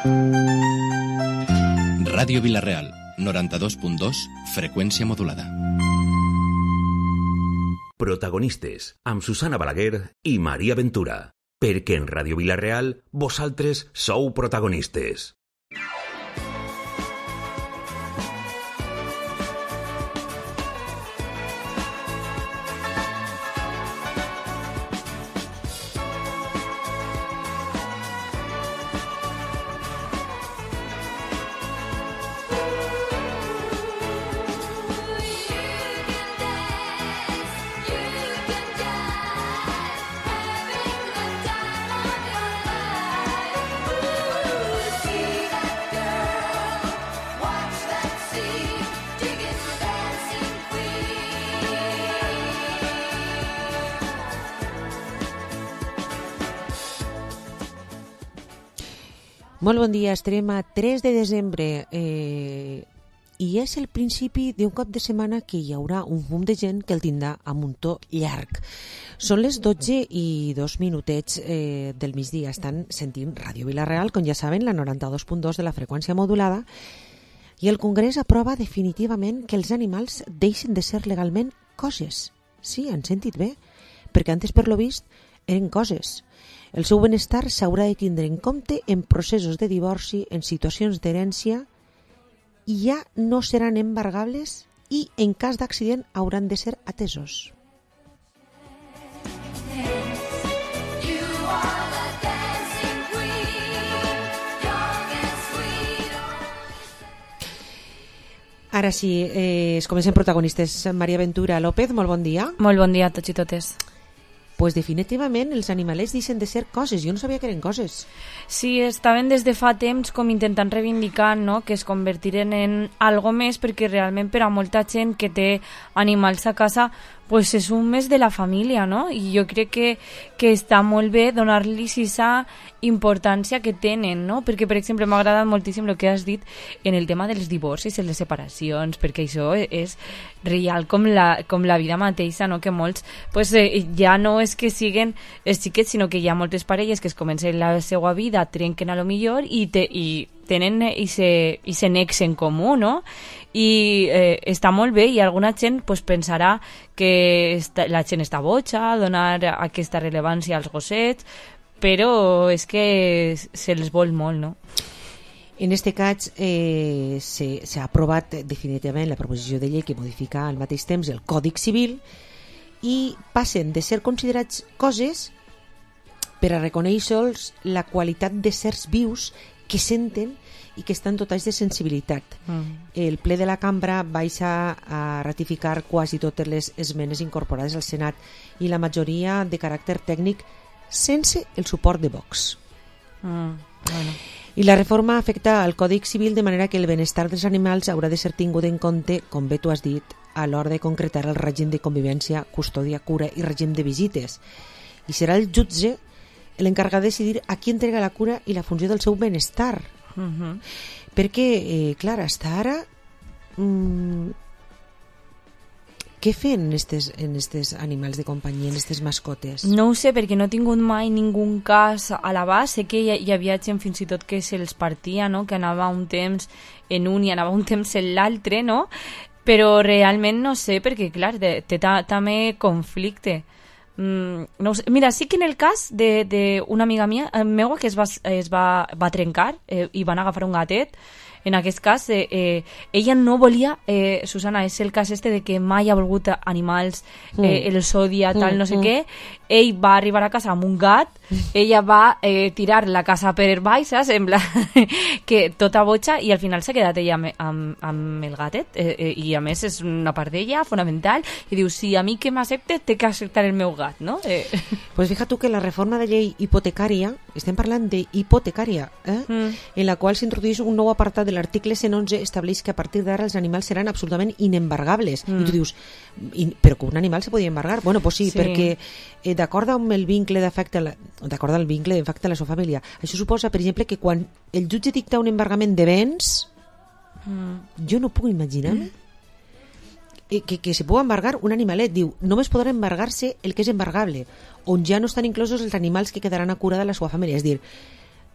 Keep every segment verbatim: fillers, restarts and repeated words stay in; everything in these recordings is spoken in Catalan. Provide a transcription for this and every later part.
Ràdio Vila-real, noranta-dos punt dos, freqüència modulada. Protagonistes, amb Susana Balaguer i Maria Ventura. Perquè en Ràdio Vila-real, vosaltres sou protagonistes. Molt bon dia, estarem a tres de desembre eh, i és el principi d'un cop de setmana que hi haurà un munt de gent que el tindrà amb un to llarg. Són les dotze i dos minutets eh, del migdia. Estan sentint Ràdio Vila-real, com ja saben, la noranta-dos punt dos de la freqüència modulada, i el Congrés aprova definitivament que els animals deixen de ser legalment coses. Sí, han sentit bé, perquè antes, per lo vist, eren coses. El seu benestar s'haurà de tindre en compte en processos de divorci, en situacions d'herència, i ja no seran embargables i, en cas d'accident, hauran de ser atesos. Ara sí, eh, es comencen protagonistes. Maria Ventura López, molt bon dia. Molt bon dia a tots i totes. Pues definitivament els animalets deixen de ser coses. Jo no sabia que eren coses. Sí, estaven des de fa temps com intentant reivindicar, no?, que es convertiren en algo més, perquè realment per a molta gent que té animals a casa pues és un mes de la família, no? I jo crec que, que està molt bé donar-los aquesta importància que tenen, no? Perquè, per exemple, m'ha agradat moltíssim el que has dit en el tema dels divorcis i les separacions, perquè això és real com la, com la vida mateixa, no? Que molts pues, eh, ja no és que siguen els xiquets, sinó que hi ha moltes parelles que es comencen la seva vida, trenquen a lo millor i, te, i tenen aquest nexe en comú, no? I eh, està molt bé, i alguna gent pues, pensarà que esta, la gent està boja a donar aquesta rellevància als gossets, però és que se'ls vol molt, no? En este cas eh, s'ha aprovat definitivament la proposició de llei que modifica al mateix temps el Còdic Civil i passen de ser considerats coses per a reconèixer-los la qualitat de sers vius que senten i que estan dotats de sensibilitat. Mm. El ple de la cambra va a ratificar quasi totes les esmenes incorporades al Senat i la majoria de caràcter tècnic sense el suport de Vox. Mm. Bueno. I la reforma afecta al Còdic Civil de manera que el benestar dels animals haurà de ser tingut en compte, com bé tu has dit, a l'hora de concretar el règim de convivència, custòdia, cura i règim de visites. I serà el jutge l'encarregat de decidir a qui entrega la cura i la funció del seu benestar. Uh-huh. Perquè, eh, clar, hasta ara mmm, què fan en estes, en estes animals de companyia, en estes mascotes? No ho sé, perquè no he tingut mai ningú cas a la base. Sé que hi, hi havia gent fins i tot que se'ls partia, no? Que anava un temps en un i anava un temps en l'altre, no? Però realment no sé, perquè clar, té també conflicte. Mm, no sé. Mira, sí que en el cas d'una amiga mia, meua, que es va, es va, va trencar eh, i van agafar un gatet, en aquest cas eh, eh, ella no volia, eh, Susana, és el cas este de que mai ha volgut animals, eh, mm. els odia, tal, mm, no sé mm. què. Ell va arribar a casa amb un gat, ella va eh, tirar la casa per baix, saps? Sembla que tota boja, i al final s'ha quedat ella amb, amb, amb el gatet, eh, eh, i a més és una part d'ella fonamental, i diu, si a mi que m'accepte té que acceptar el meu gat, no? Eh. Pues fija tu que la reforma de llei hipotecària, estem parlant d'hipotecària, eh? mm. en la qual s'introdueix un nou apartat de l'article cent onze, estableix que a partir d'ara els animals seran absolutament inembargables. Mm. I tu dius, però que un animal se podia embargar? Bueno, pues sí, sí. perquè eh, d'acord amb el vincle d'afecte, d'acord amb el vincle d'afecte a la seva família, això suposa, per exemple, que quan el jutge dicta un embargament de béns, mm. jo no puc imaginar-me mm. que, que se pugui embargar un animalet. Diu, només podrà embargar-se el que és embargable, on ja no estan inclosos els animals que quedaran a cura de la seva família. És dir,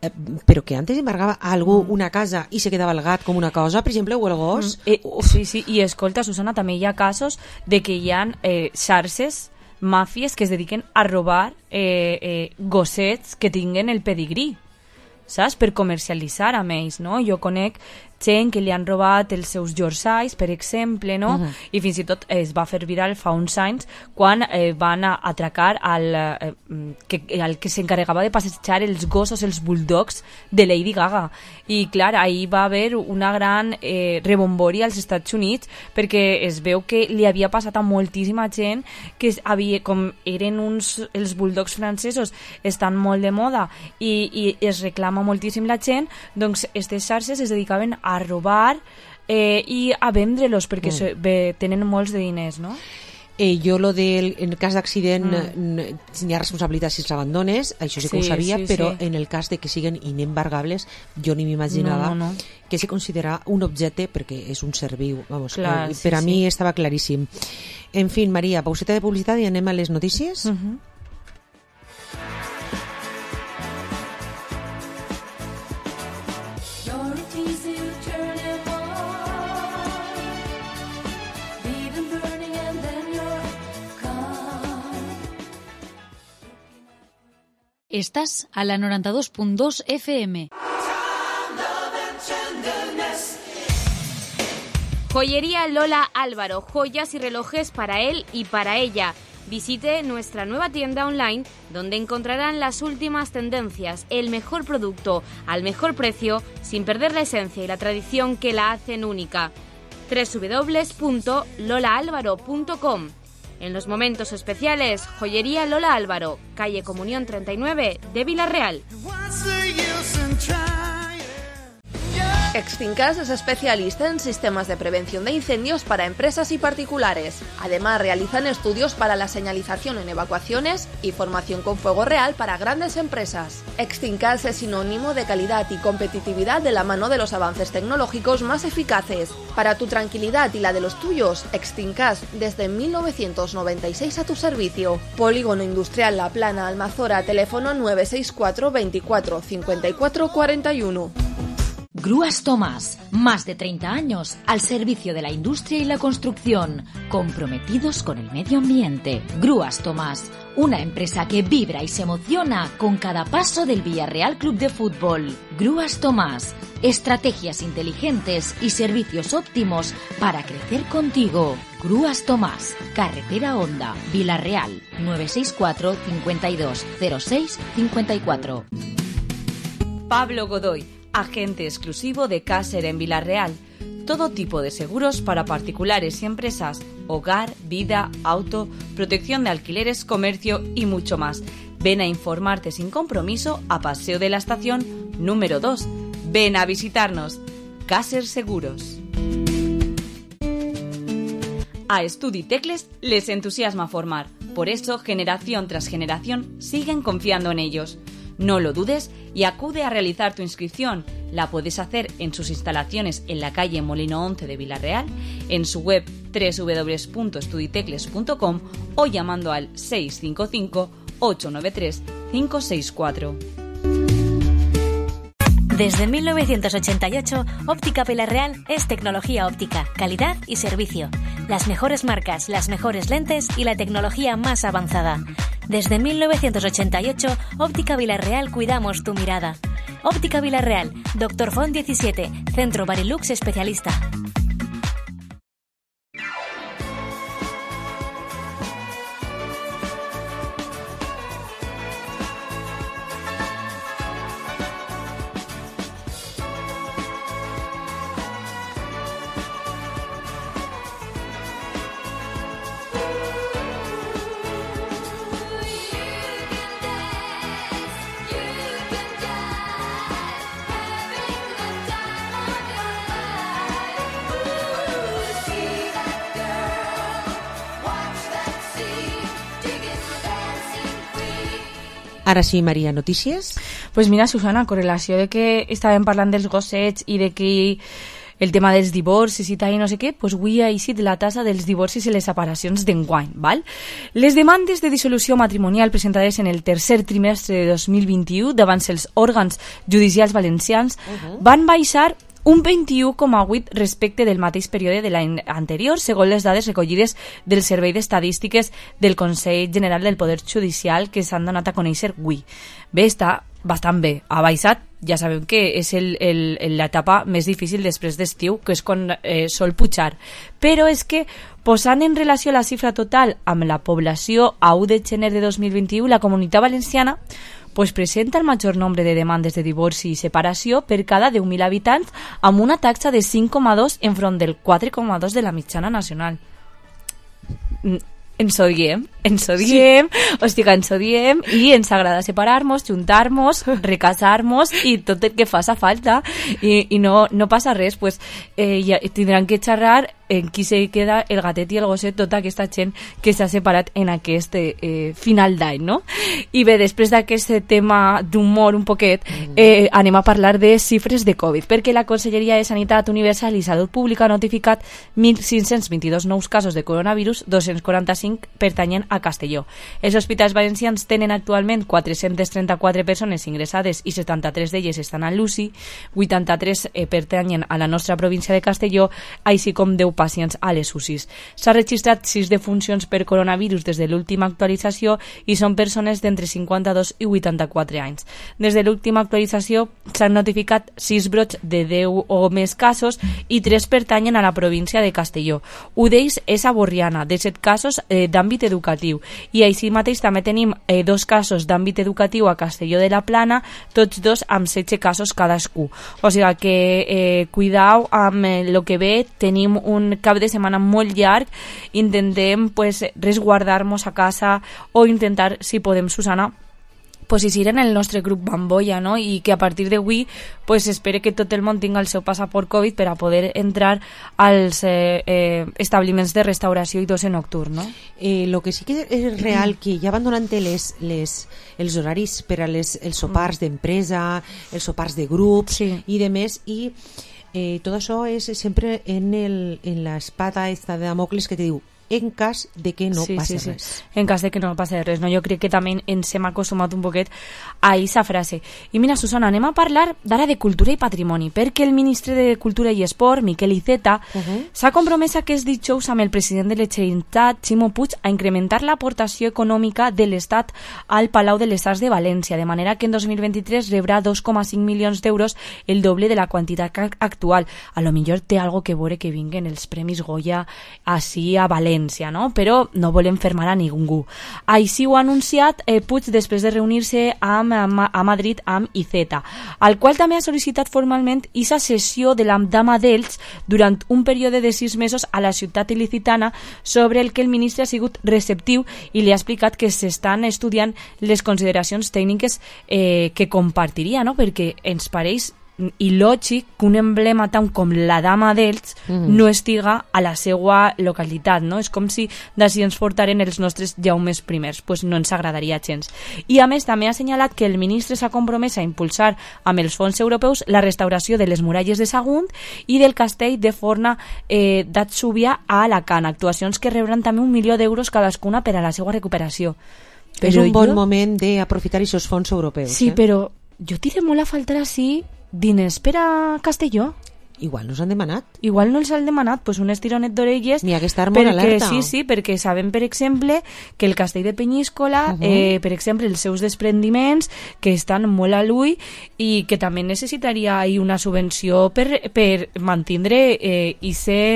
eh, però que antes embargava a algú una casa i se quedava el gat com una cosa, per exemple, o el gos. Mm, eh, sí, sí, i escolta, Susana, també hi ha casos de que hi ha eh, xarxes, màfies que es dediquen a robar eh, eh, gossets que tinguen el pedigrí, saps? Per comercialitzar amb ells, no? Jo conec gent que li han robat els seus Yorkshires, per exemple, no? Uh-huh. I fins i tot es va fer viral fa uns anys quan eh, van a atracar al, eh, que, el que s'encarregava de passejar els gossos, els bulldogs de Lady Gaga. I clar, ahir va haver una gran eh, rebombori als Estats Units perquè es veu que li havia passat a moltíssima gent que havia, com eren uns, els bulldogs francesos estan molt de moda i, i es reclama moltíssim la gent, doncs aquestes xarxes es dedicaven a a robar eh, i a vendre-los perquè mm. so, bé, tenen molts de diners, no? Eh, jo lo del, en el cas d'accident mm. n'hi ha responsabilitat si els abandones, això sí, sí que ho sabia, sí, però sí. En el cas de que siguen inembargables jo ni m'imaginava no, no, no. que se considera un objecte perquè és un ser viu, vamos, Clar, eh, per sí, a mi sí. Estava claríssim. En fin, Maria, pauseta de publicitat i anem a les notícies? Uh-huh. Estás a la noranta-dos punt dos F M. Joyería Lola Álvaro, joyas y relojes para él y para ella. Visite nuestra nueva tienda online donde encontrarán las últimas tendencias, el mejor producto, al mejor precio, sin perder la esencia y la tradición que la hacen única. doble u doble u doble u punto lola álvaro punto com. En los momentos especiales, Joyería Lola Álvaro, calle Comunión treinta y nueve de Villarreal. Extincas es especialista en sistemas de prevención de incendios para empresas y particulares. Además, realizan estudios para la señalización en evacuaciones y formación con fuego real para grandes empresas. Extincas es sinónimo de calidad y competitividad de la mano de los avances tecnológicos más eficaces. Para tu tranquilidad y la de los tuyos, Extincas desde mil novecientos noventa y seis a tu servicio. Polígono Industrial La Plana, Almazora, teléfono nueve seis cuatro veinticuatro cincuenta y cuatro cuarenta y uno. Grúas Tomás, más de treinta años al servicio de la industria y la construcción, comprometidos con el medio ambiente. Grúas Tomás, una empresa que vibra y se emociona con cada paso del Villarreal Club de Fútbol. Grúas Tomás, estrategias inteligentes y servicios óptimos para crecer contigo. Grúas Tomás, Carretera Honda, Villarreal, nueve seis cuatro cincuenta y dos cero seis cincuenta y cuatro. Pablo Godoy, agente exclusivo de Caser en Villarreal. Todo tipo de seguros para particulares y empresas, hogar, vida, auto, protección de alquileres, comercio y mucho más. Ven a informarte sin compromiso a Paseo de la Estación número dos. Ven a visitarnos. Caser Seguros. A Studitecles les entusiasma formar. Por eso, generación tras generación, siguen confiando en ellos. No lo dudes y acude a realizar tu inscripción. La puedes hacer en sus instalaciones en la calle Molino once de Villarreal, en su web doble u doble u doble u punto studitecles punto com o llamando al seis cinco cinco ocho nueve tres cinco seis cuatro. Desde mil novecientos ochenta y ocho, Óptica Villarreal es tecnología óptica, calidad y servicio. Las mejores marcas, las mejores lentes y la tecnología más avanzada. Desde mil novecientos ochenta y ocho, Óptica Villarreal cuidamos tu mirada. Óptica Villarreal, Doctor Font diecisiete, Centro Barilux Especialista. Ara sí, Maria, notícies? Pues mira, Susana, correlació de que estàvem parlant dels gossets i de que el tema dels divorcis i tal i no sé què, doncs avui ha eixit la tassa dels divorcis i les separacions d'enguany, val? Les demandes de dissolució matrimonial presentades en el tercer trimestre de dos mil vint-i-u davant els òrgans judicials valencians uh-huh. van baixar un vint-i-u coma vuit respecte del mateix període de l'any anterior, segons les dades recollides del Servei d'Estadístiques del Consell General del Poder Judicial que s'han donat a conèixer avui. Bé, està bastant bé. Ha baixat, ja sabem que és el, el, l'etapa més difícil després d'estiu, que és quan eh, sol pujar. Però és que, posant en relació la xifra total amb la població a u de gener de dos mil vint-i-u, la Comunitat Valenciana pues presenta el major nombre de demandes de divorci i separació per cada deu mil habitants amb una taxa de cinc coma dos enfront del quatre coma dos de la mitjana nacional. Ens odiem, ens odiem, sí. Hosti, ens odiem i ens agrada separar-nos, juntar-nos, recasar-nos i tot el que faça falta i, i no, no passa res, pues, eh, ja tindran que xerrar en qui se queda el gatet i el gosset, tota aquesta gent que s'ha separat en aquest eh, final d'any, no? I bé, després d'aquest tema d'humor un poquet, eh, anem a parlar de xifres de Covid, perquè la Conselleria de Sanitat Universal i Salut Pública ha notificat mil cinc-cents vint-i-dos nous casos de coronavirus, dos-cents quaranta-cinc pertanyen a Castelló. Els hospitals valencians tenen actualment quatre-cents trenta-quatre persones ingressades i setanta-tres d'elles estan a l'U C I, vuitanta-tres eh, pertanyen a la nostra província de Castelló, així com deu pacients a les U C Is. S'ha registrat sis defuncions per coronavirus des de l'última actualització i són persones d'entre cinquanta-dos i vuitanta-quatre anys. Des de l'última actualització s'han notificat sis brots de deu o més casos i tres pertanyen a la província de Castelló. Un d'ells és a Borriana, de set casos eh, d'àmbit educatiu. I així mateix també tenim eh, dos casos d'àmbit educatiu a Castelló de la Plana, tots dos amb setze casos cadascú. O sigui que eh, cuidau amb el eh, que ve, tenim un cap de setmana molt llarg, intentem pues, resguardar-nos a casa o intentar, si podem, Susana, pues, ir en el nostre grup Bambolla, no? I que a partir d'avui pues, espere que tot el món tingui el seu passaport Covid per a poder entrar als eh, eh, establiments de restauració i d'oci nocturn, no? Eh, lo que sí que és real que ja van donant les, les, els horaris per a les, els sopars d'empresa, els sopars de grups sí. i de més, i eh, tot això és sempre en, el, en l'espada esta de Damocles que te diu en cas de que no sí, passi sí, res. Sí. En cas de que no passi res, no? Jo crec que també ens hem acostumat un poquet a aquesta frase. I mira, Susana, anem a parlar d'ara de cultura i patrimoni, perquè el ministre de Cultura i Esport, Miquel Iceta, uh-huh. s'ha compromès aquest dijous amb el president de la Generalitat, Ximo Puig, a incrementar l'aportació econòmica de l'Estat al Palau de les Arts de València, de manera que en dos mil vint-i-tres rebrà dos coma cinc milions d'euros, el doble de la quantitat actual. A lo millor té algo que veure que vinguen els Premis Goya així a València, no? Però no volem fermar a ningú. Així ho ha anunciat eh, Puig després de reunir-se amb, amb, a Madrid amb Iceta, al qual també ha sol·licitat formalment aquesta sessió de la Dama d'Elx durant un període de sis mesos a la ciutat il·licitana, sobre el que el ministre ha sigut receptiu i li ha explicat que s'estan estudiant les consideracions tècniques eh, que compartiria, no? Perquè ens pareix il·lògic que un emblema tant com la Dama d'Elx mm. no estiga a la seva localitat, no? És com si d'ací ens portaren els nostres Jaumes primers, pues no ens agradaria gens. I a més també ha assenyalat que el ministre s'ha compromès a impulsar amb els fons europeus la restauració de les muralles de Sagunt i del castell de Forna eh, d'Atzúbia a Alacant, actuacions que rebran també un milió d'euros cadascuna per a la seva recuperació. Però és un bon jo... moment d'aprofitar aquests fons europeus. Sí, eh? però jo tire molt a faltar així diners per a Castelló. Igual no s'han demanat. Igual no els han demanat, pues un estironet d'orelles. N'hi ha que estar molt alerta. Sí, sí, perquè sabem, per exemple, que el castell de Penyíscola, uh-huh. eh, per exemple, els seus desprendiments, que estan molt a l'ull i que també necessitaria una subvenció per, per mantindre eh, i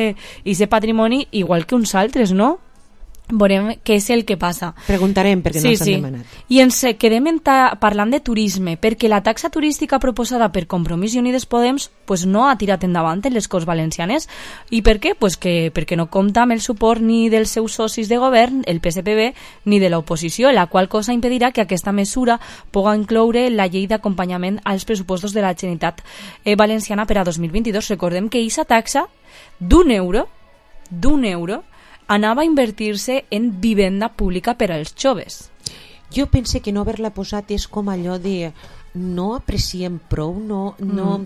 ser patrimoni igual que uns altres, no? Veurem què és el que passa. Preguntarem perquè sí, no s'han sí. demanat. I ens quedem ta- parlant de turisme, perquè la taxa turística proposada per Compromís i Unides Podems pues no ha tirat endavant en les Corts Valencianes. I per què? Pues que, perquè no compta amb el suport ni dels seus socis de govern, el P S P B, ni de l'oposició, la qual cosa impedirà que aquesta mesura pugui incloure la llei d'acompanyament als pressupostos de la Generalitat eh, Valenciana per a dos mil vint-i-dos. Recordem que aquesta taxa d'un euro, d'un euro, anava a invertir-se en vivenda pública per als joves. Jo pense que no haver-la posat és com allò de no apreciem prou, no, no, mm.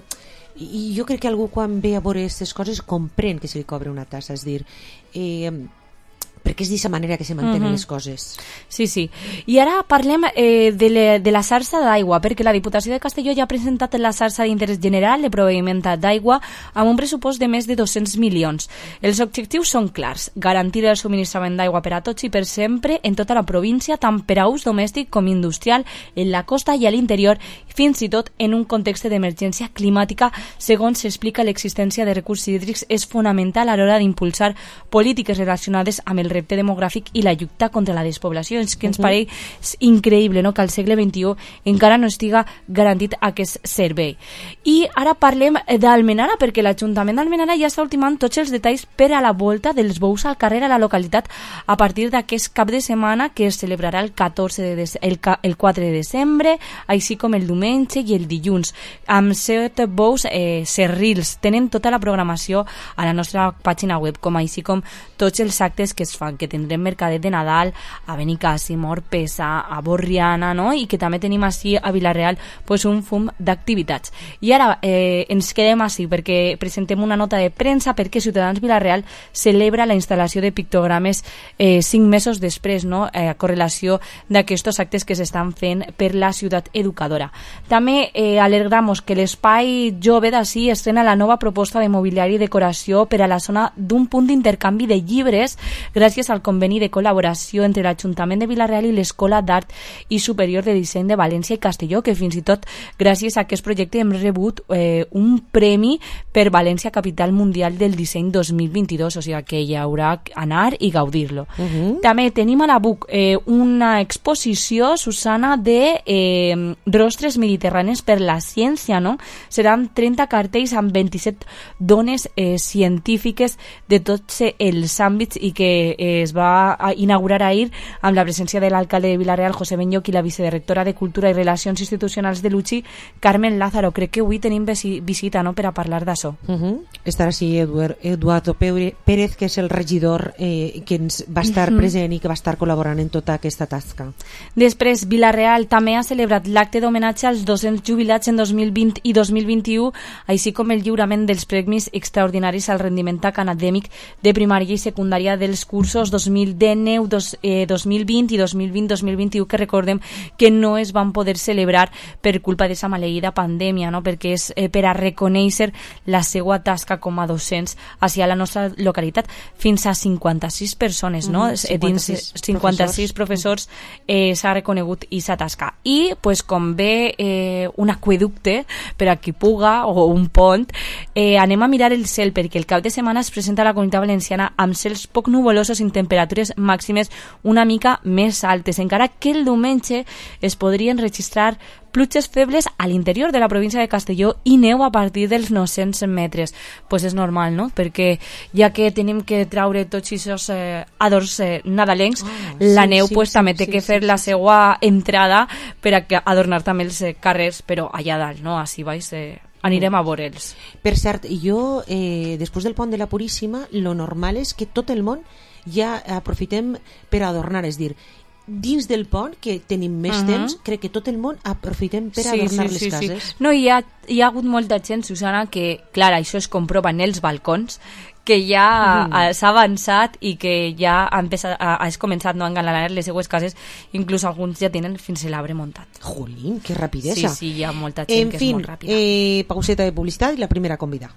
I jo crec que algú quan ve a veure aquestes coses comprèn que se li cobra una tassa, és dir, eh, perquè és d'aquesta manera que se mantenen mm-hmm. les coses. Sí, sí. I ara parlem eh, de, le, de la xarxa d'aigua, perquè la Diputació de Castelló ja ha presentat la xarxa d'interès general de proveïment d'aigua amb un pressupost de més de dos-cents milions. Els objectius són clars: garantir el subministrament d'aigua per a tots i per sempre en tota la província, tant per a ús domèstic com industrial, en la costa i a l'interior, fins i tot en un context d'emergència climàtica. Segons s'explica, l'existència de recursos hídrics és fonamental a l'hora d'impulsar polítiques relacionades amb el repte demogràfic i la lluita contra la despoblació. És que ens uh-huh. pareix increïble, no?, que al segle vint-i-u encara no estiga garantit aquest servei. I ara parlem d'Almenara, perquè l'Ajuntament d'Almenara ja està ultimant tots els detalls per a la volta dels bous al carrer a la localitat a partir d'aquest cap de setmana, que es celebrarà el, catorze de des- el, ca- el quatre de desembre, així com el diumenge i el dilluns, amb set bous eh, serrils. Tenen tota la programació a la nostra pàgina web, com així com tots els actes que es fan, que tindrem mercadet de Nadal a Benicàssim, a Orpesa, a Borriana, no?, i que també tenim així a Vila-real pues, un fum d'activitats. I ara eh, ens quedem així perquè presentem una nota de premsa perquè Ciutadans Vila-real celebra la instal·lació de pictogrames eh, cinc mesos després, no?, eh, a correlació d'aquests actes que s'estan fent per la ciutat educadora. També eh, alegramos que l'Espai Jove d'ací estrena la nova proposta de mobiliari i decoració per a la zona d'un punt d'intercanvi de llibres gràcies al conveni de col·laboració entre l'Ajuntament de Vila-real i l'Escola d'Art i Superior de Disseny de València i Castelló, que fins i tot gràcies a aquest projecte hem rebut eh, un premi per València Capital Mundial del Disseny dos mil vint-i-dos, o sigui que hi haurà anar i gaudir-lo. Uh-huh. També tenim a la B U C eh, una exposició, Susana, de eh, rostres mediterranis per la ciència, no? Seran trenta cartells amb vint-i-set dones eh, científiques de tots els àmbits i que eh, es va inaugurar ahir amb la presència de l'alcalde de Vila-real, José Benlloch, i la vicedirectora de Cultura i Relacions Institucionals de l'U C I, Carmen Lázaro. Crec que avui tenim visita, no?, per a parlar d'això. Uh-huh. Estarà així Eduard, Eduardo Pérez, que és el regidor eh, que ens va estar uh-huh. present i que va estar col·laborant en tota aquesta tasca. Després, Vila-real també ha celebrat l'acte d'homenatge als docents jubilats en dos mil vint i dos mil vint-i-u, així com el lliurament dels premis extraordinaris al rendiment acadèmic de primària i secundària dels cursos dos mil dinou, dos, eh, dos mil vint i dos mil vint dos mil vint-i-u, que recordem que no es van poder celebrar per culpa d'aquesta maleïda pandèmia, no?, perquè és eh, per a reconèixer la seva tasca com a docents hacia la nostra localitat. Fins a cinquanta-sis persones, no?, mm, cinquanta-sis dins cinquanta-sis professors, professors eh, s'ha reconegut i s'ha tasca. I, pues, com ve eh, un aqüeducte per a qui puga, o un pont, eh, anem a mirar el cel, perquè el cap de setmana es presenta a la Comunitat Valenciana amb cels poc nuvolosos i temperatures màximes una mica més altes, encara que el diumenge es podrien registrar pluges febles a l'interior de la província de Castelló i neu a partir dels nou-cents metres. Pues és normal, no?, perquè ja que tenim que traure tots aquests eh, adorns eh, nadalencs, oh, la sí, neu sí, pues, sí, també sí, té que fer sí, la sí, seva entrada per a que adornar també els eh, carrers, però allà dalt, no?, així baix eh, anirem a veure'ls. Per cert, jo, eh, després del pont de la Puríssima, lo normal és que tot el món ja aprofitem per adornar, és dir, dins del pont, que tenim més uh-huh. temps, crec que tot el món aprofitem per sí, adornar sí, les sí, cases. Sí. No, hi ha, hi ha hagut molta gent, Susana, que, clar, això es comprova en els balcons, que ja mm. s'ha avançat i que ja ha, empezat, ha, ha començat, no, a engalanar les seues cases, inclús alguns ja tenen fins a l'arbre muntat. Jolín, que rapidesa. Sí, sí, hi ha molta gent en que fin, és molt ràpida. Eh, pauseta de publicitat i la primera convida.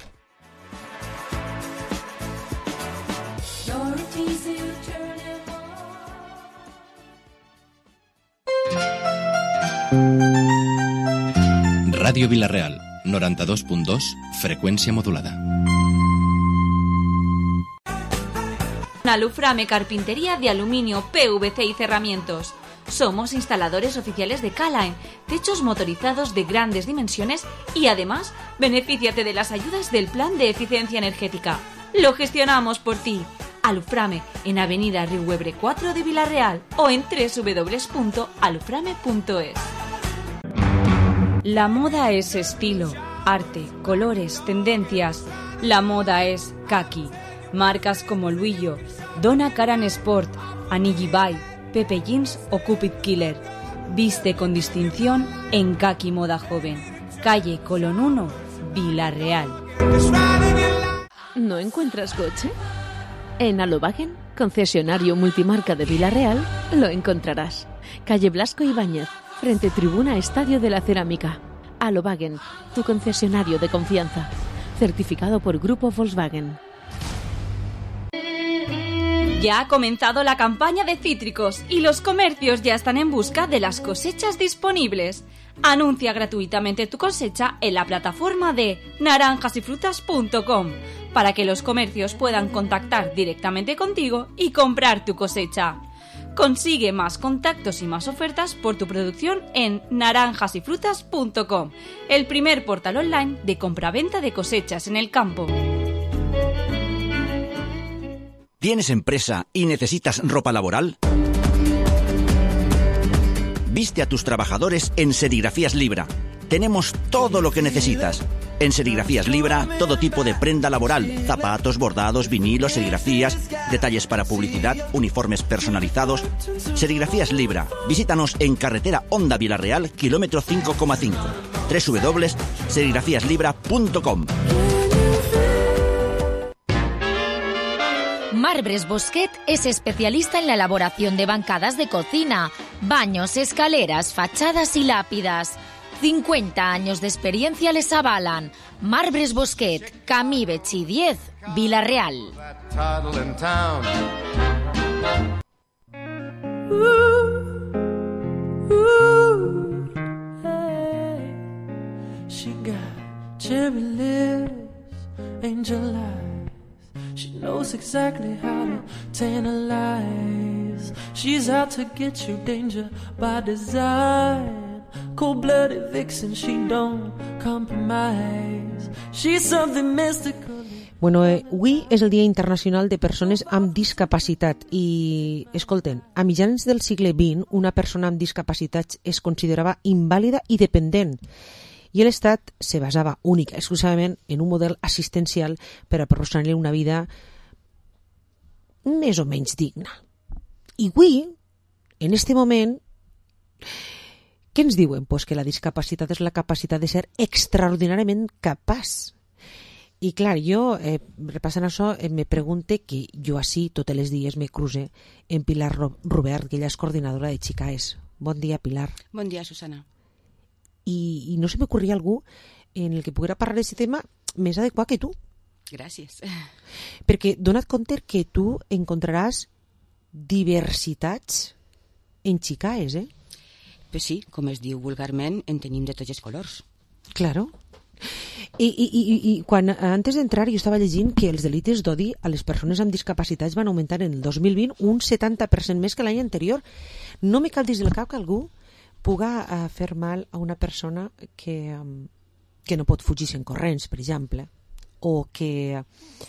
Ràdio Vila-real, noranta-dos punt dos, freqüència modulada. Aluframe Carpintería de Aluminio, P V C y Cerramientos. Somos instaladores oficiales de Calaen, techos motorizados de grandes dimensiones y además benefíciate de las ayudas del Plan de Eficiencia Energética. Lo gestionamos por ti. Aluframe en Avenida Riuebre cuatro de Vila-real o en doble u doble u doble u punto aluframe punto es. La moda es estilo, arte, colores, tendencias. La moda es kaki. Marcas como Luillo, Donna Karan Sport, Anigi Bay, Pepe Jeans o Cupid Killer. Viste con distinción en Kaki Moda Joven. Calle Colón uno, Vila-real. ¿No encuentras coche? En Alobagen, concesionario multimarca de Vila-real, lo encontrarás. Calle Blasco Ibáñez, frente Tribuna Estadio de la Cerámica. Alobagen, tu concesionario de confianza. Certificado por Grupo Volkswagen. Ya ha comenzado la campaña de cítricos y los comercios ya están en busca de las cosechas disponibles. Anuncia gratuitamente tu cosecha en la plataforma de naranjas y frutas punto com para que los comercios puedan contactar directamente contigo y comprar tu cosecha. Consigue más contactos y más ofertas por tu producción en naranjas y frutas punto com, el primer portal online de compraventa de cosechas en el campo. ¿Tienes empresa y necesitas ropa laboral? Viste a tus trabajadores en Serigrafías Libra. Tenemos todo lo que necesitas. En Serigrafías Libra, todo tipo de prenda laboral, zapatos, bordados, vinilos, serigrafías, detalles para publicidad, uniformes personalizados. Serigrafías Libra. Visítanos en carretera Honda Vila-real, kilómetro cinco coma cinco. doble u doble u doble u punto serigrafías libra punto com. Marbres Bosquet es especialista en la elaboración de bancadas de cocina, baños, escaleras, fachadas y lápidas. cincuenta años de experiencia les avalan. Marbres Bosquet, Camí Betxí diez, Vila-real. She got cherry lips, angel eyes. She knows exactly how to tantalize. She's out to get you, danger by design. Cold-blooded vixen, she don't compromise. She's something mystical. Bueno, eh, avui és el Dia Internacional de Persones amb Discapacitat i, escolten, a mitjans del segle vint, una persona amb discapacitats es considerava invàlida i dependent. I l'Estat se basava única, exclusivament en un model assistencial per a proporcionar-li una vida més o menys digna. I avui, en este moment, què ens diuen? Pues que la discapacitat és la capacitat de ser extraordinàriament capaç. I clar, jo, eh, repassant això, eh, me pregunte que jo així, totes les dies, me cruce en Pilar Robert, que ella és coordinadora de Xicaes. Bon dia, Pilar. Bon dia, Susana. I, i no se m'ocorria algú en el que poguera parlar d'aquest tema més adequat que tu. Gràcies. Perquè dona't compte que tu encontraràs diversitats en Xicaes, eh? Pues sí, com es diu vulgarment, en tenim de tots els colors. Claro. I, i, i, i quan antes d'entrar jo estava llegint que els delites d'odi a les persones amb discapacitats van augmentar en el dos mil vint un setanta per cent més que l'any anterior. No me cal dir del cap que algú puga uh, fer mal a una persona que, um, que no pot fugir en corrents, per exemple, o que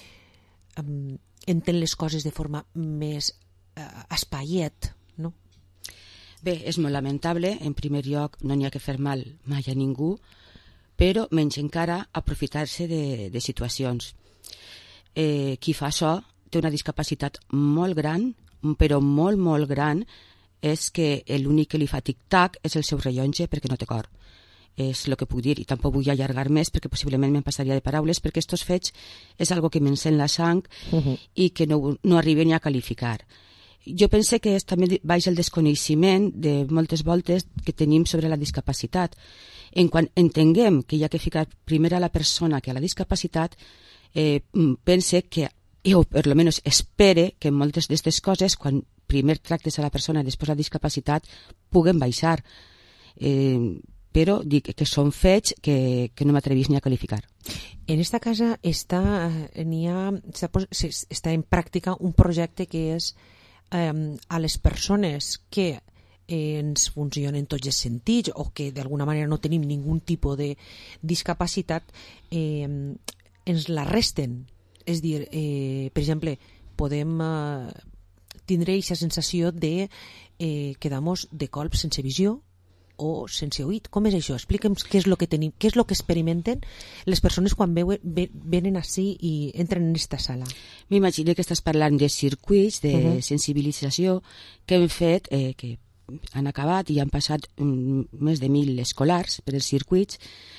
um, entén les coses de forma més uh, espaiet, no? Bé, és molt lamentable. En primer lloc, no n'hi ha que fer mal mai a ningú, però menys encara aprofitar-se de, de situacions. Eh, qui fa això té una discapacitat molt gran, però molt, molt gran, és que l'únic que li fa tic-tac és el seu rellotge perquè no té cor. És el que puc dir, i tampoc vull allargar més perquè possiblement me'n passaria de paraules, perquè estos fets és algo que m'encén la sang uh-huh. i que no, no arriba ni a qualificar. Jo pense que és també baix el desconeixement de moltes voltes que tenim sobre la discapacitat. En quan entenguem que hi ha que ficar primer a la persona que a la discapacitat, eh, pense que, o per lo menos espere que moltes d'aquestes coses, quan primer tractes a la persona i després la discapacitat, puguen baixar. Eh, però dic que són fets que, que no m'atrevís ni a qualificar. En esta casa està, n'hi ha, està, està en pràctica un projecte que és eh, a les persones que ens funcionen tots els sentits o que d'alguna manera no tenim ningun tipus de discapacitat, eh, ens la resten. És dir, eh, per exemple, podem eh, tindre aquesta sensació de eh, quedamos de colp sense visió o sense oït. Com és això? Explica'm què és el que tenim, què és el que experimenten les persones quan veuen, venen així i entren en aquesta sala. M'imagino que estàs parlant de circuits de uh-huh. sensibilització que hem fet, eh, que han acabat i han passat um, més de mil escolars per els circuits,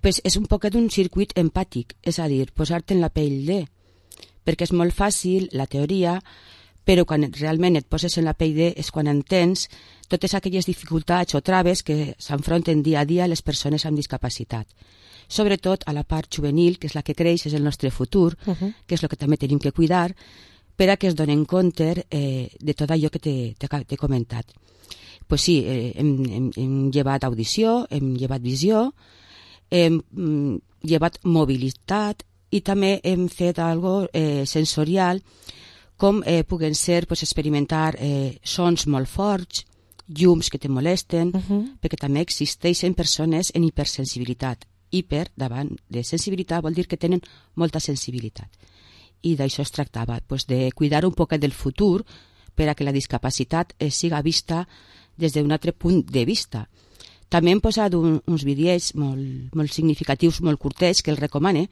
pues és un poquet un circuit empàtic, és a dir, posar-te en la pell de, perquè és molt fàcil la teoria, però quan realment et poses en la pell de és quan entens totes aquelles dificultats o traves que s'enfronten dia a dia les persones amb discapacitat. Sobretot a la part juvenil, que és la que creix, és el nostre futur, uh -huh. que és el que també tenim que cuidar, per a que es donen compte eh, de tot allò que t'he comentat. Pues sí, eh, hem, hem, hem llevat audició, hem llevat visió, hem mm, llevat mobilitat i també hem fet algo eh, sensorial, com eh, puguen ser pues, experimentar eh, sons molt forts, llums que te molesten, uh -huh. perquè també existeixen persones en hipersensibilitat. Hiper, davant de sensibilitat, vol dir que tenen molta sensibilitat. I d'això es tractava, pues, de cuidar un poquet del futur per a que la discapacitat eh, siga vista des d'un altre punt de vista. També hem posat un, uns vídeos molt, molt significatius, molt curtets, que els recomane.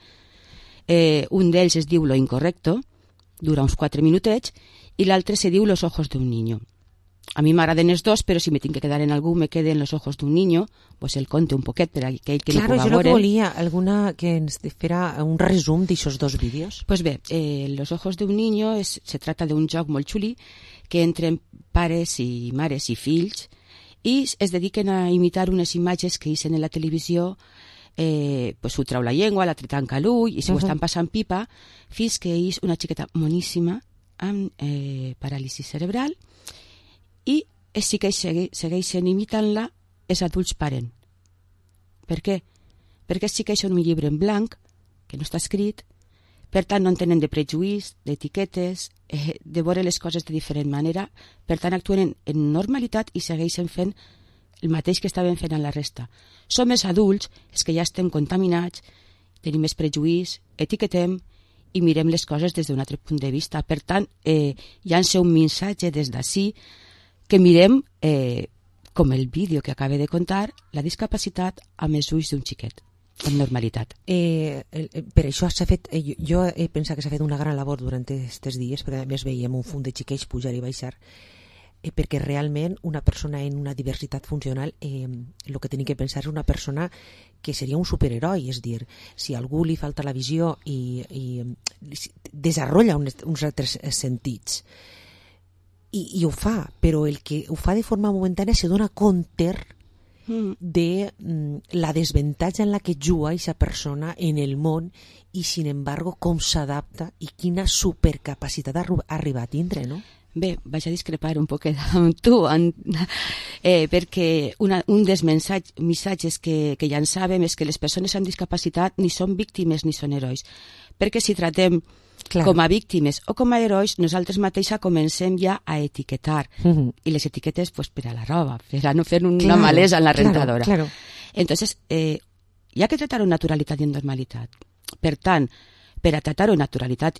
Eh, un d'ells es diu Lo Incorrecto, dura uns quatre minutets, i l'altre se diu Los Ojos de un Niño. A mi m'agraden els dos, però si me tinc que quedar en algú, me quede en Los Ojos de un Niño, pues el conte un poquet per a aquell que claro, no puga veure. veure. Claro, jo volia alguna que ens fera un resum d'aixòs dos vídeos. Pues bé, eh, Los Ojos de un Niño es, se trata d'un joc molt xuli que entren pares i mares i fills i es dediquen a imitar unes imatges que isen en la televisió. Eh, pues ho treu la llengua, la tanca l'ull i s'ho uh -huh. estan passant pipa fins que és una xiqueta moníssima amb eh, paràlisi cerebral i sí que segueixen imitant-la els adults paren. Per què? Perquè sí que són un llibre en blanc que no està escrit, per tant no en tenen de prejuís, d'etiquetes, eh, de veure les coses de diferent manera, per tant actuen en, en normalitat i segueixen fent el mateix que estaven fent en la resta. Som els adults, els que ja estem contaminats, tenim més prejuís, etiquetem i mirem les coses des d'un altre punt de vista. Per tant, eh, llança un missatge des d'ací que mirem, eh, com el vídeo que acaba de contar, la discapacitat amb els ulls d'un xiquet, amb normalitat. Eh, eh, per això s'ha fet, eh, jo, jo he pensat que s'ha fet una gran labor durant aquests dies, perquè a més veiem un fum de xiquets pujar i baixar, eh, perquè realment una persona en una diversitat funcional eh, el que tenim que pensar és una persona que seria un superheroi, és a dir, si a algú li falta la visió i, i desenvolupa uns, uns altres sentits i, i ho fa, però el que ho fa de forma momentània se dona compte mm. de mm, la desavantatge en la que juga aquesta persona en el món i, sin embargo, com s'adapta i quina supercapacitat ha arribat a tindre, no? Bé, vaig a discrepar un poquet amb tu, en, eh, perquè una, un dels missatges, missatges que, que llançàvem és que les persones amb discapacitat ni són víctimes ni són herois, perquè si tratem claro. com a víctimes o com a herois, nosaltres mateixa comencem ja a etiquetar, uh-huh. i les etiquetes pues, per a la roba, per a no fer una claro, malesa en la rentadora. Claro, claro. Entonces, eh, hi ha que tratar-ho amb naturalitat i amb normalitat. Per tant, per a tratar-ho amb naturalitat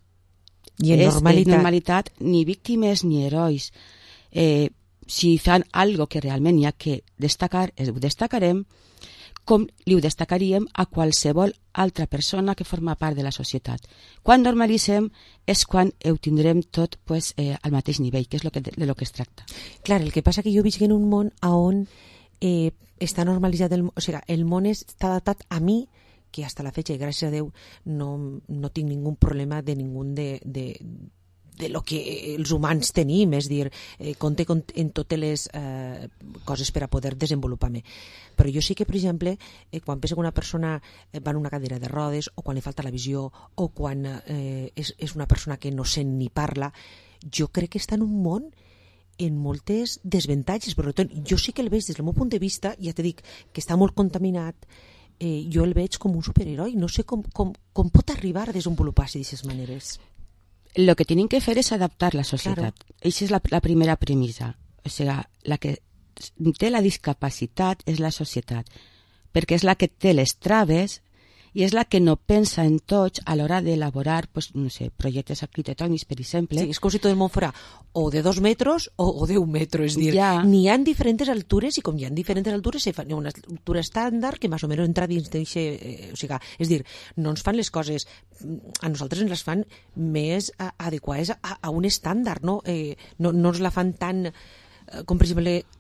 i en és normalitat. normalitat, ni víctimes ni herois. Eh, si fan algo que realment hi ha que destacar, ho destacarem com li ho destacaríem a qualsevol altra persona que forma part de la societat. Quan normalitzem és quan ho tindrem tot pues, eh, al mateix nivell, que és lo que, de lo que es tracta. Clar, el que passa que jo visc en un món on eh, està normalitzat, el, o sigui, el món està adaptat a mi, que hasta la fecha, i gràcies a Déu, no, no tinc ningú problema de ningú de, de, de lo que els humans tenim, és dir, eh, compte en totes les eh, coses per a poder desenvolupar-me. Però jo sí que, per exemple, eh, quan penso que una persona va en una cadira de rodes, o quan li falta la visió, o quan eh, és, és una persona que no sent ni parla, jo crec que està en un món en moltes desavantatges. Per tant, jo sí que el veig des del meu punt de vista, ja t'he dit que està molt contaminat, eh, jo el veig com un superheroi. No sé com, com, com pot arribar a desenvolupar-se d'aquestes maneres. Lo que tienen que fer és adaptar la societat. Claro. Eixa és la, la primera premissa. O sigui, la que té la discapacitat és la societat, perquè és la que té les traves i és la que no pensa en tots a l'hora d'elaborar, pues, no sé, projectes arquitectònics, per exemple. Sí, és com si tot el món fora o de dos metres o, o deu metres, és dir, ja. N'hi ha diferents altures i com hi ha diferents altures se fa una altura estàndard que més o menys entra dins d'eixe, eh, o sigui, és dir, no ens fan les coses, a nosaltres ens les fan més adequades a, a un estàndard, no? Eh, no, no ens la fan tan, com per exemple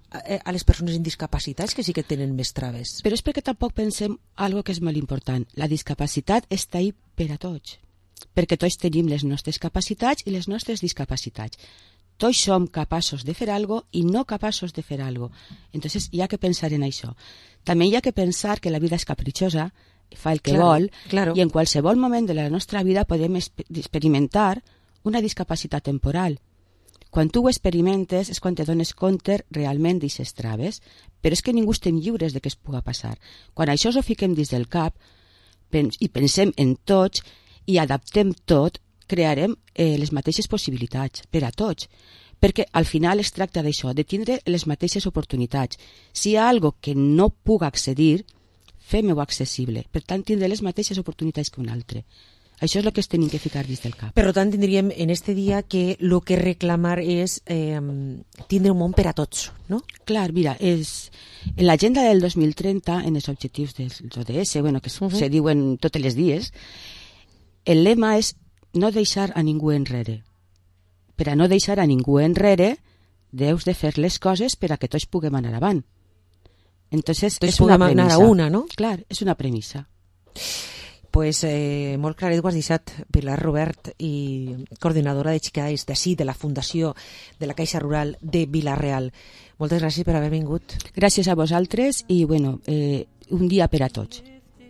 a les persones amb discapacitats, que sí que tenen més traves. Però és perquè tampoc pensem algo que és molt important. La discapacitat està ahí per a tots, perquè tots tenim les nostres capacitats i les nostres discapacitats. Tots som capaços de fer algo i no capaços de fer algo. Entonces hi ha que pensar en això. També hi ha que pensar que la vida és capritxosa, fa el que claro, vol, claro. i en qualsevol moment de la nostra vida podem experimentar una discapacitat temporal. Quan tu ho experimentes és quan te dones compte realment d'aixes traves, però és que ningú estem lliures de què es puga passar. Quan això ho fiquem dins del cap i pensem en tots i adaptem tot, crearem eh, les mateixes possibilitats per a tots, perquè al final es tracta d'això, de tindre les mateixes oportunitats. Si hi ha algo que no puga accedir, fem-ho accessible, per tant tindre les mateixes oportunitats que un altre. Això és el que es tenim que ficar dins del cap. Per tant, tindríem en este dia que el que reclamar és eh, tindre un món per a tots, no? Clar, mira, és, en l'agenda del dos mil trenta, en els objectius dels O D S, bueno, que uh -huh. se diuen tots els dies, el lema és no deixar a ningú enrere. Per a no deixar a ningú enrere, deus de fer les coses per a que tots puguem anar avant. Entonces, tots és una puguem premissa. anar a una, no? Clar, és una premissa. Pues eh, molt clar, ho has deixat, Pilar Robert, i coordinadora de Xicaes d'ací, de la Fundació de la Caixa Rural de Vila-real. Moltes gràcies per haver vingut. Gràcies a vosaltres i, bueno, eh, un dia per a tots.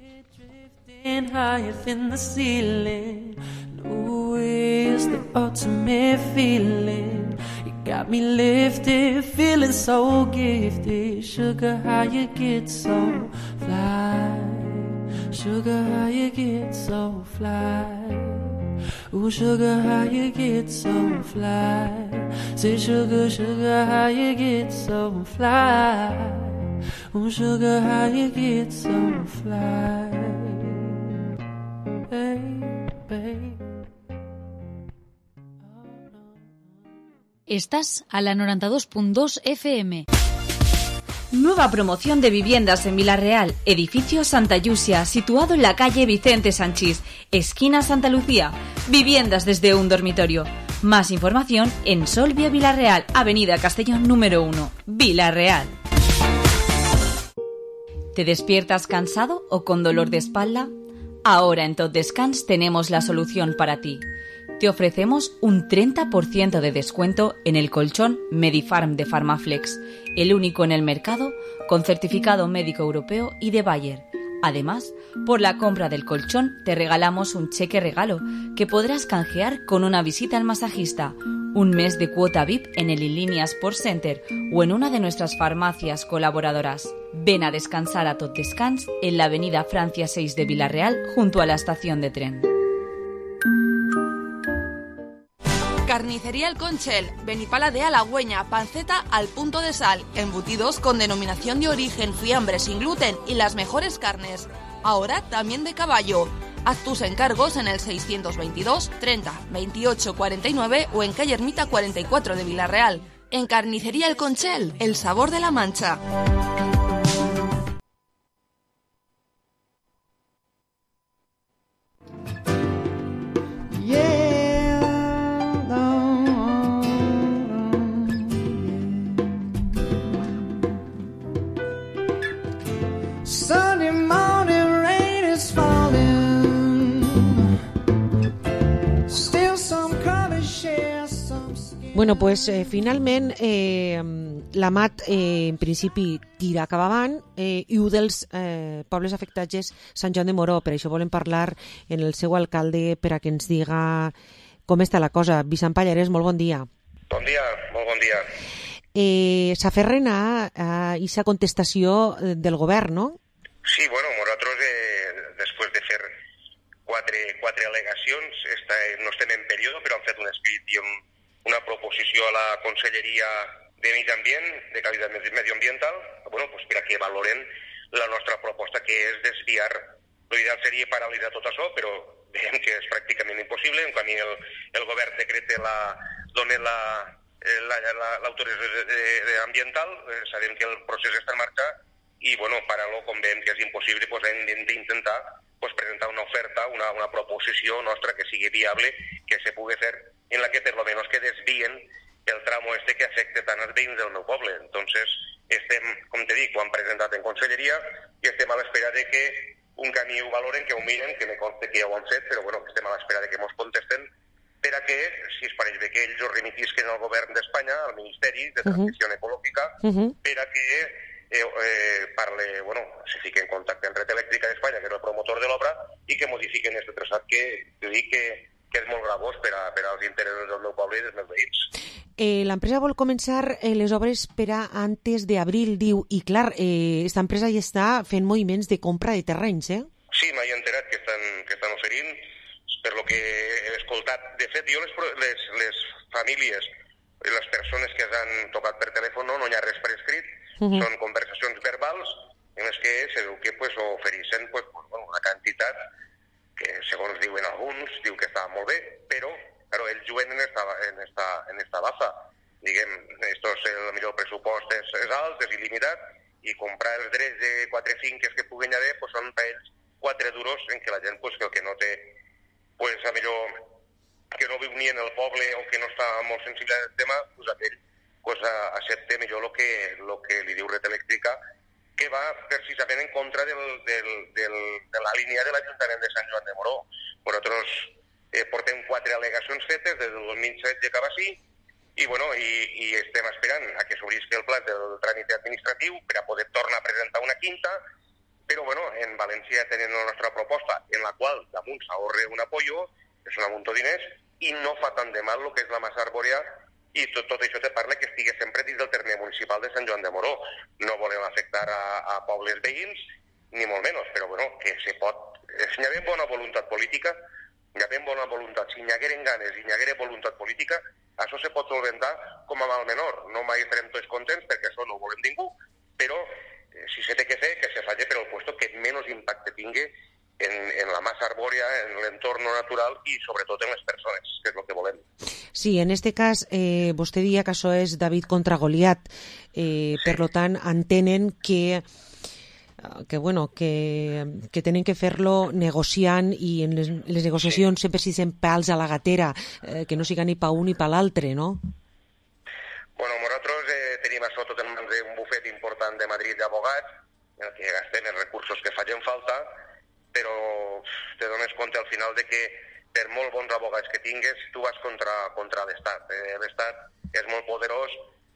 Got me lifted, feeling so gifted. Sugar, how you get so fly? Sugar, how you get so fly? Ooh, sugar, how you get so fly? Say, sugar, sugar, how you get so fly? Ooh, sugar, how you get so fly? Hey, babe. Estás a la noventa y dos punto dos F M. Nueva promoción de viviendas en Vila-real, edificio Santa Yusia, situado en la calle Vicente Sanchís, esquina Santa Lucía. Viviendas desde un dormitorio. Más información en Solvia Vila-real, avenida Castellón número uno, Vila-real. ¿Te despiertas cansado o con dolor de espalda? Ahora en Tot Descans tenemos la solución para ti. Te ofrecemos un treinta por ciento de descuento en el colchón Medifarm de Farmaflex, el único en el mercado con certificado médico europeo y de Bayer. Además, por la compra del colchón te regalamos un cheque regalo que podrás canjear con una visita al masajista, un mes de cuota V I P en el Inlínea Sport Center o en una de nuestras farmacias colaboradoras. Ven a descansar a Tot Descans en la avenida Francia seis de Vila-real junto a la estación de tren. Carnicería El Conchel, Benipala de Halagüeña, panceta al punto de sal, embutidos con denominación de origen, fiambre sin gluten y las mejores carnes. Ahora también de caballo. Haz tus encargos en el seiscientos veintidós treinta veintiocho cuarenta y nueve o en calle Ermita cuarenta y cuatro de Vila-real. En Carnicería El Conchel, el sabor de la Mancha. Bueno, pues eh, finalment eh, la M A T eh, en principi tira cap avant eh, i un dels eh, pobles afectats és Sant Joan de Moró. Per això volem parlar en el seu alcalde per a que ens diga com està la cosa. Vicent Pallarès, molt bon dia. Bon dia, molt bon dia. Eh, S'aferren a aquesta contestació del govern, no? Sí, bueno, nosaltres eh, després de fer quatre, quatre al·legacions esta, no estem en període, però hem fet un escrit i un una proposició a la Conselleria de Medi Ambient, de qualitat medioambiental, bueno, pues per a que valoren la nostra proposta, que és desviar. L'ideal seria paralitzar tot això, però veiem que és pràcticament impossible. En canvi, el, el govern decreta la, dona la, l'autorització la, ambiental, eh, sabem que el procés està en marxa, i, bueno, parar-lo, com veiem que és impossible, pues, hem d'intentar pues, presentar una oferta, una, una proposició nostra que sigui viable, que se pugui fer, en la que per lo menos que desvien el tramo este que afecta tant als veïns del meu poble. Entonces, estem, com te dic, ho han presentat en conselleria i estem a l'espera de que un camí ho valoren, que ho miren, que me consta que ja ho han fet, però bueno, estem a l'espera de que mos contesten per a que, si es pareix bé, que ells ho remitisquen al govern d'Espanya, al Ministeri de Transició uh-huh. Ecològica, uh-huh. per a que eh, eh, parle, bueno, se fique en contacte amb Red Elèctrica d'Espanya, que és el promotor de l'obra, i que modifiquen aquest traçat que, que dic que, que és molt gravós per, a, per als interessos del meu poble i dels meus veïns. Eh, L'empresa vol començar eh, les obres per a antes d'abril, diu, i clar, eh, esta empresa ja està fent moviments de compra de terrenys, eh? Sí, m'he enterat que estan, que estan oferint, per lo que he escoltat. De fet, jo les, les, les famílies, les persones que han tocat per telèfon, no, no hi ha res per escrit, uh-huh. són conversacions verbals en les que se veu que pues, ofereixen pues, bueno, una quantitat que, segons diuen alguns, diu que està molt bé, però claro, ells juguen en esta, en esta, en esta baza. Diguem, esto es el millor pressupost és, és alt, és il·limitat, i comprar els drets de quatre finques que puguen haver pues, són per ells quatre duros en què la gent pues, que el que no té pues, a millor que no viu ni en el poble o que no està molt sensible al tema, pues aquell pues, accepta millor el que, lo que li diu Red Elèctrica, que va precisament en contra del, del, del, de la línia de l'Ajuntament de Sant Joan de Moró. Nosaltres eh, portem quatre al·legacions fetes des del dos mil setze cap així, i, bueno, i, i estem esperant a que s'obrisqui el pla del tràmit administratiu per a poder tornar a presentar una quinta, però bueno, en València tenen la nostra proposta, en la qual damunt s'ahorre un apoyo, és un amunt de diners, i no fa tant de mal el que és la massa arbòria, i tot, tot això te parla que estigui sempre dins del terme municipal de Sant Joan de Moró. No volem afectar a, a pobles veïns, ni molt menys, però bueno, que se pot... Si hi ha bona voluntat política, hi ha bona voluntat, si hi hagueren ganes i hi haguera voluntat política, això se pot solventar com a mal menor. No mai estarem tots contents, perquè això no ho volem ningú, però si se té que fer, que se faci per al puesto que menys impacte tingui en, en la massa arbòria, en l'entorn natural i sobretot en les persones, que és el que volem. Sí, en este cas, eh, vostè dia que això és David contra Goliat, eh, sí. Per lo tant, entenen que que, bueno, que, que tenen que fer-lo negociant i en les, les negociacions sí. Sempre si se'n pals a la gatera, eh, que no siga ni pa un ni pa l'altre, no? Bueno, nosaltres eh, tenim això tot en mans d'un bufet important de Madrid d'abogats, en el que gastem els recursos que facin falta, però te dones compte al final de que per molt bons abogats que tingues, tu vas contra, contra l'Estat. Eh, L'Estat és molt poderós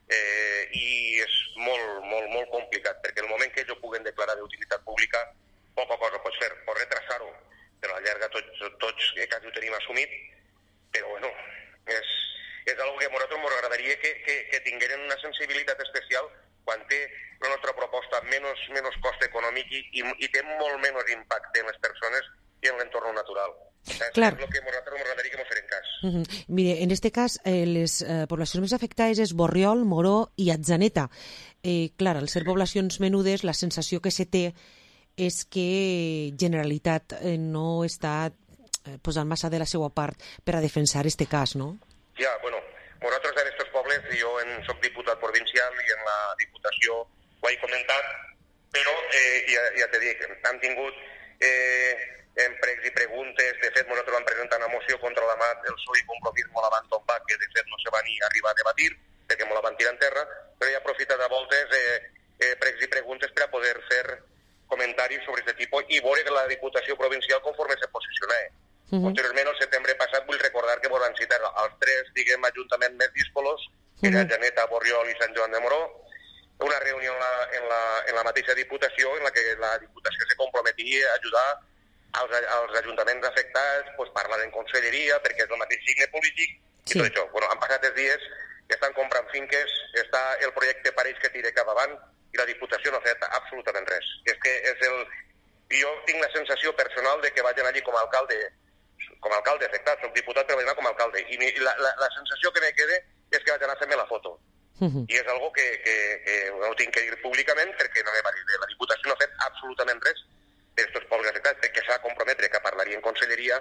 eh, i és molt, molt, molt complicat, perquè el moment que ells ho puguen declarar d'utilitat pública, poca cosa pots fer. Pots retrasar-ho, però a la llarga tots, tots eh, quasi ho tenim assumit, però bueno, és... és una que a nosaltres ens agradaria que, que, que tingueren una sensibilitat especial quan té la nostra proposta menys, menys cost econòmic i, i, i té molt menys impacte en les persones i en l'entorn natural. Clar. És el que a nosaltres ens agradaria que ens feren cas. Uh -huh. Mire, en este cas, eh, les eh, poblacions més afectades és Borriol, Moró i Atzeneta. Eh, clar, al ser poblacions menudes, la sensació que se té és que Generalitat eh, no està eh, posant massa de la seva part per a defensar este cas, no? Ja, bueno, nosaltres en aquests pobles, jo en soc diputat provincial i en la Diputació ho he comentat, però eh, ja, ja t'he dit, han tingut eh, empregs i preguntes, de fet nosaltres vam presentar una moció contra la M A T, el P S O E i Compromís me la van tombar, que de fet no se va ni arribar a debatir, perquè me la van tirar en terra, però he aprofitat a voltes eh, eh, pregs i preguntes per a poder fer comentaris sobre aquest tipus i veure que la Diputació provincial conforme se posiciona. Uh -huh. Posteriorment, el setembre passat, vull recordar que van citar els tres, diguem, ajuntaments més díscolos, que eren uh -huh. Atzeneta, Borriol i Sant Joan de Moró, una reunió en la, en la, en la mateixa Diputació en la que la Diputació se comprometia a ajudar als, als ajuntaments afectats, pues, parlar en conselleria, perquè és el mateix signe polític, i sí. Tot això. Bueno, han passat els dies, estan comprant finques, està el projecte pareix que tira cap avant, i la Diputació no ha fet absolutament res. És que és el... Jo tinc la sensació personal de que vagin allí com a alcalde, com a alcalde afectat, soc diputat però vaig anar com a alcalde, i la, la, la sensació que me queda és que vaig anar a fer-me la foto. Uh-huh. I és algo que, que, que no tinc que dir públicament perquè no me va dir bé. La Diputació no ha fet absolutament res per aquests pobles afectats, perquè s'ha de comprometre que parlaria en conselleria,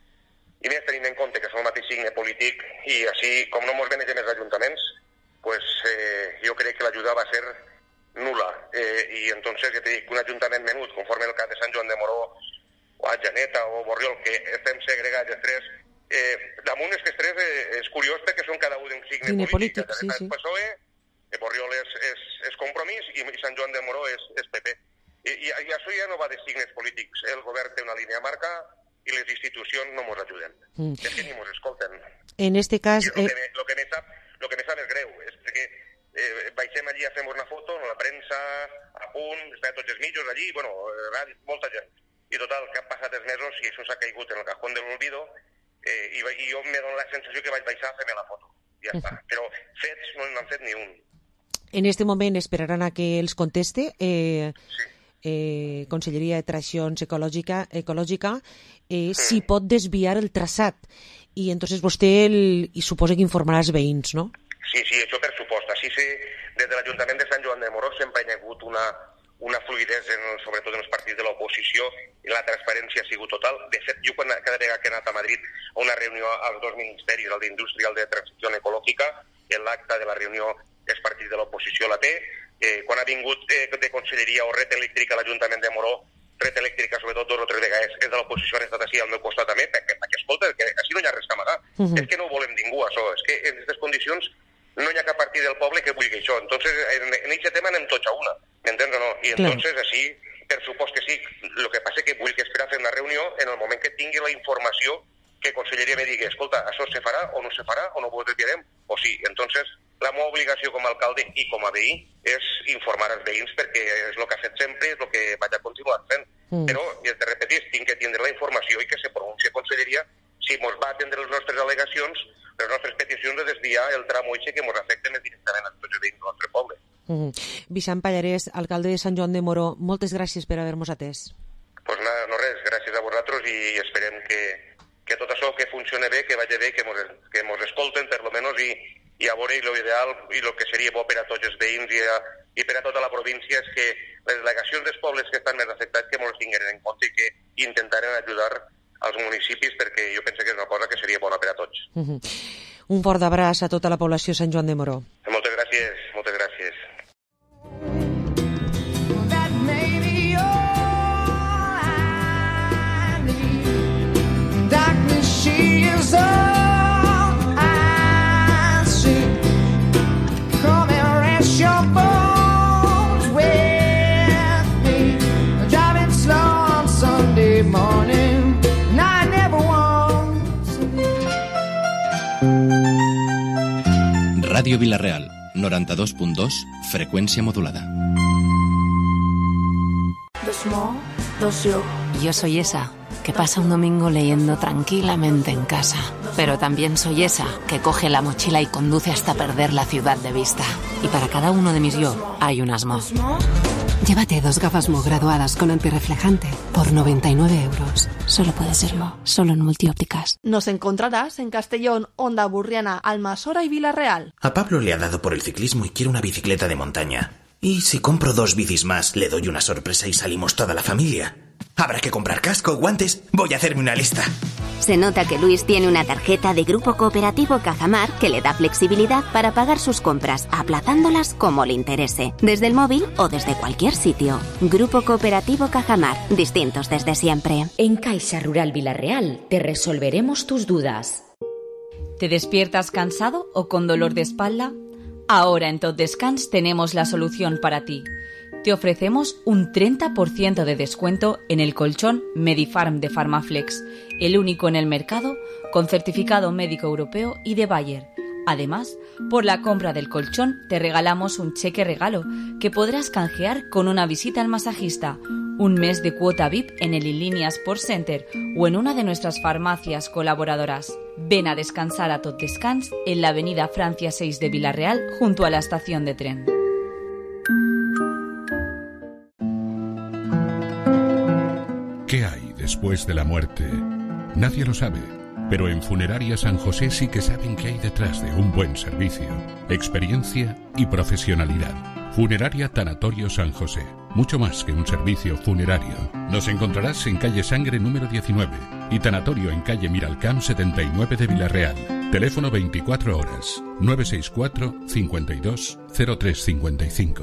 i més tenint en compte que és el mateix signe polític, i així, com no mos venegem els ajuntaments, pues, eh, jo crec que l'ajuda va ser nula. Eh, I entonces, ja t'he dit, un ajuntament menut, conforme el cas de Sant Joan de Moró, o Atzeneta o Borriol, que estem segregats els tres, eh, damunt aquests tres eh, és curiós perquè són cada un d'un signe polític. polític sí, sí. P S O E, Borriol és, és és Compromís i Sant Joan de Moró és, és P P. I, i, I això ja no va de signes polítics. El govern té una línia marca i les institucions no ens ajuden. Mm. És que ni ens escolten. En este cas... I el que, me, lo que me sap, lo que me sap és greu. És que eh, baixem allí a fer una foto, la premsa, a punt, està tots els mitjos allí, bueno, molta gent. I total, que han passat els mesos i això s'ha caigut en el cajón de l'olvido eh, i, i jo me dono la sensació que vaig baixar a fer-me la foto. Ja està. Però fets no n'han fet ni un. En este moment esperaran a que els conteste eh, sí. eh, Conselleria de Transicions Ecològica, ecològica eh, sí. si pot desviar el traçat. I entonces vostè el, i suposa que informarà els veïns, no? Sí, sí, això per supost. Així sí, des de l'Ajuntament de Sant Joan de Moró sempre hi ha hagut una... una fluidesa, en, sobretot en els partits de l'oposició, i la transparència ha sigut total. De fet, jo quan, cada vegada que he anat a Madrid a una reunió als dos ministeris, el d'Indústria i el de Transició Ecològica, en l'acte de la reunió els partits de l'oposició la té, eh, quan ha vingut eh, de Conselleria o Red Elèctrica a l'Ajuntament de Moró, Red Elèctrica, sobretot dos o tres vegades, és de l'oposició, han estat així al meu costat també, perquè, perquè escolta, que així no hi ha res que amagar. Uh-huh. És que no ho volem ningú, això. És que en aquestes condicions no hi ha cap partit del poble que vulgui això. Entonces, en aquest tema anem tots a una. ¿M'entens o no? I entonces, claro. Així, per supost que sí. El que passa que vull que esperar fer una reunió en el moment que tingui la informació que Conselleria me digui, escolta, això se farà o no se farà o no ho desviarem o sí. Entonces, la meva obligació com a alcalde i com a veí és informar els veïns perquè és el que ha fet sempre, és el que vaig a continuar fent. Mm. Però, ja te repetís, tinc que tindre la informació i que se pronuncie Conselleria si mos va atendre les nostres al·legacions, les nostres peticions de desviar el tram oixe que mos afecten directament a tots els veïns del nostre poble. Mm. Vicent Pallarès, alcalde de Sant Joan de Moró, moltes gràcies per haver-nos atès. Pues nada, no res, gràcies a vosaltres i esperem que, que tot això que funcione bé, que vagi bé, que mos, que mos escolten per lo menos i, i a veure lo ideal i el que seria bo per a tots els veïns i, a, i per a tota la província és que les delegacions dels pobles que estan més afectats que mos tingueren en compte i que intentaren ajudar als municipis perquè jo penso que és una cosa que seria bona per a tots. Mm-hmm. Un fort abraç a tota la població de Sant Joan de Moró. Moltes gràcies, moltes gràcies. Ràdio Vila-real, noranta-dos punt dos, frecuencia modulada. Yo soy esa que pasa un domingo leyendo tranquilamente en casa, pero también soy esa que coge la mochila y conduce hasta perder la ciudad de vista. Y para cada uno de mis yo hay un Asmo. Llévate dos gafas Mo graduadas con antirreflejante por noventa y nueve euros. Solo puede ser Mo, solo en Multiópticas. Nos encontrarás en Castellón, Onda Burriana, Almasora y Vila-real. A Pablo le ha dado por el ciclismo y quiere una bicicleta de montaña. Y si compro dos bicis más, le doy una sorpresa y salimos toda la familia. Habrá que comprar casco, guantes. Voy a hacerme una lista. Se nota que Luis tiene una tarjeta de Grupo Cooperativo Cajamar que le da flexibilidad para pagar sus compras, aplazándolas como le interese, desde el móvil o desde cualquier sitio. Grupo Cooperativo Cajamar, distintos desde siempre. En Caixa Rural Vila-real te resolveremos tus dudas. ¿Te despiertas cansado o con dolor de espalda? Ahora en Tot Descans tenemos la solución para ti. Te ofrecemos un treinta por ciento de descuento en el colchón Medifarm de Farmaflex, el único en el mercado con certificado médico europeo y de Bayer. Además, por la compra del colchón te regalamos un cheque regalo que podrás canjear con una visita al masajista, un mes de cuota V I P en el Inlínea Sports Center o en una de nuestras farmacias colaboradoras. Ven a descansar a Tot Descans en la avenida Francia seis de Vila-real junto a la estación de tren. ¿Qué hay después de la muerte? Nadie lo sabe, pero en Funeraria San José sí que saben qué hay detrás de un buen servicio, experiencia y profesionalidad. Funeraria Tanatorio San José, mucho más que un servicio funerario. Nos encontrarás en calle Sangre número diecinueve y Tanatorio en calle Miralcamp setenta y nueve de Vila-real. Teléfono veinticuatro horas, nueve seis cuatro, cincuenta y dos, cero tres cincuenta y cinco.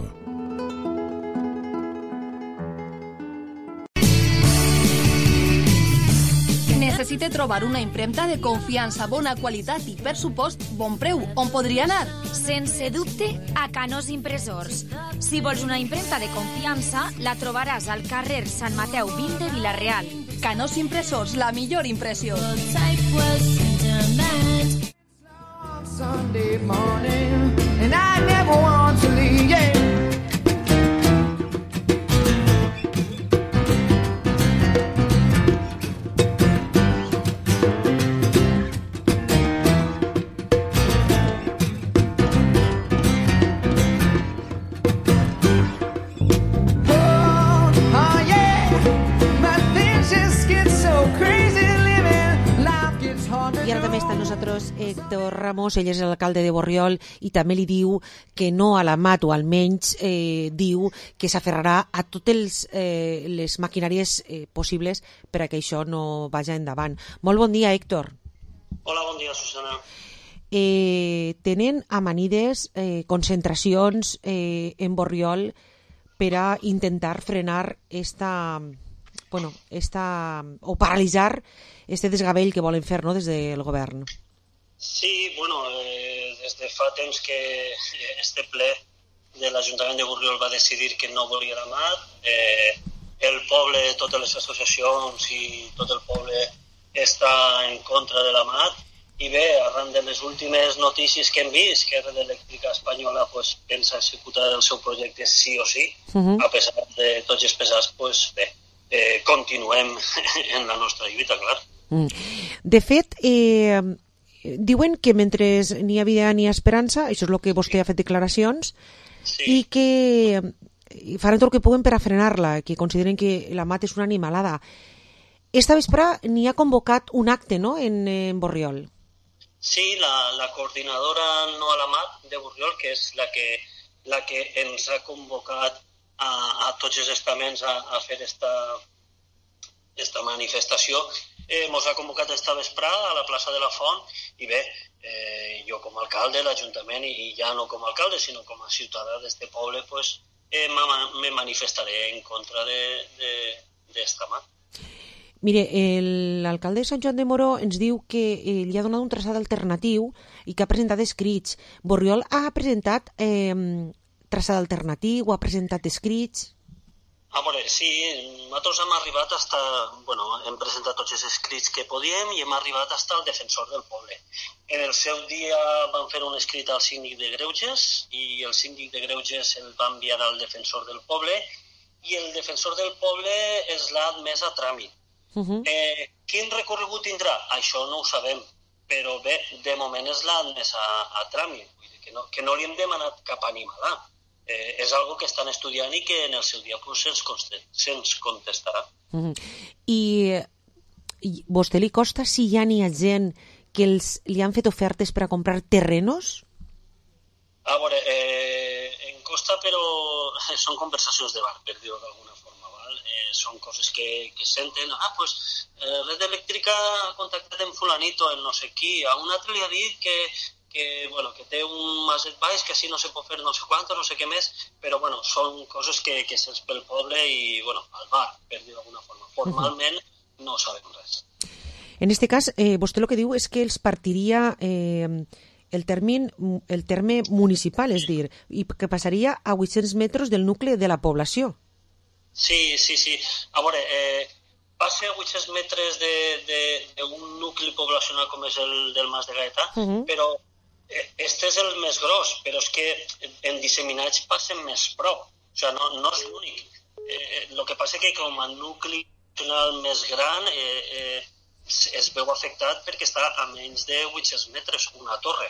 Necessite trobar una impremta de confiança, bona qualitat i, per supost, bon preu. On podria anar? Sense dubte, a Canós Impressors. Si vols una impremta de confiança, la trobaràs al carrer Sant Mateu vint de Vila-real. Canós Impressors, la millor impressió. Sunday morning, and I never want to leave. Yeah. I ara també està amb nosaltres Héctor Ramos, ell és l'alcalde de Borriol i també li diu que no a la mat, o almenys eh, diu que s'aferrarà a totes eh, les maquinàries eh, possibles per a que això no vagi endavant. Molt bon dia, Héctor. Hola, bon dia, Susana. Eh, tenen amanides eh, concentracions eh, en Borriol per a intentar frenar esta, bueno, esta, o paralitzar este desgavell que volen fer, no?, des del govern. Sí, bueno, eh, des de fa temps que este ple de l'Ajuntament de Borriol va decidir que no volia la mat. Eh, el poble, totes les associacions i tot el poble està en contra de la mat. I bé, arran de les últimes notícies que hem vist, que Red Eléctrica Espanyola pues, pensa executar el seu projecte sí o sí, uh-huh. a pesar de tots els pesats, pues, bé, eh, continuem en la nostra lluita, clar. De fet, eh, diuen que mentre n'hi ha vida n'hi ha esperança, això és el que vostè ha fet declaracions, sí. I que faran tot el que puguen per a frenar-la, que consideren que la mat és una animalada. Esta vespre n'hi ha convocat un acte, no?, en, en Borriol. Sí, la, la coordinadora No a la mat de Borriol, que és la que, la que ens ha convocat a, a tots els estaments a, a fer esta, esta manifestació, Eh, mos ha convocat esta vesprada a la plaça de la Font i bé, eh, jo com a alcalde, l'Ajuntament i, i ja no com a alcalde sinó com a ciutadà d'este poble pues, eh, me manifestaré en contra d'esta mat. Mire, l'alcalde de Sant Joan de Moró ens diu que eh, li ha donat un traçat alternatiu i que ha presentat escrits. Borriol ha presentat eh, traçat alternatiu, ha presentat escrits... A veure, sí, nosaltres hem arribat hasta, bueno, hem presentat tots els escrits que podíem i hem arribat fins al defensor del poble. En el seu dia vam fer un escrit al síndic de Greuges i el síndic de Greuges el va enviar al defensor del poble i el defensor del poble es l'ha admès a tràmit. Uh-huh. Eh, quin recorregut tindrà? Això no ho sabem, però bé, de moment es l'ha admès a, a tràmit, vull dir que no, que no li hem demanat cap animalà. Eh, és algo que estan estudiant i que en el seu dia pues, se'ns se contestarà. Uh-huh. I, I vostè li costa si ja n'hi ha gent que els, li han fet ofertes per a comprar terrenos? A veure, eh, em costa, però són conversacions de bar, per dir-ho d'alguna forma. Val? Eh, són coses que, que senten. Ah, doncs, eh, Red Eléctrica ha contactat amb fulanito, en no sé qui. A un altre li ha dit que que, bueno, que té un maset baix, que així no se pot fer no sé quant, no sé què més, però bueno, són coses que, que se'ls pel poble i bueno, al bar, per dir d'alguna forma. Formalment uh-huh. no sabem res. En este cas, eh, vostè el que diu és que els partiria eh, el, termin, el terme municipal, és dir, i que passaria a vuit-cents metres del nucli de la població. Sí, sí, sí. A veure, eh, passa a vuit-cents metres d'un nucli poblacional com és el del Mas de Gaetà, uh-huh. però este és el més gros, però és que en disseminats passen més prop. O sigui, no, no és l'únic. Eh, el que passa és que com a nucli poblacional més gran eh, eh, es veu afectat perquè està a menys de vuit-cents metres, una torre.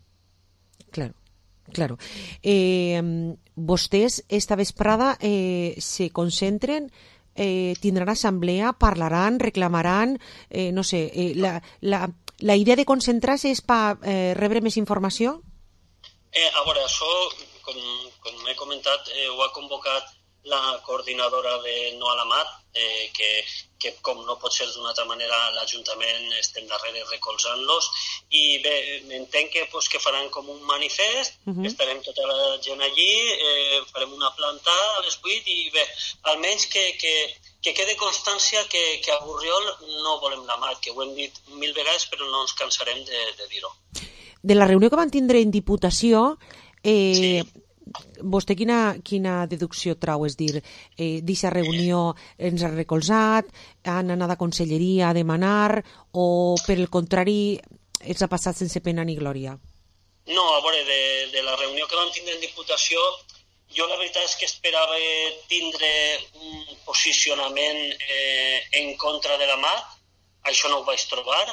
Claro, claro. Eh, vostès esta vesprada eh, se concentren, eh, tindran assemblea, parlaran, reclamaran, eh, no sé, eh, la... la La idea de concentrar-se és per eh, rebre més informació? Eh, a veure, això, com, com he comentat, eh, ho ha convocat la coordinadora de No a la Mat, eh, que, que com no pot ser d'una altra manera l'Ajuntament estem darrere recolzant-los, i bé, entenc que, pues, que faran com un manifest, uh-huh. estarem tota la gent allí, eh, farem una planta a les vuit i bé, almenys que, que, que quede constància que, que a Borriol no volem la mat, que ho hem dit mil vegades però no ens cansarem de, de dir-ho. De la reunió que van tindre en Diputació, eh, sí. vostè quina, quina deducció trau? És dir, eh, d'aquesta reunió ens ha recolzat, han anat a Conselleria a demanar, o per el contrari els ha passat sense pena ni glòria? No, a veure, de, de la reunió que vam tindre en Diputació, jo la veritat és que esperava tindre un posicionament eh, en contra de la M A T, això no ho vaig trobar,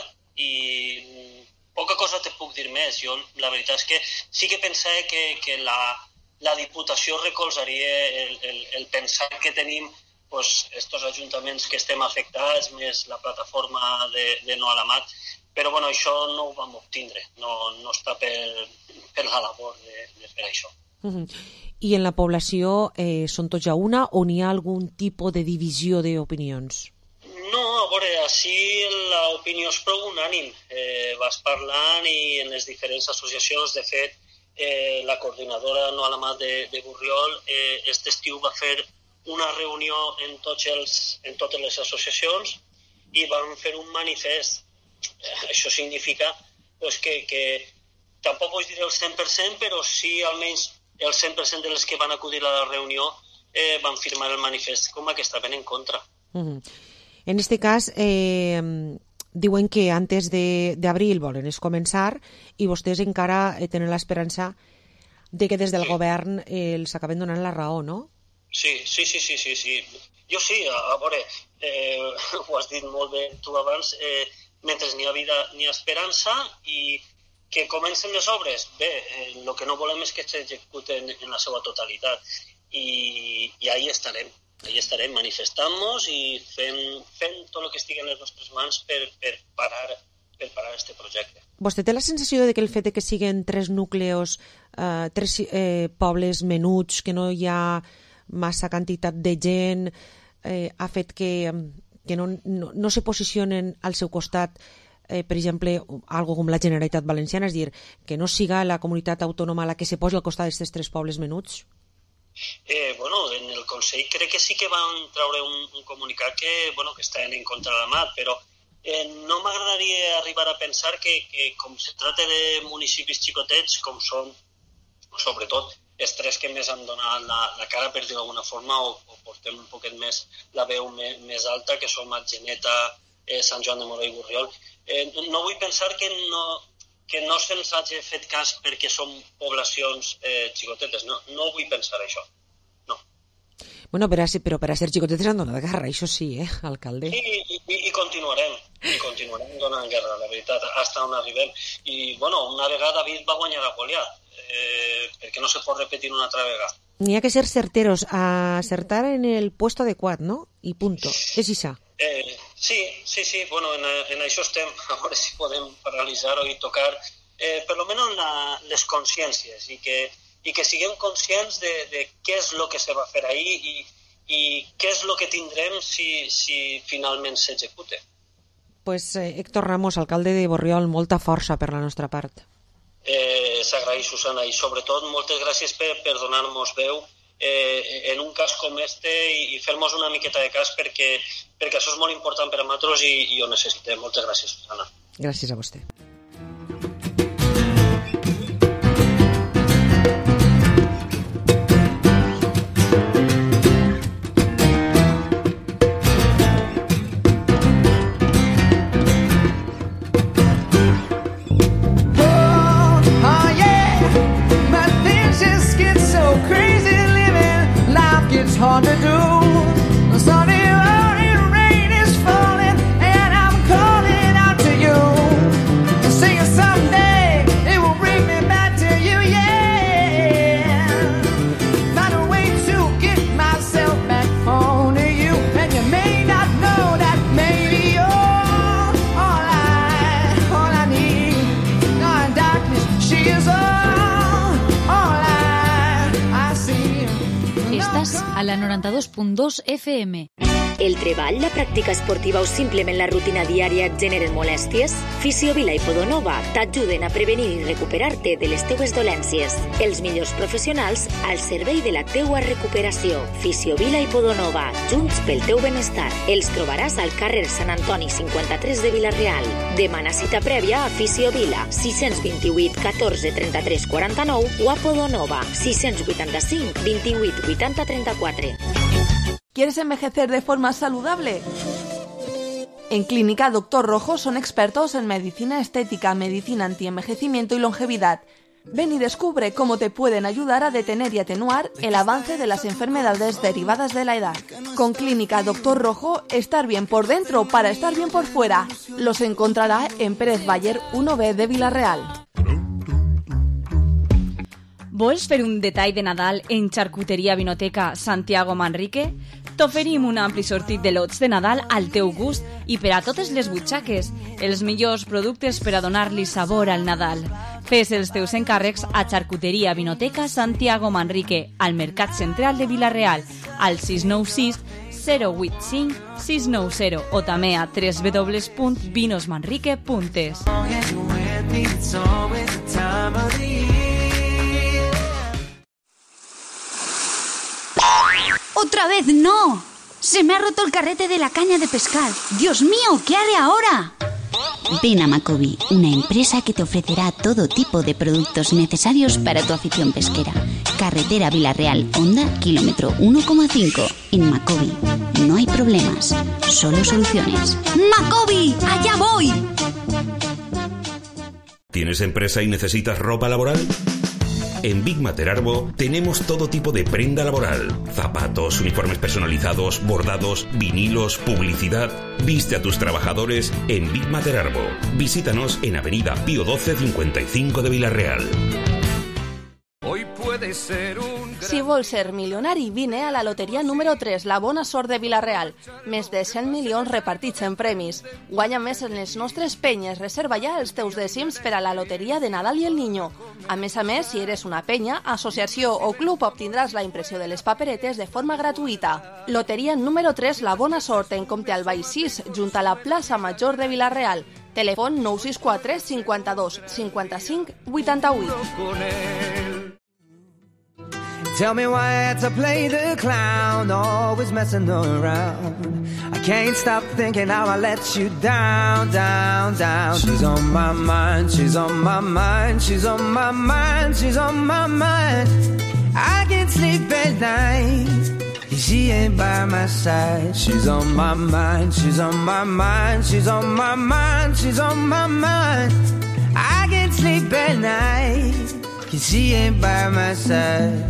i poca cosa te puc dir més. Jo la veritat és que sí que pensava que, que la la Diputació recolzaria el, el, el pensar que tenim pues, estos ajuntaments que estem afectats, més la plataforma de, de No a la M A T, però bueno, això no ho vam obtindre, no, no està per, per la labor de, de fer això. Uh-huh. I en la població eh, són tots a una o n'hi ha algun tipus de divisió d'opinions? No, a veure, així l'opinió és prou unànim. Eh, vas parlant i en les diferents associacions, de fet, Eh, la coordinadora No a la M A T de, de Borriol eh, este estiu va fer una reunió en, tots els, en totes les associacions i van fer un manifest. Eh, això significa pues, que, que tampoc vull dir el cent per cent, però sí almenys el cent per cent de les que van acudir a la reunió eh, van firmar el manifest com a que estaven en contra. Uh-huh. En este cas, eh, diuen que antes de, d'abril volen es començar i vostès encara eh, tenen l'esperança de que des del sí. govern eh, els acaben donant la raó, no? Sí, sí, sí, sí, sí, sí. Jo sí, a, a veure, eh, ho has dit molt bé tu abans, eh, mentre n'hi ha vida n'hi ha esperança i que comencen les obres, bé, eh, el que no volem és que s'executen en la seva totalitat i, i ahí estarem. Ahí estarem manifestant-nos i fent, fent tot el que estigui en les nostres mans per, per parar per parar este projecte. Vostè té la sensació de que el fet de que siguin tres núcleos, eh, tres eh, pobles menuts, que no hi ha massa quantitat de gent, eh, ha fet que, que no, no, no se posicionen al seu costat, eh, per exemple, algo com la Generalitat Valenciana, és dir, que no siga la comunitat autònoma la que se posi al costat d'aquests tres pobles menuts? Eh, bueno, en el Consell crec que sí que van treure un, un comunicat que, bueno, que estaven en contra de la M A T, però eh, no m'agradaria arribar a pensar que, que com se trata de municipis xicotets, com són, sobretot, els tres que més han donat la, la cara, per dir d'alguna forma, o, o portem un poquet més la veu me, més alta, que són Atzeneta, eh, Sant Joan de Moró i Borriol. Eh, no vull pensar que no... que no se'ns hagi fet cas perquè són poblacions eh, xicotetes. No, no vull pensar això. No. Bueno, però, però per a ser xicotetes han donat guerra, això sí, eh, alcalde? Sí, i, i, i continuarem. I continuarem donant guerra, la veritat, hasta on arribem. I, bueno, una vegada David va guanyar a Goliat, eh, perquè no se pot repetir una altra vegada. N'hi ha que ser certeros, acertar en el puesto adequat, no? I punto. És això. Eh, sí, sí, sí, bueno, en, en això estem, a veure si podem paralitzar-ho i tocar, eh, per almenys la, les consciències, i que, i que siguem conscients de, de què és el que se va fer ahir i, i què és el que tindrem si, si finalment s'execute. Pues eh, Héctor Ramos, alcalde de Borriol, molta força per la nostra part. Eh, S'agraeix, Susana, i sobretot moltes gràcies per, per donar-nos veu Eh, en un cas com este i, i fer-nos una miqueta de cas perquè, perquè això és molt important per a nosaltres i, i ho necessitem. Moltes gràcies, Susana. Gràcies a vostè. Hard to do. The sunny morning rain is falling, and I'm calling out to you. Sing it someday, it will bring me back to you, yeah. Find a way to get myself back home to you, and you may not know that maybe you're all I, all I need. Now in darkness, she is all, all I, I see. Estás a la noranta dos punt dos F M. El treball, la pràctica esportiva o simplement la rutina diària et generen molèsties? Fisiovila i Podonova t'ajuden a prevenir i recuperar-te de les teues dolències. Els millors professionals al servei de la teua recuperació. Fisiovila i Podonova, junts pel teu benestar. Els trobaràs al carrer Sant Antoni cinquanta-tres de Vila-real. Demana cita prèvia a Fisiovila, sis dos vuit, catorze, trenta-tres, quaranta-nou o a Podonova, sis vuitanta-cinc, vint-i-vuit, vuitanta, trenta-quatre. ¿Quieres envejecer de forma saludable? En Clínica Doctor Rojo son expertos en medicina estética, medicina antienvejecimiento y longevidad. Ven y descubre cómo te pueden ayudar a detener y atenuar el avance de las enfermedades derivadas de la edad. Con Clínica Doctor Rojo, estar bien por dentro para estar bien por fuera. Los encontrará en Pérez Bayer uno B de Vila-real. Vols fer un detall de Nadal en Xarcuteria Vinoteca Santiago Manrique? T'oferim un ampli sortit de lots de Nadal al teu gust i per a totes les butxaques, els millors productes per a donar-li sabor al Nadal. Fes els teus encàrrecs a Xarcuteria Vinoteca Santiago Manrique, al Mercat Central de Vila-real, al sis nou sis, zero vuit cinc, sis nou zero o també a w w w punt vinos manrique punt es. ¡Otra vez no! ¡Se me ha roto el carrete de la caña de pescar! ¡Dios mío! ¿Qué haré ahora? Ven a Macobi, una empresa que te ofrecerá todo tipo de productos necesarios para tu afición pesquera. Carretera Vila-real, Honda, kilómetro uno coma cinco. En Macobi no hay problemas, solo soluciones. ¡Macobi! ¡Allá voy! ¿Tienes empresa y necesitas ropa laboral? En Big Mater Arbo tenemos todo tipo de prenda laboral. Zapatos, uniformes personalizados, bordados, vinilos, publicidad. Viste a tus trabajadores en Big Mater Arbo. Visítanos en Avenida Pío doce cincuenta y cinco de Vila-real. Hoy puede ser un... Si vols ser milionari, vine a la loteria número tres, la bona sort de Vila-real. Més de cent milions repartits en premis. Guanya més en les nostres penyes. Reserva ja els teus dècims per a la loteria de Nadal i el Niño. A més a més, si eres una penya, associació o club, obtindràs la impressió de les paperetes de forma gratuïta. Loteria número tres, la bona sort, en Comte Albay sis, junt a la plaça Major de Vila-real. Telèfon nou sis quatre, cinquanta-dos, cinquanta-cinc, vuitanta-vuit. Tell me why I had to play the clown, always messing around. I can't stop thinking how I let you down, down, down. She's on my mind, she's on my mind, she's on my mind, she's on my mind. I can't sleep at night, she ain't by my side. She's on my mind, she's on my mind, she's on my mind, she's on my mind. I can't sleep at night, cause she ain't by my side.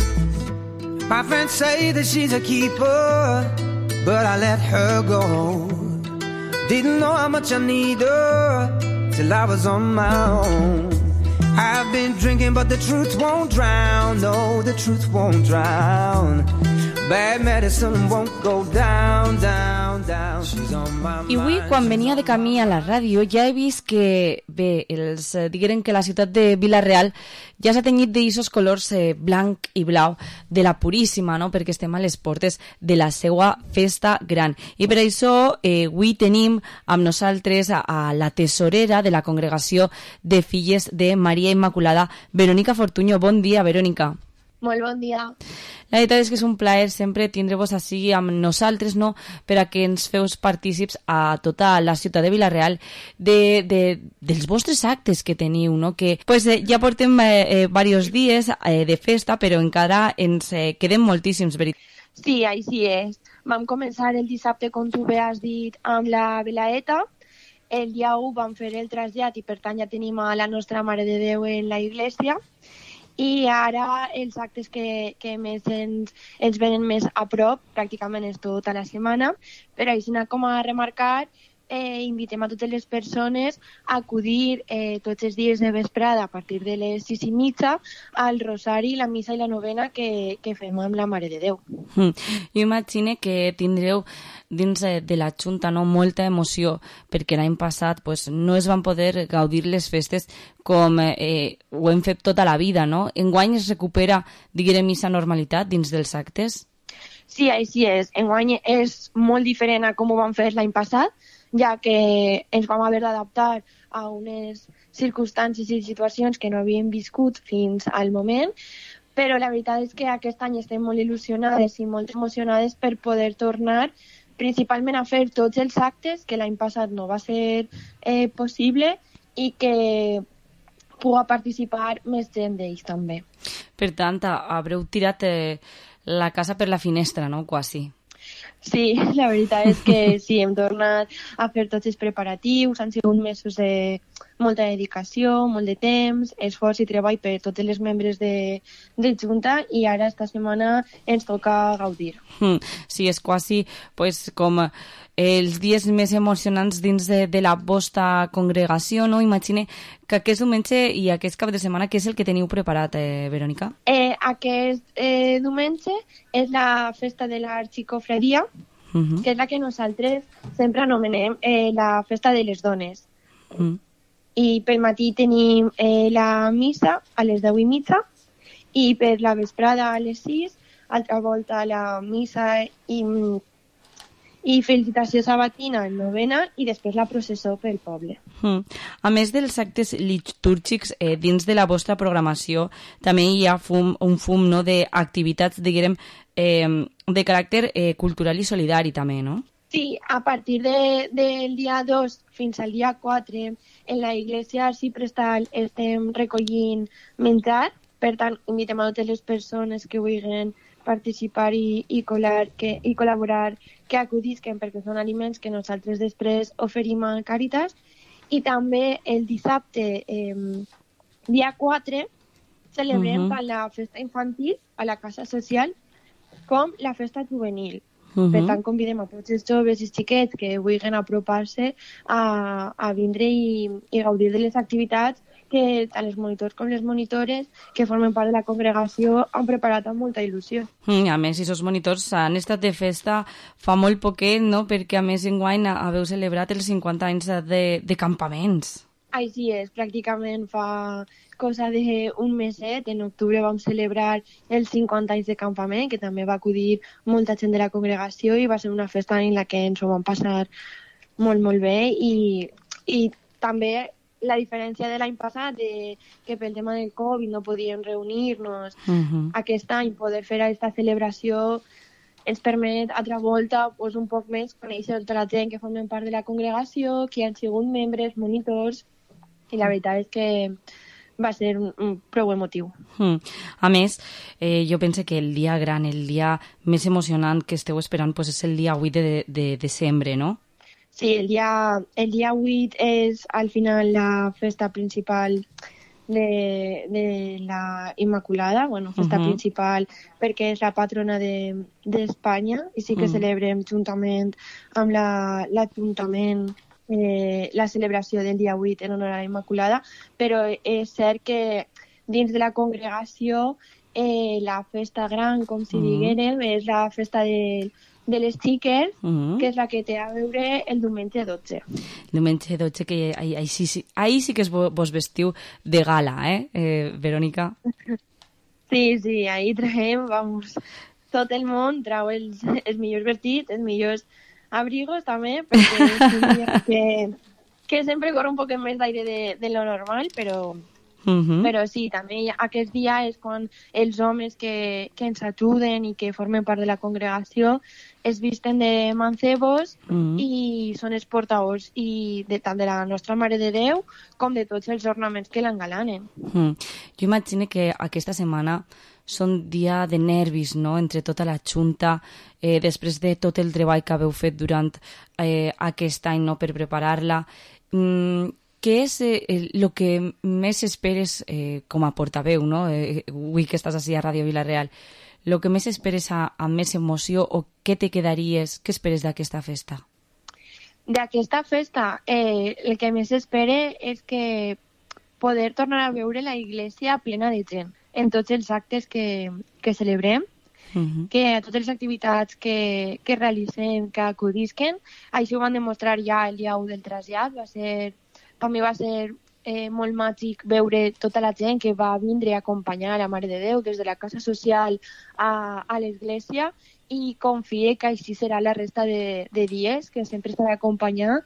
My friends say that she's a keeper, but I let her go. Didn't know how much I need her till I was on my own. I've been drinking, but the truth won't drown. No, the truth won't drown. Bad medicine won't go down, down, down. She's on my mind. I avui, quan venia de camí a la ràdio, ja he vist que, bé, els eh, digueren que la ciutat de Vila-real ja s'ha tenyit d'eixos colors eh, blanc i blau de la Puríssima, no?, perquè estem a les portes de la seva festa gran. I per això eh, avui tenim amb nosaltres a, a la tesorera de la Congregació de Filles de Maria Immaculada, Verònica Fortuño. Bon dia, Verònica. Molt bon dia. La veritat és que és un plaer sempre tindre-vos així amb nosaltres, no?, per a que ens feus partícips a tota la ciutat de Vila-real de, de, dels vostres actes que teniu, no?, que pues, eh, ja portem eh, eh, diversos dies eh, de festa, però encara ens eh, queden moltíssims, veritat. Sí, així és. Vam començar el dissabte, com tu bé has dit, amb la velaeta. El dia u vam fer el trasllat i per tant ja tenim a la nostra Mare de Déu en la iglesia. I ara els actes que, que més ens, ens venen més a prop, pràcticament és tota la setmana, però així com a remarcar, eh, invitem a totes les persones a acudir eh, tots els dies de vesprada a partir de les sis i mitja al rosari, la missa i la novena que, que fem amb la Mare de Déu. Mm. Jo imagino que tindreu dins de la Junta, no, molta emoció, perquè l'any passat pues, no es van poder gaudir les festes com eh, ho hem fet tota la vida, no? Enguany es recupera, diguem, aquesta normalitat dins dels actes? Sí, així és. Enguany és molt diferent a com ho vam fer l'any passat, ja que ens vam haver d'adaptar a unes circumstàncies i situacions que no havíem viscut fins al moment, però la veritat és que aquest any estem molt il·lusionades i molt emocionades per poder tornar principalment a fer tots els actes que l'any passat no va ser eh, possible i que puga participar més gent d'ells també. Per tant, haureu tirat eh, la casa per la finestra, no? Quasi. Sí, la veritat és que sí, hem tornat a fer tots els preparatius, han sigut mesos de molta dedicació, molt de temps, esforç i treball per tots els membres de, de Junta i ara esta setmana ens toca gaudir. Sí, és quasi pues, com els dies més emocionants dins de, de la vostra congregació, no? Imagine que aquest diumenge i aquest cap de setmana, què és el que teniu preparat, eh, Verònica? Eh, aquest eh, diumenge és la festa de l'arxicofredia, uh-huh. que és la que nosaltres sempre anomenem eh, la festa de les dones. Uh-huh. I pel matí tenim eh, la missa a les deu i mitja i per la vesprada a les sis, altra volta la missa i, i felicitació sabatina en novena i després la processó pel poble. Mm. A més dels actes litúrgics, eh, dins de la vostra programació també hi ha fum, un fum no, d'activitats, diguem, eh, de caràcter eh, cultural i solidari també, no? Sí, a partir de, del dia dos fins al dia quatre en la Iglesia Arciprestal estem recollint menjar, per tant invitem a totes les persones que vulguin participar i, i, colar, que, i col·laborar que acudisquen perquè són aliments que nosaltres després oferim a Càritas. I també el dissabte, eh, dia quatre, celebrem uh-huh. tant la festa infantil a la Casa Social com la festa juvenil. Uh-huh. Per tant, convidem a tots els joves i xiquets que vulguin apropar-se a, a vindre i, i gaudir de les activitats que tant els monitors com les monitores que formen part de la congregació han preparat amb molta il·lusió. Mm, a més, aquests monitors han estat de festa fa molt poquet, no? Perquè a més enguany haveu celebrat els cinquanta anys de, de campaments. Així és, pràcticament fa cosa d'un meset, en octubre vam celebrar els cinquanta anys de campament, que també va acudir molta gent de la congregació i va ser una festa en la que ens ho vam passar molt, molt bé i, i també la diferència de l'any passat, de, que pel tema del Covid no podíem reunir-nos, uh-huh. aquest any poder fer aquesta celebració ens permet altra volta pues, un poc més conèixer tota la gent que formen part de la congregació, que han sigut membres, monitors, i la veritat és que va ser un, un prou emotiu. Mm. A més, eh, jo penso que el dia gran, el dia més emocionant que esteu esperant pues, és el dia vuit de, de desembre, no? Sí, el dia, el dia vuit és al final la festa principal de, de la Immaculada, bueno, festa uh-huh. principal perquè és la patrona d'Espanya de, i sí que uh-huh. celebrem juntament amb l'Ajuntament la, eh, la celebració del dia vuit en honor a la Immaculada, però és cert que dins de la congregació eh, la festa gran, com si uh-huh. diguérem, és la festa de de les xiques, uh-huh. que és la que té a veure el diumenge dotze. El diumenge dotze, que ahí, ahí, sí, sí, ahí sí que es vos vestiu de gala, eh, eh Verònica? Sí, sí, ahí traiem, vamos, tot el món trau els, els millors vestits, els millors abrigos també, perquè és un dia que, que sempre corre un poc més d'aire de, de lo normal, però... Uh-huh. Però sí, també aquest dia és quan els homes que, que ens ajuden i que formen part de la congregació es visten de mancebos uh-huh. i són els portadors i de, tant de la nostra Mare de Déu com de tots els ornaments que l'engalanen. Uh-huh. Jo imagino que aquesta setmana són dia de nervis, no?, entre tota la Junta, eh, després de tot el treball que haveu fet durant eh, aquest any, no?, per preparar-la. Mm, què és el eh, que més esperes eh, com a portaveu, no? Eh, avui que estàs així a Ràdio Vila-real, el que més esperes a, a més emoció o què te quedaries, què esperes d'aquesta festa? D'aquesta festa, eh, el que més espere és que poder tornar a veure la iglesia plena de gent en tots els actes que, que celebrem, uh-huh. que a totes les activitats que, que realitzem, que acudisquen, així ho van demostrar ja el dia u del trasllat, va ser... També va ser eh, molt màgic veure tota la gent que va vindre a acompanyar a la Mare de Déu des de la Casa Social a, a l'església i confie que així serà la resta de, de dies, que sempre estarà acompanyada,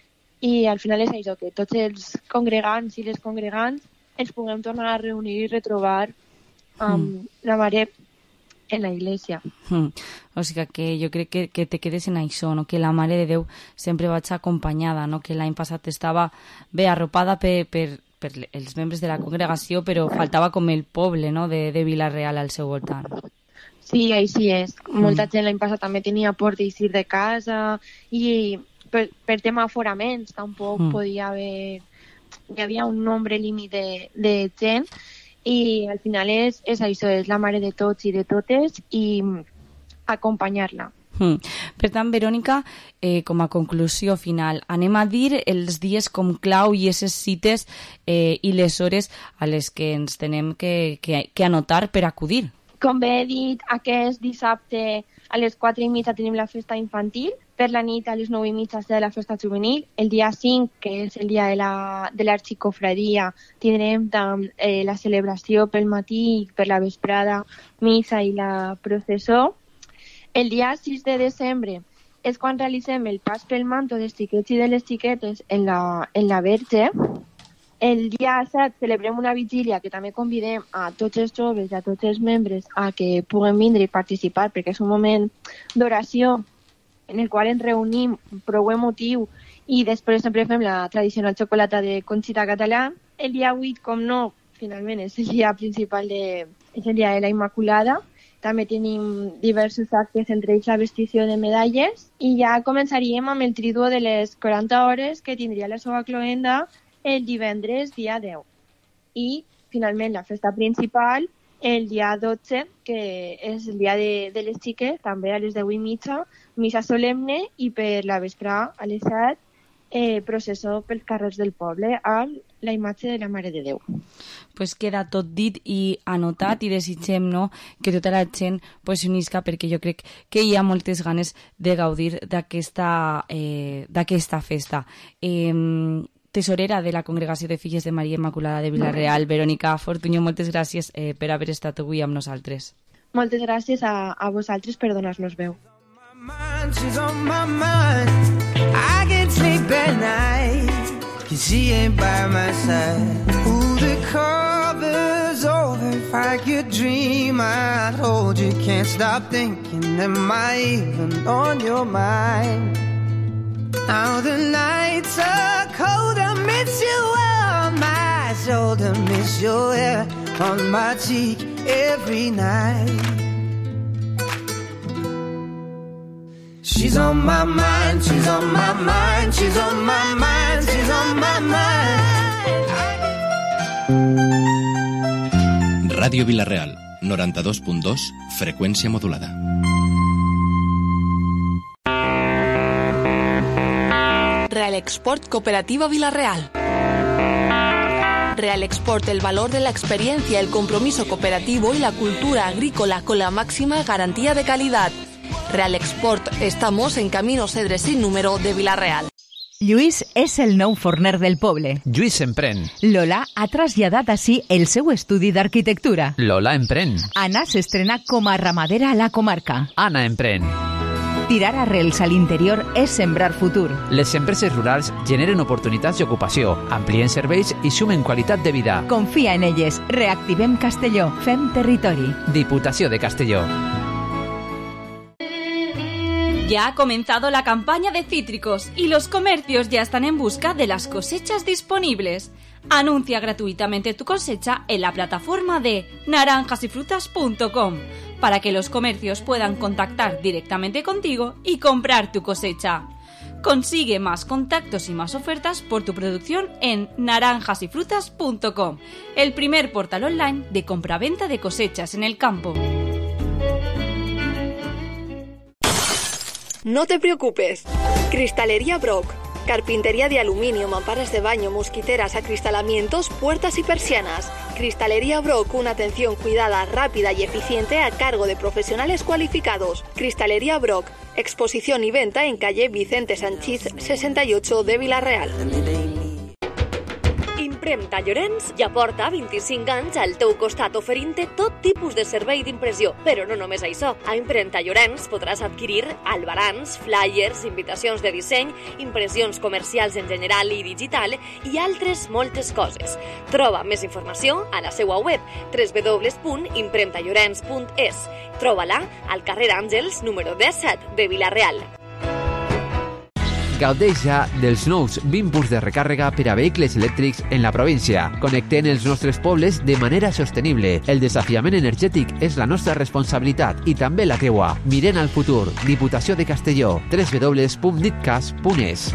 i al final és això, que tots els congregants i les congregants ens puguem tornar a reunir i retrobar amb mm. la mare en la iglesia. Mm. O sigui que jo crec que, que te quedes en això, no? Que la Mare de Déu sempre vaig acompanyada, no? Que l'any passat estava bé arropada per, per, per els membres de la congregació, però faltava com el poble, no? de, de Vila-real al seu voltant. Sí, així és. Mm. Molta gent l'any passat també tenia por d'eixir de casa i per, per tema aforaments tampoc mm. podia haver... Hi havia un nombre límit de, de gent i al final és, és això, és la mare de tots i de totes i acompanyar-la. Mm. Per tant, Verònica, eh, com a conclusió final, anem a dir els dies com clau i aquestes cites eh, i les hores a les que ens tenem que, que, que anotar per acudir. Com bé he dit, aquest dissabte a les quatre i mitja tenim la festa infantil, per la nit a les nou i mitja serà la festa juvenil, el dia cinc, que és el dia de la, de l'arxicofradia, tindrem tam, eh, la celebració pel matí, per la vesprada, missa i la processó. El dia sis de desembre és quan realitzem el pas pel manto dels xiquets i de les xiquetes en la, en la Verge. El dia set celebrem una vigília que també convidem a tots els joves i a tots els membres a que puguen vindre i participar, perquè és un moment d'oració en el qual ens reunim prou emotiu i després sempre fem la tradicional xocolata de Conxita Català. El dia vuit, com no, finalment és el dia principal, de, és el dia de la Immaculada. També tenim diversos actes, entre ells la vestició de medalles, i ja començaríem amb el triduo de les quaranta hores que tindria la seva cloenda el divendres dia deu. I finalment la festa principal el dia dotze, que és el dia de, de les xiques, també a les deu i mitja, missa solemne, i per la vesprà a les set, eh, processó pels carrers del poble amb la imatge de la Mare de Déu. Pues queda tot dit i anotat i desitgem, no?, que tota la gent pues, s'unisca, perquè jo crec que hi ha moltes ganes de gaudir d'aquesta eh, d'aquesta festa. Eh, Tesorera de la Congregació de Filles de Maria Immaculada de Vila-real, Verònica Fortuño, moltes gràcies eh, per haver estat avui amb nosaltres. Moltes gràcies a, a vosaltres per donar-nos veu. She's on my mind. I can't sleep at night, 'cause she ain't by my side. Ooh, the cover's over. If I could dream, I'd hold you. Can't stop thinking, am I even on your mind? Now the nights are cold, I miss you on my shoulder, miss your hair on my cheek every night. She's on my mind, she's on my mind, she's on my mind, she's on my mind. Ràdio Vila-real, noranta-dos punt dos, freqüència modulada. Real Export Cooperativa Vila-real. Real Export, el valor de la experiencia, el compromiso cooperativo y la cultura agrícola con la máxima garantía de calidad. Real Export, estamos en Camino Cedre sin número de Vila-real. Lluís és el nou forner del poble. Lluís emprèn. Lola ha traslladat així el seu estudi d'arquitectura. Lola emprèn. Anna s'estrena com a ramadera a la comarca. Anna emprèn. Tirar arrels a l'interior és sembrar futur. Les empreses rurals generen oportunitats d'ocupació, amplien serveis i sumen qualitat de vida. Confia en elles. Reactivem Castelló. Fem territori. Diputació de Castelló. Ya ha comenzado la campaña de cítricos y los comercios ya están en busca de las cosechas disponibles. Anuncia gratuitamente tu cosecha en la plataforma de naranjas y frutas punto com para que los comercios puedan contactar directamente contigo y comprar tu cosecha. Consigue más contactos y más ofertas por tu producción en naranjas y frutas punto com, el primer portal online de compraventa de cosechas en el campo. No te preocupes. Cristalería Brock. Carpintería de aluminio, mamparas de baño, mosquiteras, acristalamientos, puertas y persianas. Cristalería Brock, una atención cuidada, rápida y eficiente a cargo de profesionales cualificados. Cristalería Brock, exposición y venta en calle Vicente Sanchís sesenta y ocho de Vila-real. Impremta Llorenç ja porta vint-i-cinc anys al teu costat oferint-te tot tipus de servei d'impressió. Però no només això. A Impremta Llorenç podràs adquirir albarans, flyers, invitacions de disseny, impressions comercials en general i digital i altres moltes coses. Troba més informació a la seva web w w w punt impremta llorenç punt es. Troba-la al carrer Àngels, número disset de Vila-real. Gaudeix ja dels nous vint punts de recàrrega per a vehicles elèctrics en la província. Connectem els nostres pobles de manera sostenible. El desafiament energètic és la nostra responsabilitat i també la teua. Mirem al futur. Diputació de Castelló. w w w punt ditcas punt es.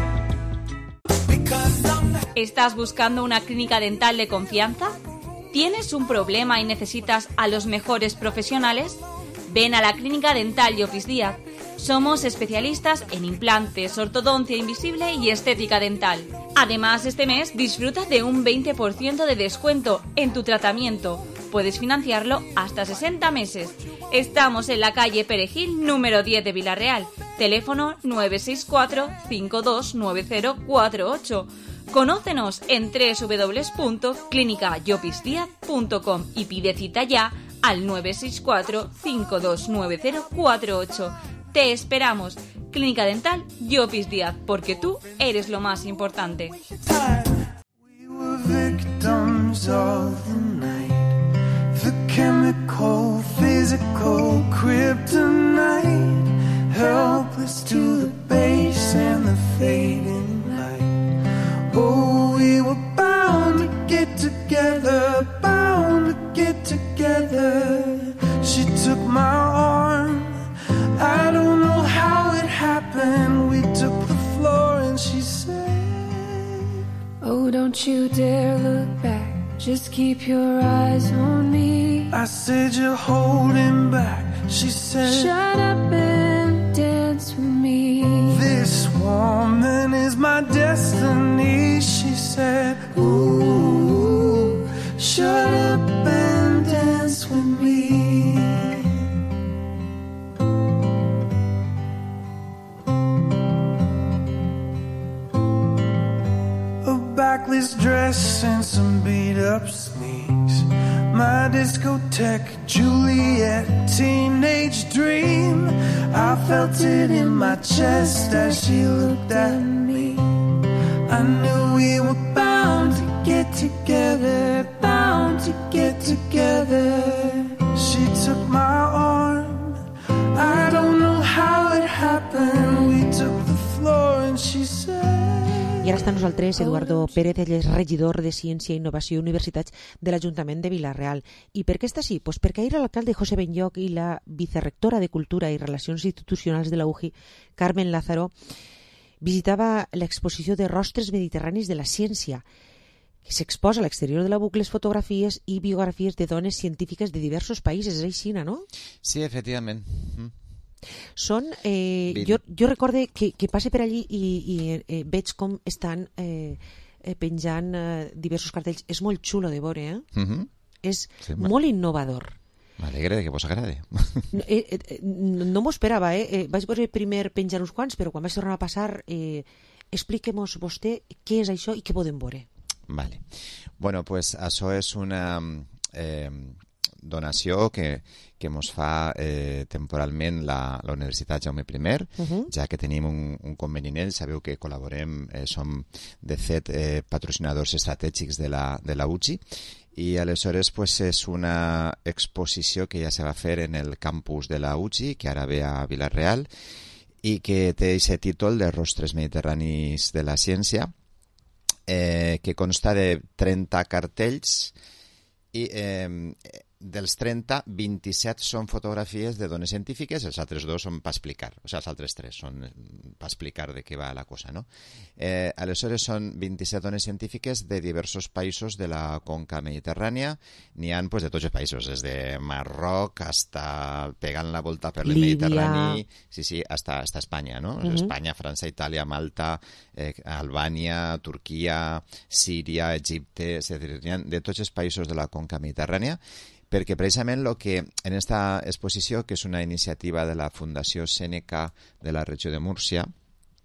¿Estás buscando una clínica dental de confianza? ¿Tienes un problema y necesitas a los mejores profesionales? Ven a la Clínica Dental Llopis Díaz. Somos especialistas en implantes, ortodoncia invisible y estética dental. Además, este mes disfruta de un veinte por ciento de descuento en tu tratamiento. Puedes financiarlo hasta sesenta meses. Estamos en la calle Perejil, número diez de Vila-real. Teléfono nueve seis cuatro, cinco dos nueve cero cuatro ocho. Conócenos en w w w punto clínica llopis díaz punto com y pide cita ya al nueve seis cuatro, cinco dos nueve cero cuatro ocho. Te esperamos. Clínica Dental Llopis Díaz, porque tú eres lo más importante. We were victims of the night, the chemical, physical kryptonite, helpless to the base and the fading light. Oh, we were bound to get together, bound to get together. She took my arm, I don't know how it happened. We took the floor and she said, Oh, don't you dare look back, just keep your eyes on me. I said, you're holding back. She said, Shut up and dance with me. This woman is my destiny. She said, ooh, shut up and dance with me. Backless dress and some beat-up sneaks, my discotheque Juliet teenage dream. I felt it in my chest as she looked at me. I knew we were bound to get together, bound to get together. She took my arm, I don't know how it happened. We took the floor and she said. I ara està amb nosaltres Eduardo Pérez, ell és regidor de Ciència, Innovació i Universitats de l'Ajuntament de Vila-real. I per què està així? Pues perquè ahir l'alcalde José Benlloch i la vicerrectora de Cultura i Relacions Institucionals de la U J I, Carmen Lázaro, visitava l'exposició de Rostres Mediterranis de la Ciència, que s'exposa a l'exterior de la bucle fotografies i biografies de dones científiques de diversos països. És així, no? Sí, efectivament. Mm. Són, eh, jo, jo recorde que, que passe per allí i, i eh, veig com estan eh, penjant eh, diversos cartells. És molt xulo de veure, eh? Mm-hmm. És sí, molt innovador. M'alegre que vos agrade. No, eh, eh, no m'ho esperava, eh? eh? Vaig veure primer penjar uns quants, però quan vaig tornar a passar, eh, expliquem-nos vostè què és això i què podem veure. Vale. Bueno, pues això és una eh, donació que que ens fa eh, temporalment la, la Universitat Jaume I, uh-huh. ja que tenim un, un conveni en ell. Sabeu que col·laborem, eh, som de fet eh, patrocinadors estratègics de la, de la U J I, i aleshores pues, és una exposició que ja se va fer en el campus de la U J I, que ara ve a Vila-real, i que té aquest títol de Rostres Mediterranis de la Ciència, eh, que consta de trenta cartells i eh, dels trenta, vint-i-set són fotografies de dones científiques, els altres dos són per explicar, o sigui, els altres tres són per explicar de què va la cosa, no? Eh, aleshores són vint-i-set dones científiques de diversos països de la conca mediterrània, n'hi ha pues, de tots els països, des de Marroc hasta pegant la volta per el Mediterrani, sí, sí, hasta, hasta Espanya, no? Uh-huh. Espanya, França, Itàlia, Malta, eh, Albània, Turquia, Síria, Egipte, és a dir, n'hi ha de tots els països de la conca mediterrània, perquè precisament el que en aquesta exposició, que és una iniciativa de la Fundació Sèneca de la regió de Múrcia,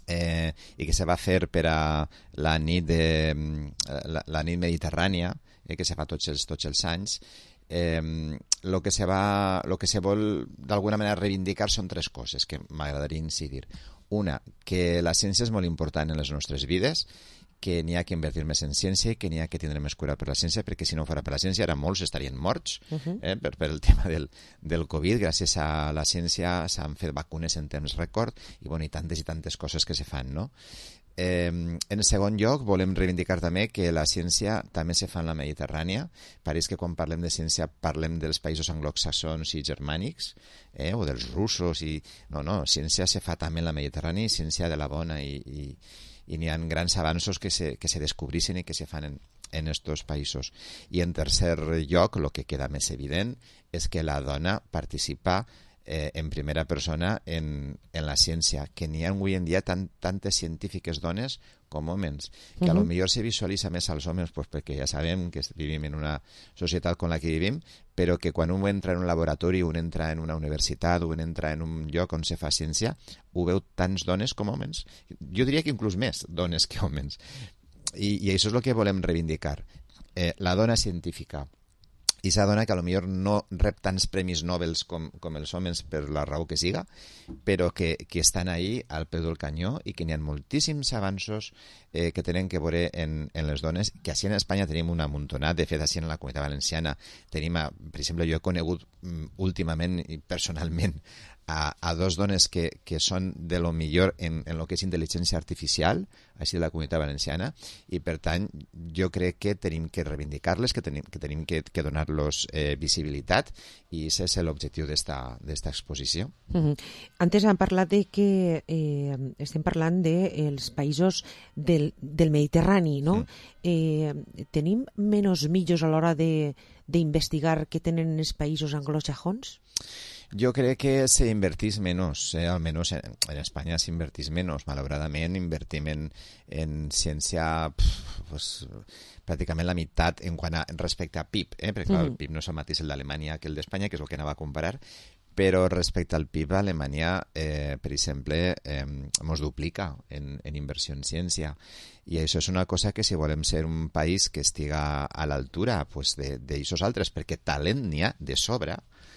eh, i que se va fer per a la nit, de, la, la nit mediterrània, eh, que se fa tots els, tots els anys. Eh, lo que se va, lo que se vol d'alguna manera reivindicar són tres coses que m'agradaria incidir. Una, que la ciència és molt important en les nostres vides, que n'hi ha que invertir més en ciència i que n'hi ha que tindre més cura per la ciència, perquè si no fora per la ciència ara molts estarien morts eh, per, per el tema del, del Covid. Gràcies a la ciència s'han fet vacunes en temps rècord i, bueno, i tantes i tantes coses que se fan, no? Eh, en segon lloc, volem reivindicar també que la ciència també se fa en la Mediterrània. Pareix que quan parlem de ciència parlem dels països anglosaxons i germànics, eh, o dels russos, i no, no, ciència se fa també en la Mediterrània, i ciència de la bona, i, i i n'hi ha grans avanços que se, que se descobreixen i que se fan en, en estos països. I en tercer lloc, el que queda més evident és que la dona participa eh, en primera persona en, en la ciència, que n'hi ha avui en dia tant, tantes científiques dones com homes, que uh-huh. a lo millor se visualitza més als homes pues, perquè ja sabem que vivim en una societat com la que vivim, però que quan un entra en un laboratori, un entra en una universitat, un entra en un lloc on se fa ciència, ho veu tants dones com homes. Jo diria que inclús més dones que homes. I, i això és el que volem reivindicar. Eh, la dona científica. I s'ha dona que a lo millor no rep tants premis Nobel com, com els homes per la raó que siga, però que, que estan ahí al peu del canyó i que n'hi ha moltíssims avanços eh, que tenen que veure en, en les dones, que així en Espanya tenim un amuntonat. De fet, així en la Comunitat Valenciana tenim, a, per exemple, jo he conegut um, últimament i personalment a, a dos dones que, que són de lo millor en, en lo que és intel·ligència artificial, així de la Comunitat Valenciana, i per tant jo crec que tenim que reivindicar-les, que tenim que, tenim que, que donar-los eh, visibilitat, i aquest és l'objectiu d'esta d'esta exposició. Uh-huh. Antes han parlat de que eh, estem parlant dels països del, del Mediterrani, no? Mm. Eh, tenim menys mitjos a l'hora d'investigar que tenen els països anglosajons? Jo crec que se invertís menys, eh? almenys en, en Espanya s'invertís menys. Malauradament invertim en, en ciència pf, pues, pràcticament la meitat en quant a respecte a P I B, eh? perquè clar, el P I B no és el mateix el d'Alemanya que el d'Espanya, que és el que anava a comparar, però respecte al P I B, Alemanya, eh, per exemple, eh, ens duplica en, en inversió en ciència. I això és una cosa que si volem ser un país que estiga a l'altura pues, d'aixòs altres, perquè talent n'hi ha de sobre,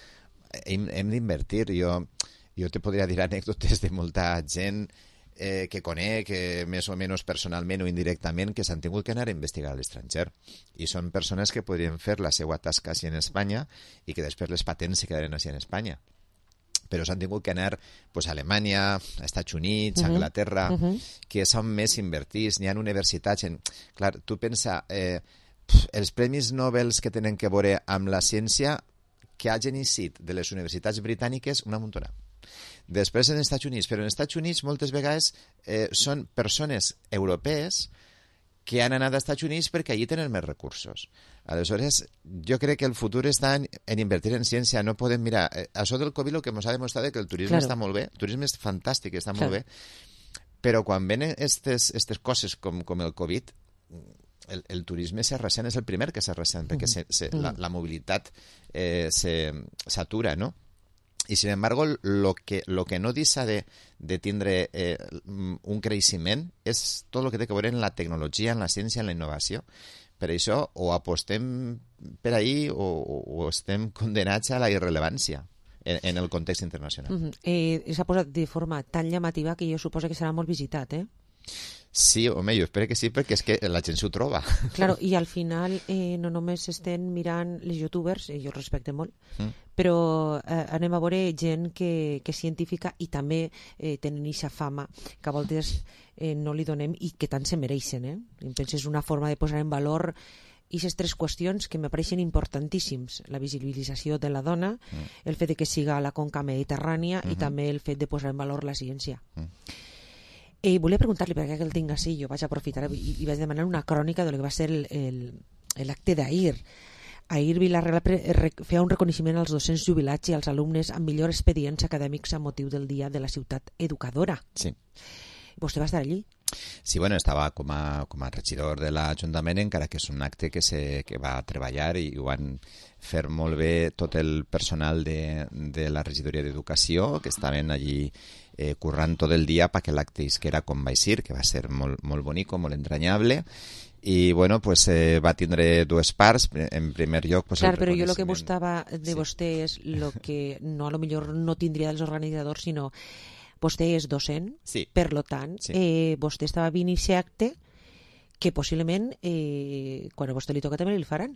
hem, hem d'invertir. Jo, jo te podria dir anècdotes de molta gent eh, que conec, eh, més o menys personalment o indirectament, que s'han tingut que anar a investigar a l'estranger. I són persones que podrien fer la seva tasca així en Espanya i que després les patents se quedaren així en Espanya. Però s'han tingut que anar pues, a Alemanya, a Estats Units, a uh-huh. Anglaterra, uh-huh. que són més invertits. N'hi ha universitats... En... Clar, tu pensa, eh, pf, els premis Nobel que tenen que veure amb la ciència que hagin eixit de les universitats britàniques una muntona. Després en Estats Units, però en Estats Units moltes vegades eh, són persones europees que han anat als Estats Units perquè allí tenen més recursos. Aleshores, jo crec que el futur està en, en invertir en ciència. No podem mirar... Eh, això del Covid el que ens ha demostrat és que el turisme claro. està molt bé, el turisme és fantàstic, està claro. molt bé, però quan venen aquestes coses com, com el Covid, el, el turisme se ressent, és el primer que se ressent, perquè se, se, la, la mobilitat eh, s'atura, no? I, sin embargo, lo que, lo que no deixa de, de tindre eh, un creixement és tot el que té que veure en la tecnologia, en la ciència, en la innovació. Per això, o apostem per ahí o, o estem condenats a la irrellevància en, en el context internacional. Uh-huh. eh, S'ha posat de forma tan llamativa que jo suposo que serà molt visitat, eh? Sí, home, jo espero que sí, perquè és que la gent s'ho troba. Claro, i al final eh, no només estem mirant les youtubers, eh, jo respecte molt, mm. però eh, anem a veure gent que, que és científica i també eh, tenen eixa fama que a voltes eh, no li donem i que tant se mereixen. Eh? Em penso és una forma de posar en valor aquestes tres qüestions que m'apareixen importantíssims: la visibilització de la dona, mm. el fet de que siga a la conca mediterrània mm-hmm. i també el fet de posar en valor la ciència. Mm. Eh, volia preguntar-li, perquè que el tinc així, jo vaig aprofitar i, i vaig demanar una crònica de lo que va ser l'acte d'ahir. Ahir Vila-real feia un reconeixement als docents jubilats i als alumnes amb millors expedients acadèmics a motiu del Dia de la Ciutat Educadora. Sí. Vostè va estar allí? Sí, bueno, estava com a, com a regidor de l'Ajuntament, encara que és un acte que, se, que va treballar i ho van fer molt bé tot el personal de, de la regidoria d'Educació, que estaven allí eh, currant tot el dia perquè l'acte isquera com va ser, que va ser molt, molt bonico, molt entranyable. I bueno, pues, eh, va tindre dues parts. En primer lloc, pues, clar, però jo el que buscava de sí. vostè és el que no, a lo millor no tindria dels organitzadors, sinó vostè és docent, sí. per lo tant, sí. eh, vostè estava vint aquest acte que possiblement eh, quan a vostè li toca també li faran.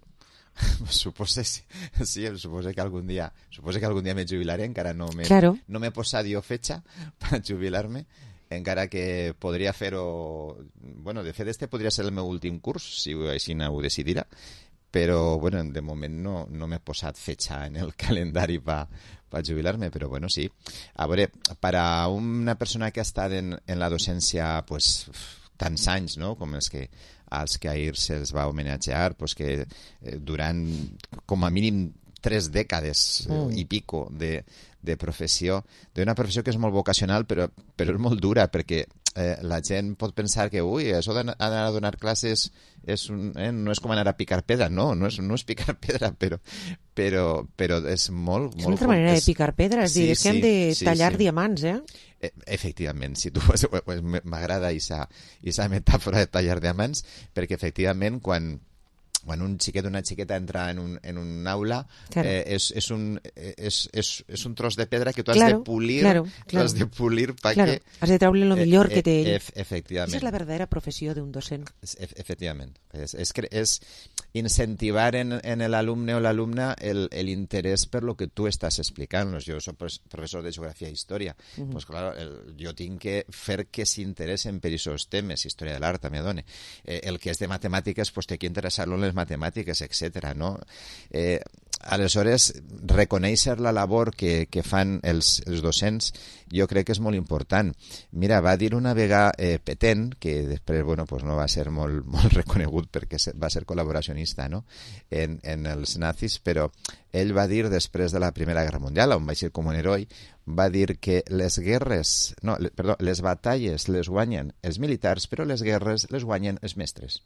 Supose, sí, sí, supose que algun dia supose que algun dia me jubilaré, encara no m'he claro. no m'he posat jo fetxa per jubilar-me, encara que podria fer-ho, bueno, de fet este podria ser el meu últim curs si així ho decidirà, però bueno, de moment no, no m'he posat fetxa en el calendari per pa jubilar-me, però bueno, sí. A veure, per a una persona que ha estat en, en la docència pues, tants anys, no?, com els que als que ahir se'ls va homenatjar, pues que eh, durant com a mínim tres dècades mm. i pico de, de professió, d'una professió que és molt vocacional, però, però és molt dura, perquè eh, la gent pot pensar que ui, això d'anar a donar classes és un, eh, no és com anar a picar pedra, no, no és, no és picar pedra, però, però, però és molt... És molt una altra manera és... de picar pedra, és sí, dir, és sí, que hem de sí, tallar sí. diamants, eh? Efectivament, si tu pues, m'agrada aquesta metàfora de tallar diamants, perquè efectivament quan quan un xiquet o una xiqueta entra en un, en un aula, claro. eh, és, és, un, és, és, és un tros de pedra que tu has claro, de pulir, claro, claro. claro. has de pulir perquè... Claro. Has de treure lo millor eh, que té ell. Ef, efectivament. Esa és la verdadera professió d'un docent. Ef, efectivament. És, és, és incentivar en, en l'alumne o l'alumna l'interès per lo que tu estàs explicant. Jo soc professor de geografia i història. Uh -huh. Pues, claro, el, jo tinc que fer que s'interessen per aquests temes, història de l'art també dona. Eh, el que és de matemàtiques, pues, té que interessar-lo en les matemàtiques, etcètera. No? Eh, aleshores, reconèixer la labor que, que fan els, els docents jo crec que és molt important. Mira, va dir una vegada eh, Petén, que després bueno, pues no va ser molt, molt reconegut perquè va ser col·laboracionista, no? en, en els nazis, però ell va dir després de la Primera Guerra Mundial, on va ser com un heroi, va dir que les guerres, no, le, perdó, les batalles les guanyen els militars, però les guerres les guanyen els mestres.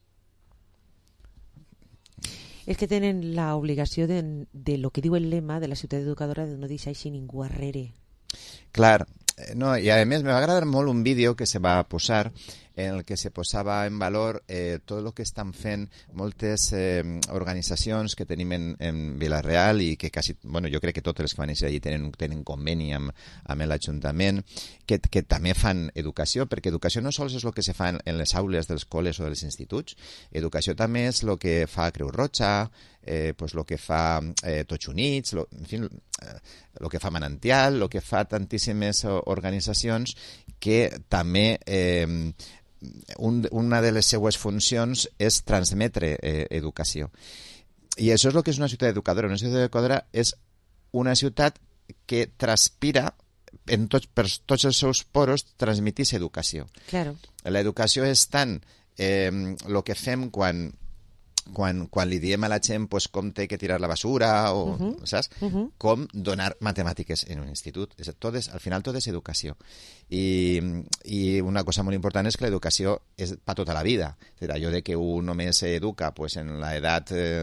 És que tenen l'obligació de, de lo que diu el lema de la ciutat educadora de no deixar així ningú arrere. Clar, no, i a més me va agradar molt un vídeo que se va posar en el que se posava en valor eh, tot el que estan fent moltes eh, organitzacions que tenim en, en Vila-real i que quasi, bueno, jo crec que totes les que van néixer allí tenen, tenen conveni amb, amb l'Ajuntament, que, que també fan educació, perquè educació no sols és el que se fa en, en les aules dels col·les o dels instituts, educació també és el que fa Creu Roja, eh, pues lo que fa eh, Tots Units, lo, en fi, eh, lo que fa Manantial, lo que fa tantíssimes organitzacions que també eh, un, una de les seues funcions és transmetre eh, educació. I això és el que és una ciutat educadora. Una ciutat educadora és una ciutat que transpira en tots, per tots els seus poros transmitís educació. Claro. L'educació és tant eh, el que fem quan Quan, quan li diem a la gent pues, com té que tirar la basura o, uh-huh. saps? Uh-huh. Com donar matemàtiques en un institut. És, tot és, al final tot és educació. I, i una cosa molt important és que l'educació és per tota la vida. És dir, allò de que un només s'educa pues, en l'edat eh,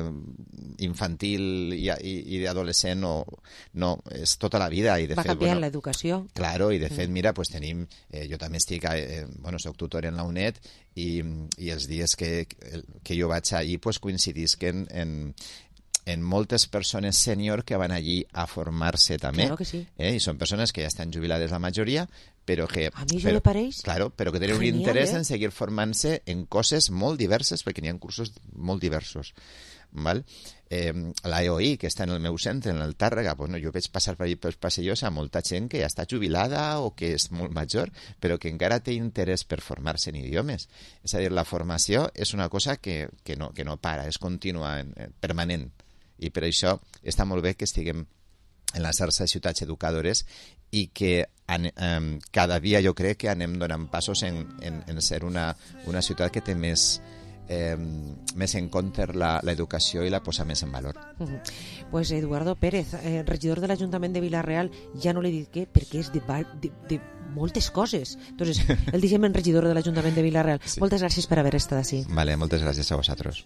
infantil i, i, i d'adolescent no, no, és tota la vida. I de Va fet, canviant bueno, l'educació. Claro, i de fet, mira, pues, tenim... Eh, jo també estic... Eh, bueno, soc tutor en la UNED i, i els dies que, que jo vaig allí pues, coincidís que en, en, en moltes persones sènior que van allí a formar-se també. Claro que sí. Eh? I són persones que ja estan jubilades la majoria, però que... A mi això però, me pareix claro, però que tenen genial, un interès eh? en seguir formant-se en coses molt diverses, perquè n'hi ha cursos molt diversos. Val? Eh, la E O I, que està en el meu centre, en el Tàrrega, bueno, jo veig passar per allà pels passeillos a molta gent que ja està jubilada o que és molt major, però que encara té interès per formar-se en idiomes. És a dir, la formació és una cosa que, que, no, que no para, és contínua, permanent. I per això està molt bé que estiguem en la xarxa de ciutats educadores i que an, um, cada dia jo crec que anem donant passos en, en, en ser una, una ciutat que té més... Eh, més en compte l'educació i la posa més en valor. Uh-huh. Pues Eduardo Pérez, eh, regidor de l'Ajuntament de Vila-real, ja no l'he dit què, perquè és de, de, de moltes coses. Entonces, el deixem en regidor de l'Ajuntament de Vila-real. Sí. Moltes gràcies per haver estat així. Vale, moltes gràcies a vosaltres.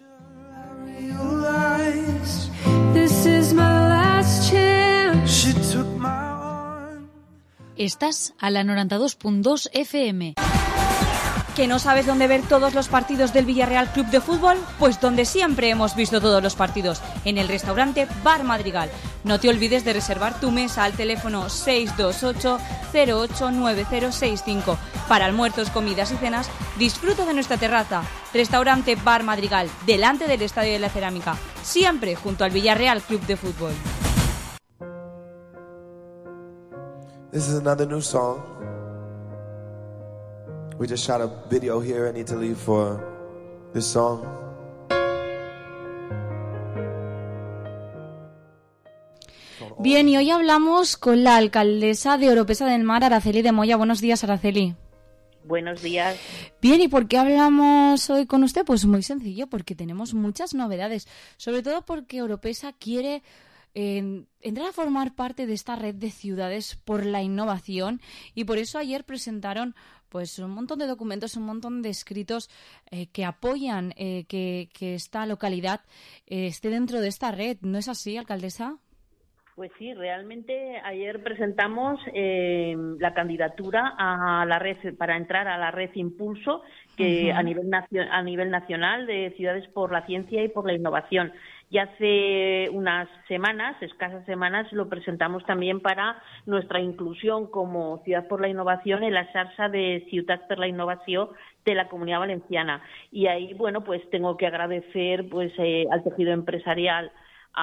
This is my last chance. She took my... Estás a la noventa y dos punto dos F M. ¿Que no sabes dónde ver todos los partidos del Villarreal Club de Fútbol? Pues donde siempre hemos visto todos los partidos, en el restaurante Bar Madrigal. No te olvides de reservar tu mesa al teléfono seis dos ocho cero ocho nueve cero seis cinco. Para almuerzos, comidas y cenas, disfruta de nuestra terraza. Restaurante Bar Madrigal, delante del Estadio de la Cerámica. Siempre junto al Villarreal Club de Fútbol. This is another new song. We just shot a video here in Italy for this song. Bien, y hoy hablamos con la alcaldesa de Oropesa del Mar, Araceli de Moya. Buenos días, Araceli. Buenos días. Bien, ¿y por qué hablamos hoy con usted? Pues muy sencillo, porque tenemos muchas novedades, sobre todo porque Oropesa quiere eh, entrar a formar parte de esta red de ciudades por la innovación, y por eso ayer presentaron pues un montón de documentos, un montón de escritos eh, que apoyan eh, que, que esta localidad eh, esté dentro de esta red. ¿No es así, alcaldesa? Pues sí, realmente ayer presentamos eh, la candidatura a la red para entrar a la red Impulso, que uh-huh. a nivel nacio- a nivel nacional de ciudades por la ciencia y por la innovación. Y hace unas semanas, escasas semanas, lo presentamos también para nuestra inclusión como ciudad por la innovación en la xarxa de Ciutat per la Innovació de la Comunidad Valenciana. Y ahí, bueno, pues tengo que agradecer pues eh, al tejido empresarial,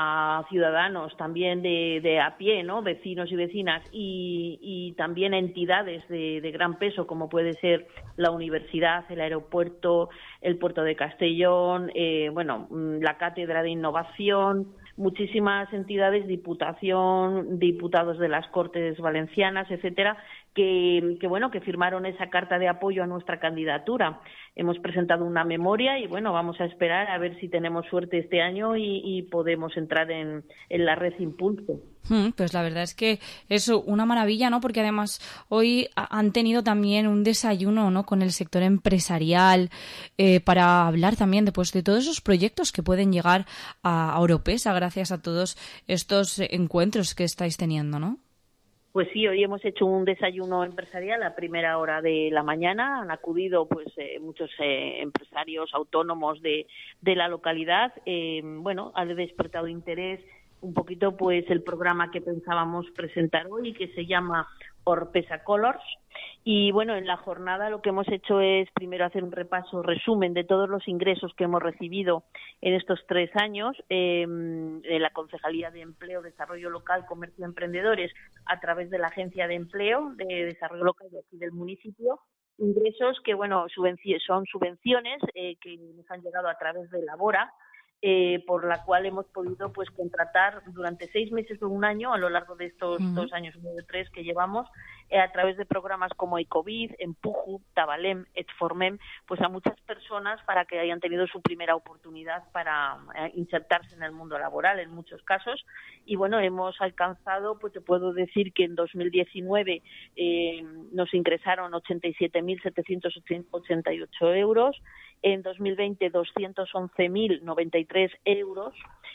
a ciudadanos también de, de a pie, ¿no? Vecinos y vecinas, y, y también a entidades de, de gran peso, como puede ser la universidad, el aeropuerto, el puerto de Castellón, eh, bueno, la cátedra de innovación, muchísimas entidades, diputación, diputados de las Cortes Valencianas, etcétera, que, que bueno, que firmaron esa carta de apoyo a nuestra candidatura. Hemos presentado una memoria y bueno, vamos a esperar a ver si tenemos suerte este año y, y podemos entrar en, en la red Impulso. Pues la verdad es que es una maravilla, ¿no? Porque además hoy han tenido también un desayuno, ¿no?, con el sector empresarial eh, para hablar también de, pues, de todos esos proyectos que pueden llegar a, a Oropesa gracias a todos estos encuentros que estáis teniendo, ¿no? Pues sí, hoy hemos hecho un desayuno empresarial a primera hora de la mañana. Han acudido pues eh, muchos eh, empresarios autónomos de, de la localidad. Eh, bueno, ha despertado interés un poquito pues el programa que pensábamos presentar hoy, que se llama Oropesa Colors. Y bueno, en la jornada lo que hemos hecho es primero hacer un repaso, resumen de todos los ingresos que hemos recibido en estos tres años eh, de la Concejalía de Empleo, Desarrollo Local, Comercio y Emprendedores a través de la Agencia de Empleo de Desarrollo Local de aquí del municipio. Ingresos que, bueno, subvenci- son subvenciones eh, que nos han llegado a través de Labora, Eh, por la cual hemos podido pues contratar durante seis meses o un año a lo largo de estos uh-huh. dos años y tres que llevamos eh, a través de programas como Ecovid, Empuju, Tabalem, Etformem, pues a muchas personas para que hayan tenido su primera oportunidad para eh, insertarse en el mundo laboral en muchos casos. Y bueno, hemos alcanzado, pues te puedo decir que en dos mil diecinueve eh, nos ingresaron ochenta y siete mil setecientos ochenta y ocho euros, en dos mil veinte doscientos once mil noventa y tres euros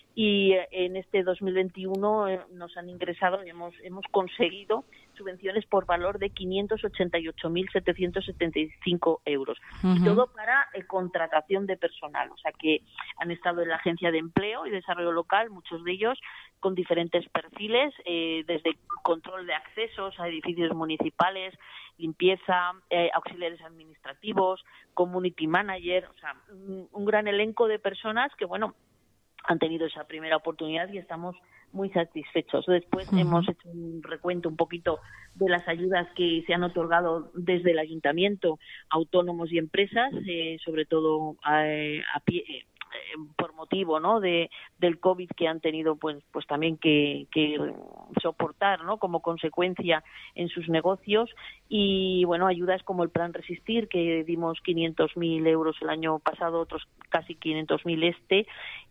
y en este dos mil veintiuno eh, nos han ingresado y hemos, hemos conseguido subvenciones por valor de quinientos ochenta y ocho mil setecientos setenta y cinco euros. Uh-huh. Y todo para eh, contratación de personal, o sea que han estado en la Agencia de Empleo y Desarrollo Local, muchos de ellos con diferentes perfiles, eh, desde control de accesos a edificios municipales, limpieza, eh, auxiliares administrativos, community manager, o sea, un, un gran elenco de personas que, bueno, han tenido esa primera oportunidad y estamos muy satisfechos. Después uh-huh. hemos hecho un recuento un poquito de las ayudas que se han otorgado desde el ayuntamiento a autónomos y empresas, eh, sobre todo a, a pie, eh, eh, por motivo, ¿no?, de del COVID que han tenido pues pues también que, que soportar, ¿no?, como consecuencia en sus negocios. Y bueno, ayudas como el Plan Resistir, que dimos quinientos mil euros el año pasado, otros casi quinientos mil este,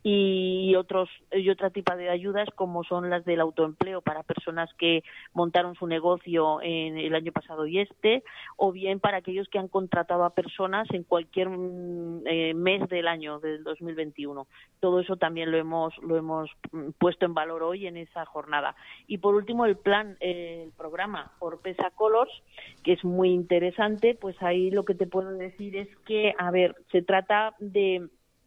y otros y otra tipo de ayudas como son las del autoempleo para personas que montaron su negocio en el año pasado y este, o bien para aquellos que han contratado a personas en cualquier eh, mes del año del dos mil veintiuno. Todo eso también lo hemos lo hemos puesto en valor hoy en esa jornada. Y por último el plan, eh, el programa Oropesa Colors, que es muy interesante. Pues ahí lo que te puedo decir es que, a ver, se trata de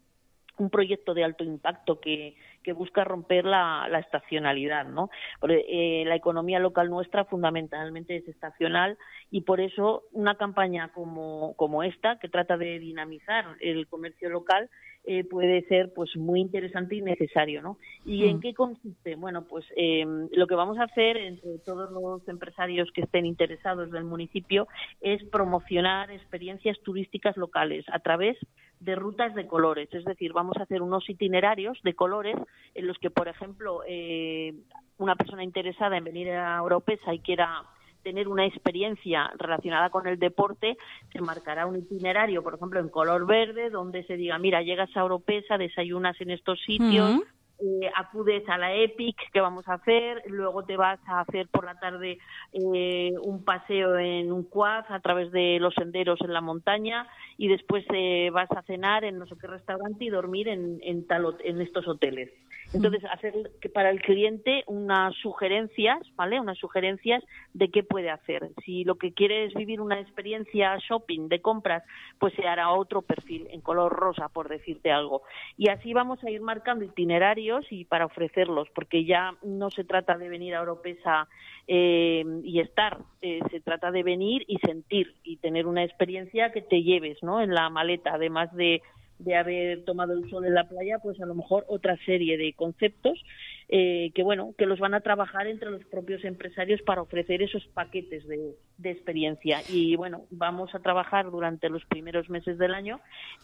un proyecto de alto impacto que, que busca romper la, la estacionalidad, ¿no? Porque, eh, la economía local nuestra fundamentalmente es estacional, y por eso una campaña como, como esta, que trata de dinamizar el comercio local, eh, puede ser pues muy interesante y necesario, ¿no? ¿Y mm. en qué consiste? Bueno, pues eh, lo que vamos a hacer entre todos los empresarios que estén interesados del municipio es promocionar experiencias turísticas locales a través de rutas de colores. Es decir, vamos a hacer unos itinerarios de colores en los que, por ejemplo, eh, una persona interesada en venir a Oropesa y quiera tener una experiencia relacionada con el deporte, se marcará un itinerario, por ejemplo, en color verde, donde se diga, mira, llegas a Oropesa, desayunas en estos sitios, uh-huh. Eh, acudes a la EPIC que vamos a hacer, luego te vas a hacer por la tarde eh, un paseo en un quad a través de los senderos en la montaña, y después eh, vas a cenar en no sé qué restaurante y dormir en, en, tal, en estos hoteles. Entonces, hacer que para el cliente unas sugerencias, ¿vale? Unas sugerencias de qué puede hacer. Si lo que quiere es vivir una experiencia shopping de compras, pues se hará otro perfil en color rosa, por decirte algo. Y así vamos a ir marcando itinerarios y para ofrecerlos, porque ya no se trata de venir a Oropesa eh, y estar, eh, se trata de venir y sentir y tener una experiencia que te lleves, ¿no?, en la maleta, además de de haber tomado el sol en la playa, pues a lo mejor otra serie de conceptos eh, que bueno, que los van a trabajar entre los propios empresarios para ofrecer esos paquetes de, de experiencia. Y bueno, vamos a trabajar durante los primeros meses del año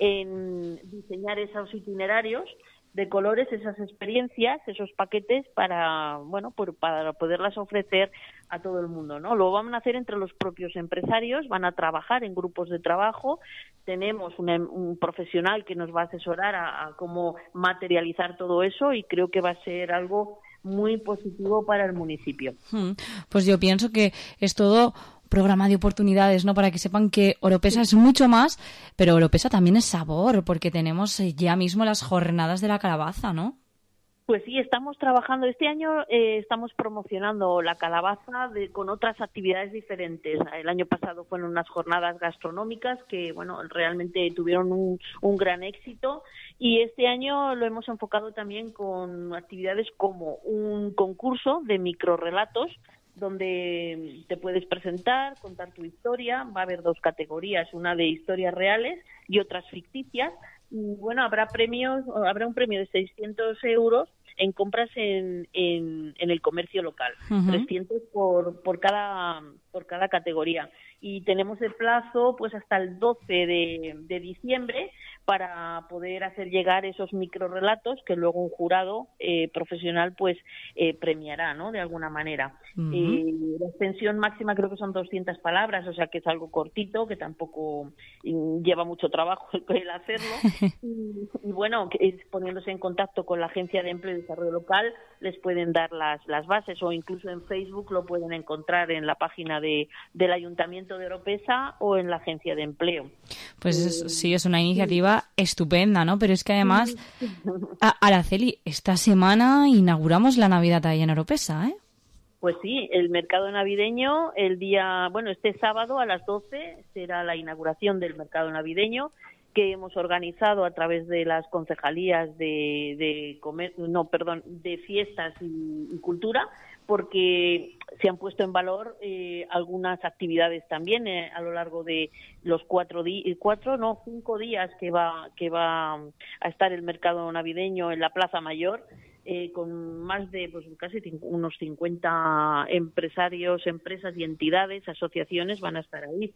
en diseñar esos itinerarios de colores, esas experiencias, esos paquetes para, bueno, por, para poderlas ofrecer a todo el mundo, ¿no? Lo van a hacer entre los propios empresarios, van a trabajar en grupos de trabajo. Tenemos un, un profesional que nos va a asesorar a, a cómo materializar todo eso, y creo que va a ser algo muy positivo para el municipio. Pues yo pienso que es todo programa de oportunidades, ¿no? Para que sepan que Oropesa es mucho más, pero Oropesa también es sabor, porque tenemos ya mismo las jornadas de la calabaza, ¿no? Pues sí, estamos trabajando. Este año eh, estamos promocionando la calabaza de, con otras actividades diferentes. El año pasado fueron unas jornadas gastronómicas que, bueno, realmente tuvieron un, un gran éxito, y este año lo hemos enfocado también con actividades como un concurso de microrrelatos donde te puedes presentar, contar tu historia. Va a haber dos categorías, una de historias reales y otras ficticias. Y bueno, habrá premios, habrá un premio de seiscientos euros en compras en, en, en el comercio local, uh-huh. trescientos por, por cada por cada categoría. Y tenemos el plazo pues hasta el doce de, de diciembre para poder hacer llegar esos microrrelatos que luego un jurado eh, profesional pues eh, premiará, ¿no?, de alguna manera. Uh-huh. Eh, la extensión máxima creo que son doscientas palabras, o sea que es algo cortito, que tampoco lleva mucho trabajo el hacerlo. y, y bueno, es poniéndose en contacto con la Agencia de Empleo y Desarrollo Local, les pueden dar las, las bases, o incluso en Facebook lo pueden encontrar en la página de, del Ayuntamiento de Oropesa o en la Agencia de Empleo. Pues es, sí, es una iniciativa sí. estupenda, ¿no? Pero es que además, a, Araceli, esta semana inauguramos la Navidad ahí en Oropesa, ¿eh? Pues sí, el mercado navideño, el día, bueno, este sábado a las doce será la inauguración del mercado navideño, que hemos organizado a través de las concejalías de, de comer, no, perdón, de fiestas y, y cultura, porque se han puesto en valor eh, algunas actividades también eh, a lo largo de los cuatro días, cuatro, no, cinco días que va que va a estar el mercado navideño en la Plaza Mayor. Eh, con más de pues casi cinco, unos cincuenta empresarios, empresas y entidades, asociaciones van a estar ahí.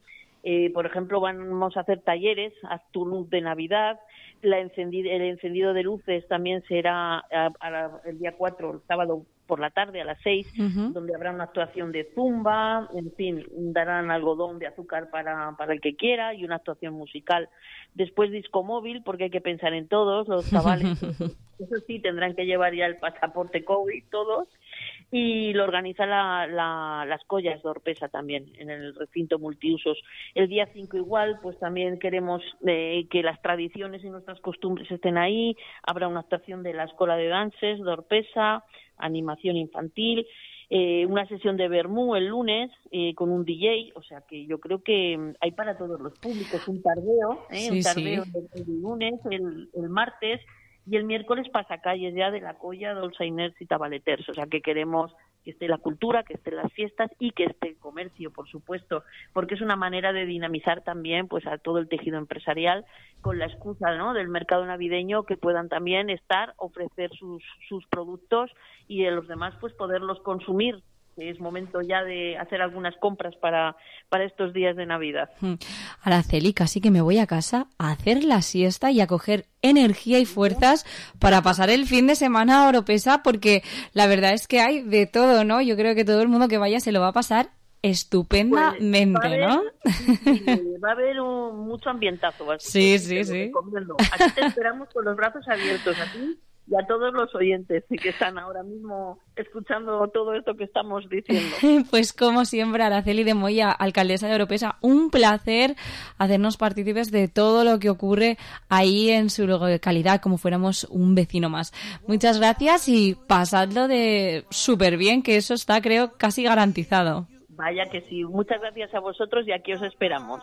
Eh, por ejemplo, vamos a hacer talleres, haz tu luz de Navidad, la encendido, el encendido de luces también será a, a, el día cuatro, el sábado por la tarde a las seis, uh-huh. donde habrá una actuación de zumba, en fin, darán algodón de azúcar para, para el que quiera y una actuación musical. Después disco móvil, porque hay que pensar en todos, los chavales, eso sí, tendrán que llevar ya el pasaporte COVID todos, y lo organiza la, la, las Collas de Orpesa también, en el recinto multiusos. El día cinco igual, pues también queremos eh, que las tradiciones y nuestras costumbres estén ahí, habrá una actuación de la Escuela de Danses de Orpesa, animación infantil, eh, una sesión de vermú el lunes eh, con un D J, o sea que yo creo que hay para todos los públicos un tardeo, ¿eh? sí, un tardeo sí. el, el lunes, el, el martes, y el miércoles pasacalles ya de la Colla, Dolçainers y Tabaleters, o sea que queremos que esté la cultura, que estén las fiestas y que esté el comercio, por supuesto, porque es una manera de dinamizar también pues a todo el tejido empresarial con la excusa, ¿no?, del mercado navideño, que puedan también estar, ofrecer sus, sus productos y de los demás pues poderlos consumir. Es momento ya de hacer algunas compras para, para estos días de Navidad. Araceli, casi que me voy a casa a hacer la siesta y a coger energía y fuerzas para pasar el fin de semana a Oropesa, porque la verdad es que hay de todo, ¿no? Yo creo que todo el mundo que vaya se lo va a pasar estupendamente, pues va a haber, ¿no? Sí, va a haber un, mucho ambientazo. Sí, sí, sí. Aquí te esperamos con los brazos abiertos, a ti y a todos los oyentes que están ahora mismo escuchando todo esto que estamos diciendo. Pues como siempre, Araceli de Moya, alcaldesa de Oropesa, un placer hacernos partícipes de todo lo que ocurre ahí en su localidad, como fuéramos un vecino más. Muchas gracias y pasadlo de súper bien, que eso está, creo, casi garantizado. Vaya que sí. Muchas gracias a vosotros y aquí os esperamos.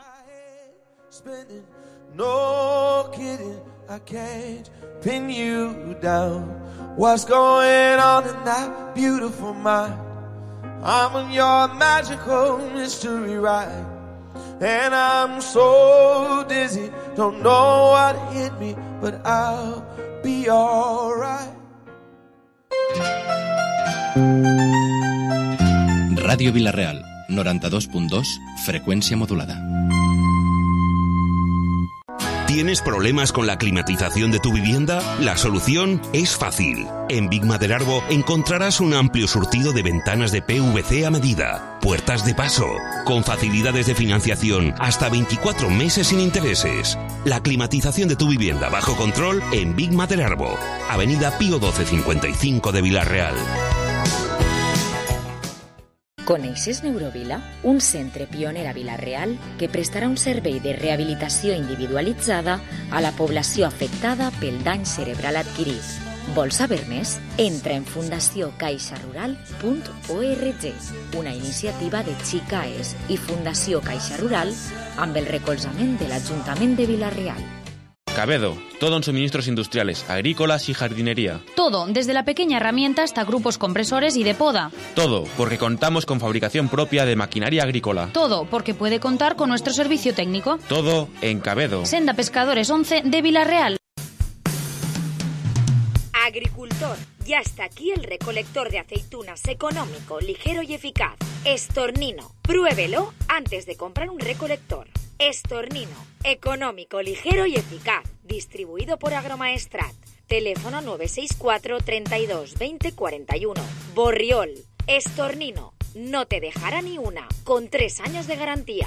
No kidding, I can't pin you down. What's going on in that beautiful mind? I'm on your magical mystery ride, and I'm so dizzy, don't know what hit me, but I'll be alright. Radio Vila-real, noventa y dos punto dos, frecuencia modulada. ¿Tienes problemas con la climatización de tu vivienda? La solución es fácil. En Big Maderarbo encontrarás un amplio surtido de ventanas de P V C a medida, puertas de paso, con facilidades de financiación hasta veinticuatro meses sin intereses. La climatización de tu vivienda bajo control en Big Maderarbo, Avenida Pío doce cincuenta y cinco de Vila-real. Coneixes Neurovila? Un centre pioner a Vila-real que prestarà un servei de rehabilitació individualitzada a la població afectada pel dany cerebral adquirit. Vols saber més? Entra en fundació caixa rural punt org, una iniciativa de Xicaes i Fundació Caixa Rural amb el recolzament de l'Ajuntament de Vila-real. Cabedo, todo en suministros industriales, agrícolas y jardinería. Todo, desde la pequeña herramienta hasta grupos compresores y de poda. Todo, porque contamos con fabricación propia de maquinaria agrícola. Todo, porque puede contar con nuestro servicio técnico. Todo en Cabedo. Senda Pescadores once de Vila-real. Agricultor, ya está aquí el recolector de aceitunas económico, ligero y eficaz. Estornino, pruébelo antes de comprar un recolector. Estornino, económico, ligero y eficaz. Distribuido por Agromaestrat. Teléfono nueve seis cuatro, treinta y dos, veinte, cuarenta y uno. Borriol, Estornino, no te dejará ni una, con tres años de garantía.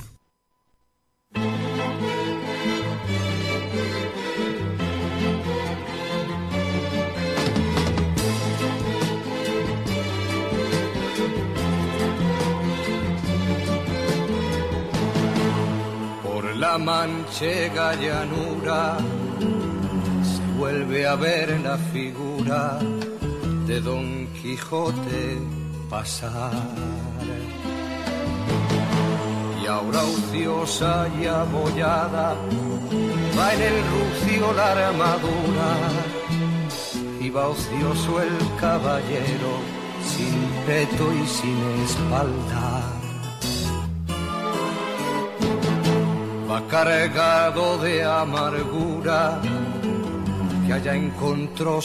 La manchega llanura se vuelve a ver la figura de Don Quijote pasar. Y ahora ociosa y abollada va en el rucio la armadura, y va ocioso el caballero sin peto y sin espalda. Va cargado de amargura, que allá encontró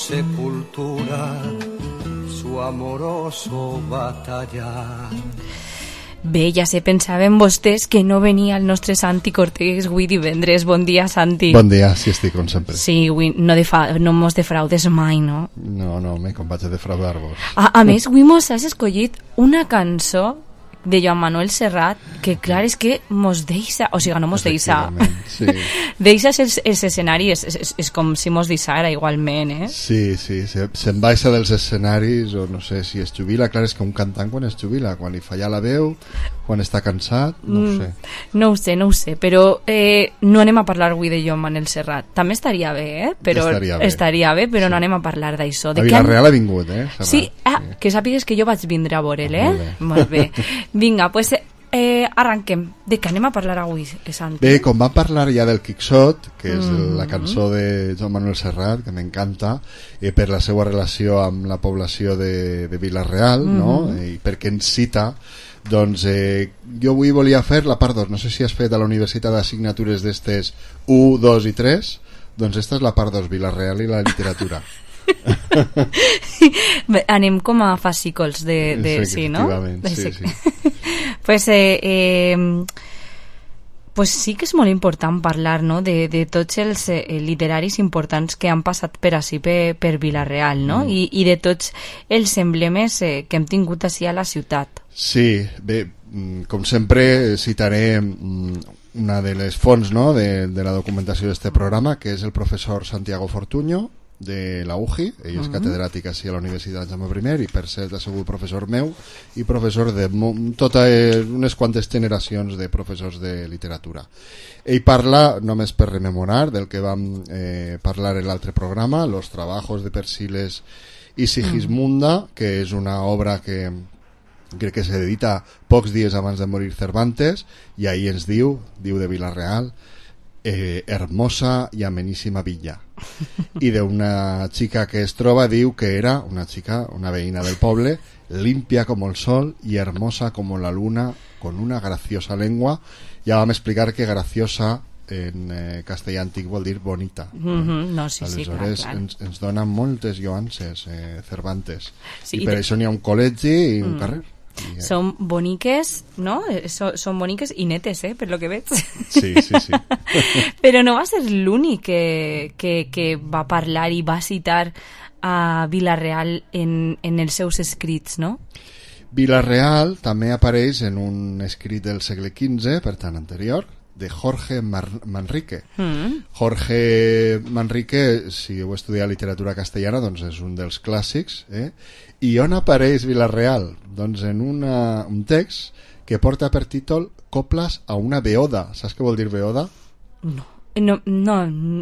sepultura su amoroso batallar. Bé, ja se pensaven vostès que no venia el nostre Santi Cortés avui divendres. Bon dia, Santi. Bon dia, sí estic, com sempre. Sí, avui no, defa, no mos defraudes mai, no? No, no, me com vaig a defraudar-vos. A, a més, avui mos has escollit una cançó de Joan Manuel Serrat, que clar, és que mos deixa, o sigui, no mos deixa, sí. deixa els, els escenaris, és, és, és com si mos deixara igualment, eh? Sí, sí, se, se'n baixa dels escenaris, o no sé si es jubila, clar, és que un cantant quan es jubila, quan li falla la veu, quan està cansat, no ho sé. Mm, no ho sé, no ho sé, però eh, no anem a parlar avui de Joan Manuel Serrat. També estaria bé, eh? Però, estaria bé, estaria bé però sí. no anem a parlar d'això. A Vilareal ha vingut, eh? Serrat. Sí, ah, sí, que sàpigues que jo vaig vindre a veure'l, eh? Molt bé. Molt bé. Vinga, pues eh, arranquem. De què anem a parlar avui, Santi? Bé, com vam parlar ja del Quixot, que és Mm. la cançó de Joan Manuel Serrat, que m'encanta, eh, per la seva relació amb la població de, de Vila-real, mm-hmm. no? I perquè ens cita, doncs eh, jo avui volia fer la part dos. No sé si has fet a la Universitat d'assignatures d'estes u, dos i tres, doncs esta és la part dos, Vila-real i la literatura. Anem com a fascícols de, de, sí, no? Sí, sí. pues, eh, eh, pues sí que és molt important parlar, no? de, de tots els eh, literaris importants que han passat per ací, per, per Vila-real, no? Mm. I, i de tots els emblemes eh, que hem tingut ací a la ciutat. Sí, bé, com sempre citaré una de les fonts, no? de, de la documentació d'aquest programa, que és el professor Santiago Fortuño, de la U J I, ell és uh-huh. catedràtic així a la Universitat Jaume I i per cert ha sigut professor meu i professor de totes unes quantes generacions de professors de literatura. Ell parla, només per rememorar, del que vam eh, parlar en l'altre programa, Los trabajos de Persiles i Sigismunda, uh-huh. que és una obra que crec que s'edita pocs dies abans de morir Cervantes, i ahí ens diu, diu de Vila-real, Eh, hermosa y amenísima villa, y de una chica que es troba diu que era una chica, una veïna del poble, limpia como el sol y hermosa como la luna, con una graciosa lengua. Ja vam explicar que graciosa en eh, castellà antic vol dir bonita. Mm-hmm. No, sí, aleshores sí, clar, clar. Ens, ens dona moltes lloances eh, Cervantes, sí, i per i això n'hi ha un col·legi i un mm. carrer. I, són boniques, no? So, són boniques i netes, eh? Per lo que veig. Sí, sí, sí. Però no va ser l'únic que, que, que va parlar i va citar a Vila-real en, en els seus escrits, no? Vila-real també apareix en un escrit del segle quinze, per tant anterior, de Jorge Mar Manrique. Mm. Jorge Manrique, si heu estudiat literatura castellana, doncs és un dels clàssics, eh? I on apareix Vila-real? Doncs en una, un text que porta per títol Coples a una beoda. Saps què vol dir beoda? No. No, no,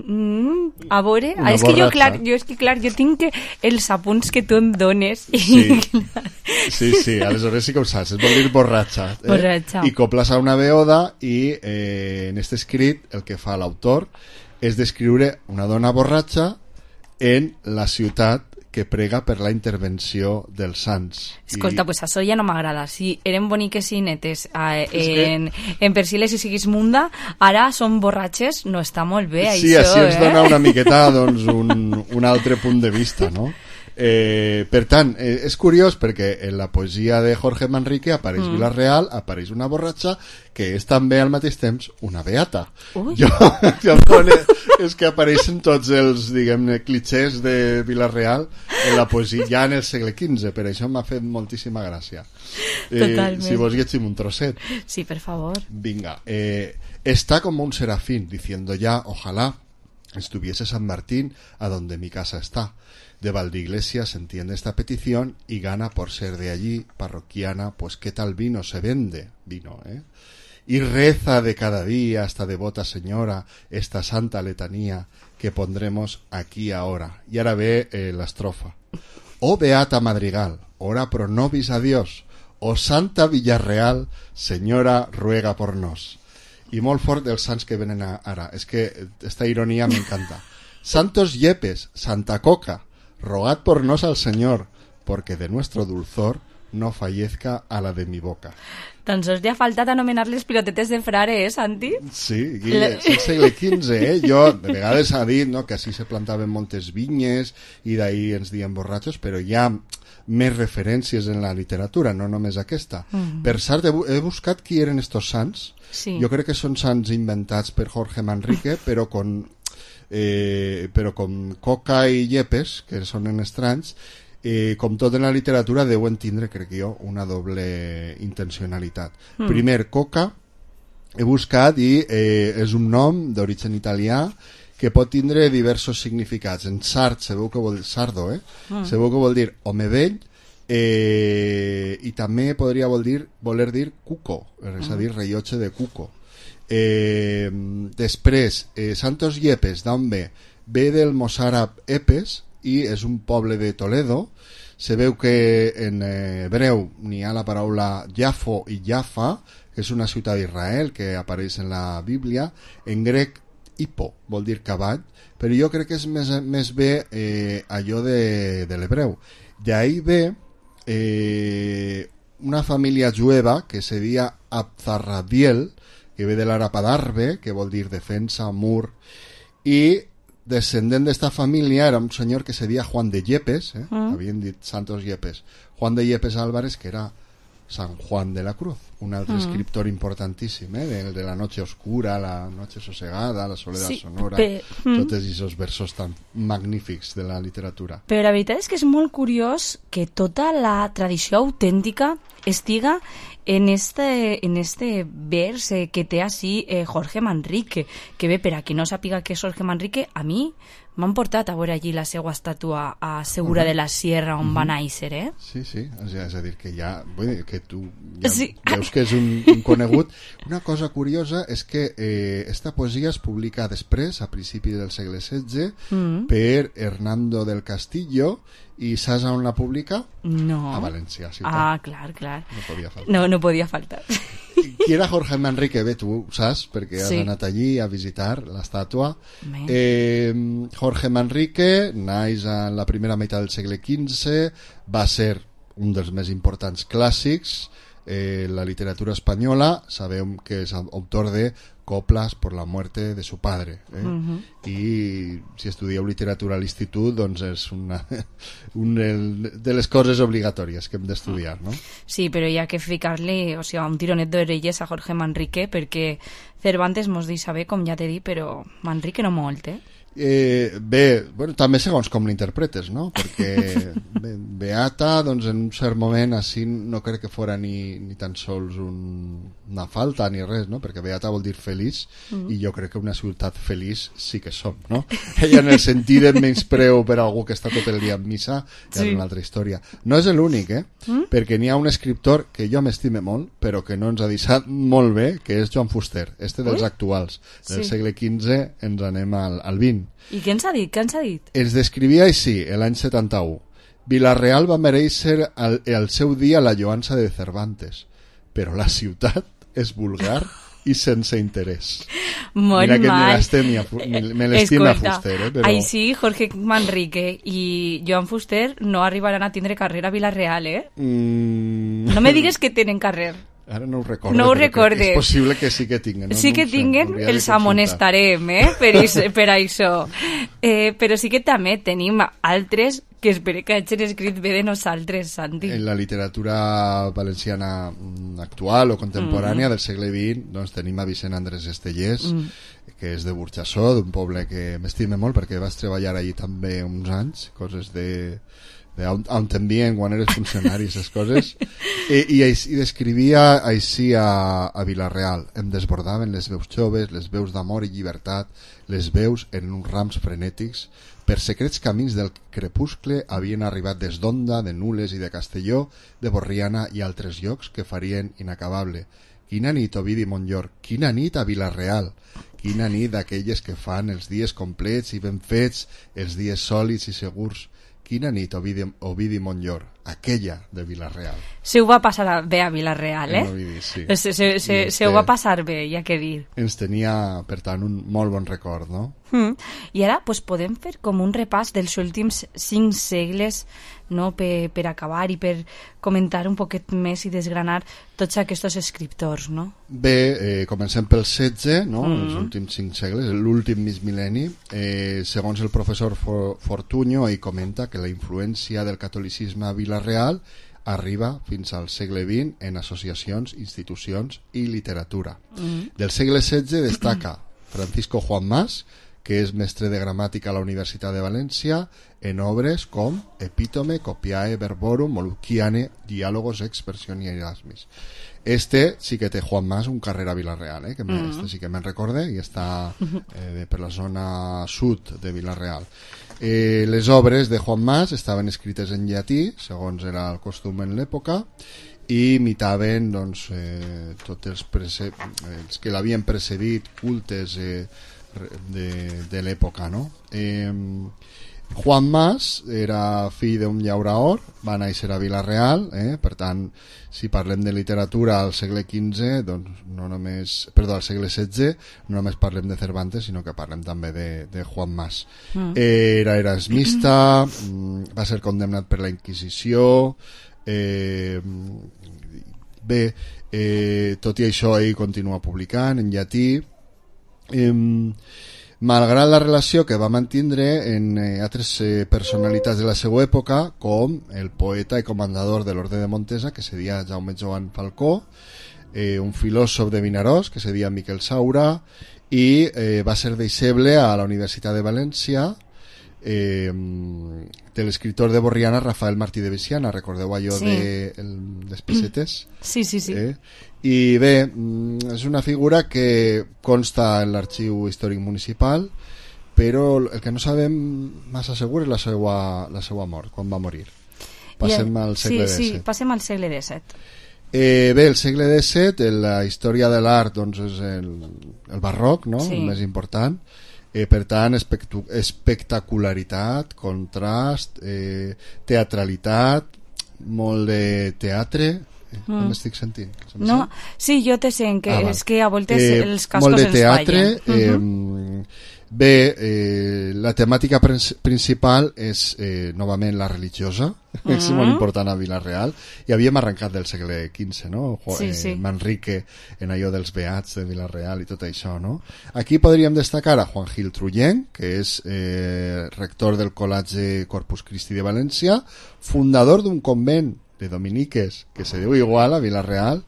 mm, a veure, una és que jo, borratxa. clar, jo, és que clar, jo tinc que els apunts que tu em dones. Sí, sí, sí, aleshores sí que ho saps, es vol dir borratxa. Eh? Borratxa. I coples a una beoda, i eh, en aquest escrit el que fa l'autor és descriure una dona borratxa en la ciutat que prega per la intervenció dels sants. Escolta, I... pues això ja no m'agrada. Si eren boniques i netes eh, en, que... en Persiles i Sigismunda, ara són borratxes, no està molt bé, sí, això, així ens eh? dona una miqueta doncs, un, un altre punt de vista, no? Eh, per tant, eh, és curiós perquè en la poesia de Jorge Manrique apareix mm. Vila-real, apareix una borratxa que és també al mateix temps una beata. Ui. Jo, jo done, és que apareixen tots els, diguem-ne, clichés de Vila-real en la poesia ja en el segle quinze, per això m'ha fet moltíssima gràcia. Eh, Totalment. si vos llegim un trosset. Sí, per favor. Vinga, eh, está como un serafín diciendo ya, ojalá estuviese San Martín a donde mi casa está. De Valdeiglesias entiende esta petición y gana por ser de allí, parroquiana, pues qué tal vino se vende, vino, ¿eh? Y reza de cada día esta devota señora, esta santa letanía que pondremos aquí ahora. Y ahora ve eh, la estrofa. Oh beata madrigal, ora pro nobis a Dios, oh santa Villarreal, señora ruega por nos. I molt fort dels sants que venen a, ara. És que esta ironia m'encanta. Santos Yepes, Santa Coca, rogad por nos al Señor, porque de nuestro dulzor no fallezca a la de mi boca. Tan sols li ha faltat anomenar les pilotetes de frare, eh, Santi? Sí, aquí és el segle quinze, eh? Jo, de vegades s'ha dit, no?, que així se plantaven moltes vinyes i d'ahir ens diem borratxos, però hi ha més referències en la literatura, no només aquesta. Mm. Per cert, he, he buscat qui eren estos sants. Sí. Jo crec que són sants inventats per Jorge Manrique, però con, eh, però con Coca i Yepes, que sonen estranys, eh, com tot en la literatura deuen tindre, crec jo, una doble intencionalitat. Mm. Primer, Coca, he buscat i eh, és un nom d'origen italià que pot tindre diversos significats. En sard, sabeu que vol dir sardo, eh? Mm. Sabeu que vol dir home vell, eh, i també podria vol dir, voler dir cuco, és a dir, rellotge de cuco. Eh, després, eh, Santos Yepes, d'on ve? Ve del mossàrab Epes, i és un poble de Toledo. Se veu que en hebreu n'hi ha la paraula Jafo i Jaffa, que és una ciutat d'Israel que apareix en la Bíblia. En grec, Hippo, vol dir cavall, però jo crec que és més, més bé eh, allò de, de l'hebreu. D'ahí ve eh, una família jueva que se deia Abzarradiel, que ve de l'àrab adarbe, que vol dir defensa, mur, i descendent d'esta família era un senyor que se deia Juan de Yepes, eh? Mm. Havien dit Santos Yepes. Juan de Yepes Álvarez, que era San Juan de la Cruz, un altre mm. escriptor importantíssim, eh? de, de la noche oscura, la noche sosegada, la soledad sí, sonora, pe... mm. tots aquests versos tan magnífics de la literatura. Però la veritat és que és molt curiós que tota la tradició autèntica estiga en este, en este vers eh, que té així eh, Jorge Manrique, que bé, per a qui no sàpiga què és Jorge Manrique, a mi m'han portat a veure allí la seva estàtua a Segura uh-huh. de la Sierra, on uh-huh. va néixer, eh? Sí, sí, és a dir, que ja, vull dir, que tu ja sí. veus que és un, un conegut. Una cosa curiosa és que eh, esta poesia es publica després, a principi del segle setze, uh-huh. per Hernando del Castillo, i saps on la publica? No. A València, ciutat. Ah, clar, clar. No podia faltar. No, no podia faltar. Qui era Jorge Manrique? Bé, tu saps, perquè has sí. anat allí a visitar l'estàtua. Eh, Jorge Manrique naix en la primera meitat del segle quinze, va ser un dels més importants clàssics eh, la literatura espanyola. Sabem que és autor de Coplas por la muerte de su padre, eh? Uh-huh. I si estudieu literatura a l'institut, doncs és una, una de les coses obligatòries que hem d'estudiar, no? Sí, però hi ha que ficar-li, o sigui, un tironet d'orelles a Jorge Manrique, perquè Cervantes mos diu saber, com ja t'he dit, però Manrique no molt, eh? Eh, bé, bueno, també segons com l'interpretes, no? Perquè bé, Beata, doncs en un cert moment així no crec que fora ni, ni tan sols un, una falta ni res, no? Perquè Beata vol dir feliç, mm. i jo crec que una ciutat feliç sí que som, no? Ella en el sentit de menyspreu per algú que està tot el dia en missa, ja sí. és una altra història. No és l'únic, eh? Mm? Perquè n'hi ha un escriptor que jo m'estime molt, però que no ens ha deixat molt bé, que és Joan Fuster, este dels Ui? actuals. Del sí. segle quinze ens anem al, al vint. I què ens ha dit? Què ens ha dit? Ens descrivia així, l'any setanta-u. Vilareal va mereixer al, al seu dia la lloança de Cervantes, però la ciutat és vulgar i sense interès. Molt Mira que mal. me l'estima Fuster, eh? Però... Així, Jorge Manrique i Joan Fuster no arribaran a tindre carrera a Vilareal, eh? Mm... No me digues que tenen carrer. Ara no ho recordo. No ho recordes. És possible que sí que tinguen. No? Sí que no tinguen, sé, els amonestarem, eh? Per, is, per això. Eh, però sí que també tenim altres que espero que hagin escrit bé de nosaltres, Santi. En la literatura valenciana actual o contemporània mm. del segle vint, doncs tenim a Vicent Andrés Estellés, mm. que és de Burjassó, d'un poble que m'estime molt perquè vas treballar allí també uns anys, coses de... on, on t'envien quan eres funcionari, aquestes coses, i, i, i descrivia així a, a Vilareal. Em desbordaven les veus joves, les veus d'amor i llibertat, les veus en uns rams frenètics. Per secrets camins del crepuscle havien arribat des d'Onda, de Nules i de Castelló, de Borriana i altres llocs que farien inacabable. Quina nit, Ovidi Montllor, quina nit a Vilareal, quina nit d'aquelles que fan els dies complets i ben fets, els dies sòlids i segurs. Quina nit, Ovidi, Ovidi Montllor. aquella de Vila-real. Se ho va passar bé a Vila-real, eh? Dir, sí. Se, se, se, este... se ho va passar bé, hi ha que dir. Ens tenia, per tant, un molt bon record, no? Mm. I ara pues, podem fer com un repàs dels últims cinc segles, no? per, per acabar i per comentar un poquet més i desgranar tots aquests escriptors, no? Bé, eh, comencem pel setze, no? Mm. Els últims cinc segles, l'últim mig mil·lenni. Eh, segons el professor Fortuño, ell comenta que la influència del catolicisme a Vila-real arriba fins al segle vint en associacions, institucions i literatura. Mm. Del segle setze destaca Francisco Juan Mas, que és mestre de gramàtica a la Universitat de València, en obres com Epítome, Copiae, Verborum, Molucchiane, Diálogos, Expresión y Erasmis. Este sí que té Juan Mas un carrer a Vila-real, eh? que mm. este sí que me'n recorde, i està eh, per la zona sud de Vila-real. Eh, les obres de Juan Mas estaven escrites en llatí, segons era el costum en l'època, i imitaven doncs, eh, tots els, prece... els que l'havien precedit, cultes eh, de, de l'època, no? Eh, Juan Mas era fill d'un llauraor, va néixer a Vila-real, eh? Per tant, si parlem de literatura al segle quinze, doncs no només, perdó, al segle setze, no només parlem de Cervantes, sinó que parlem també de, de Juan Mas. Mm. Eh, era erasmista, va ser condemnat per la Inquisició, eh, bé, eh, tot i això ell continua publicant en llatí. Eh, malgrat la relació que va mantindre en eh, altres eh, personalitats de la seva època, com el poeta i comandador de l'Orde de Montesa, que se deia Jaume Joan Falcó, eh, un filòsof de Vinaròs, que se deia Miquel Saura, i eh, va ser deixeble a la Universitat de València eh, de l'escriptor de Borriana, Rafael Martí de Veciana. Recordeu allò sí. de el, les pessetes? Sí, sí, sí. Eh? I bé, és una figura que consta en l'arxiu històric municipal, però el que no sabem massa segur és la seva, la seva mort, quan va morir. Passem al segle sí, disset. Sí, passem al segle disset. Eh, bé, el segle disset, la història de l'art doncs, és el, el barroc, no? Sí. El més important. Eh, per tant, espectu- espectacularitat, contrast, eh, teatralitat, molt de teatre. Mm. No m'estic sentint? No, sí, jo te sent, que ah, és que a voltes eh, els cascos molt de ens teatre, fallen. Eh, bé, eh, la temàtica principal és eh, novament la religiosa, mm. és molt important a Vila-real, i havíem arrencat del segle quinze, no? Sí, sí. Eh, Manrique en allò dels beats de Vila-real i tot això, no? Aquí podríem destacar a Juan Gil Trullent, que és eh, rector del Col·legi Corpus Christi de València, fundador d'un convent de dominiques que se diu igual a Vila-real,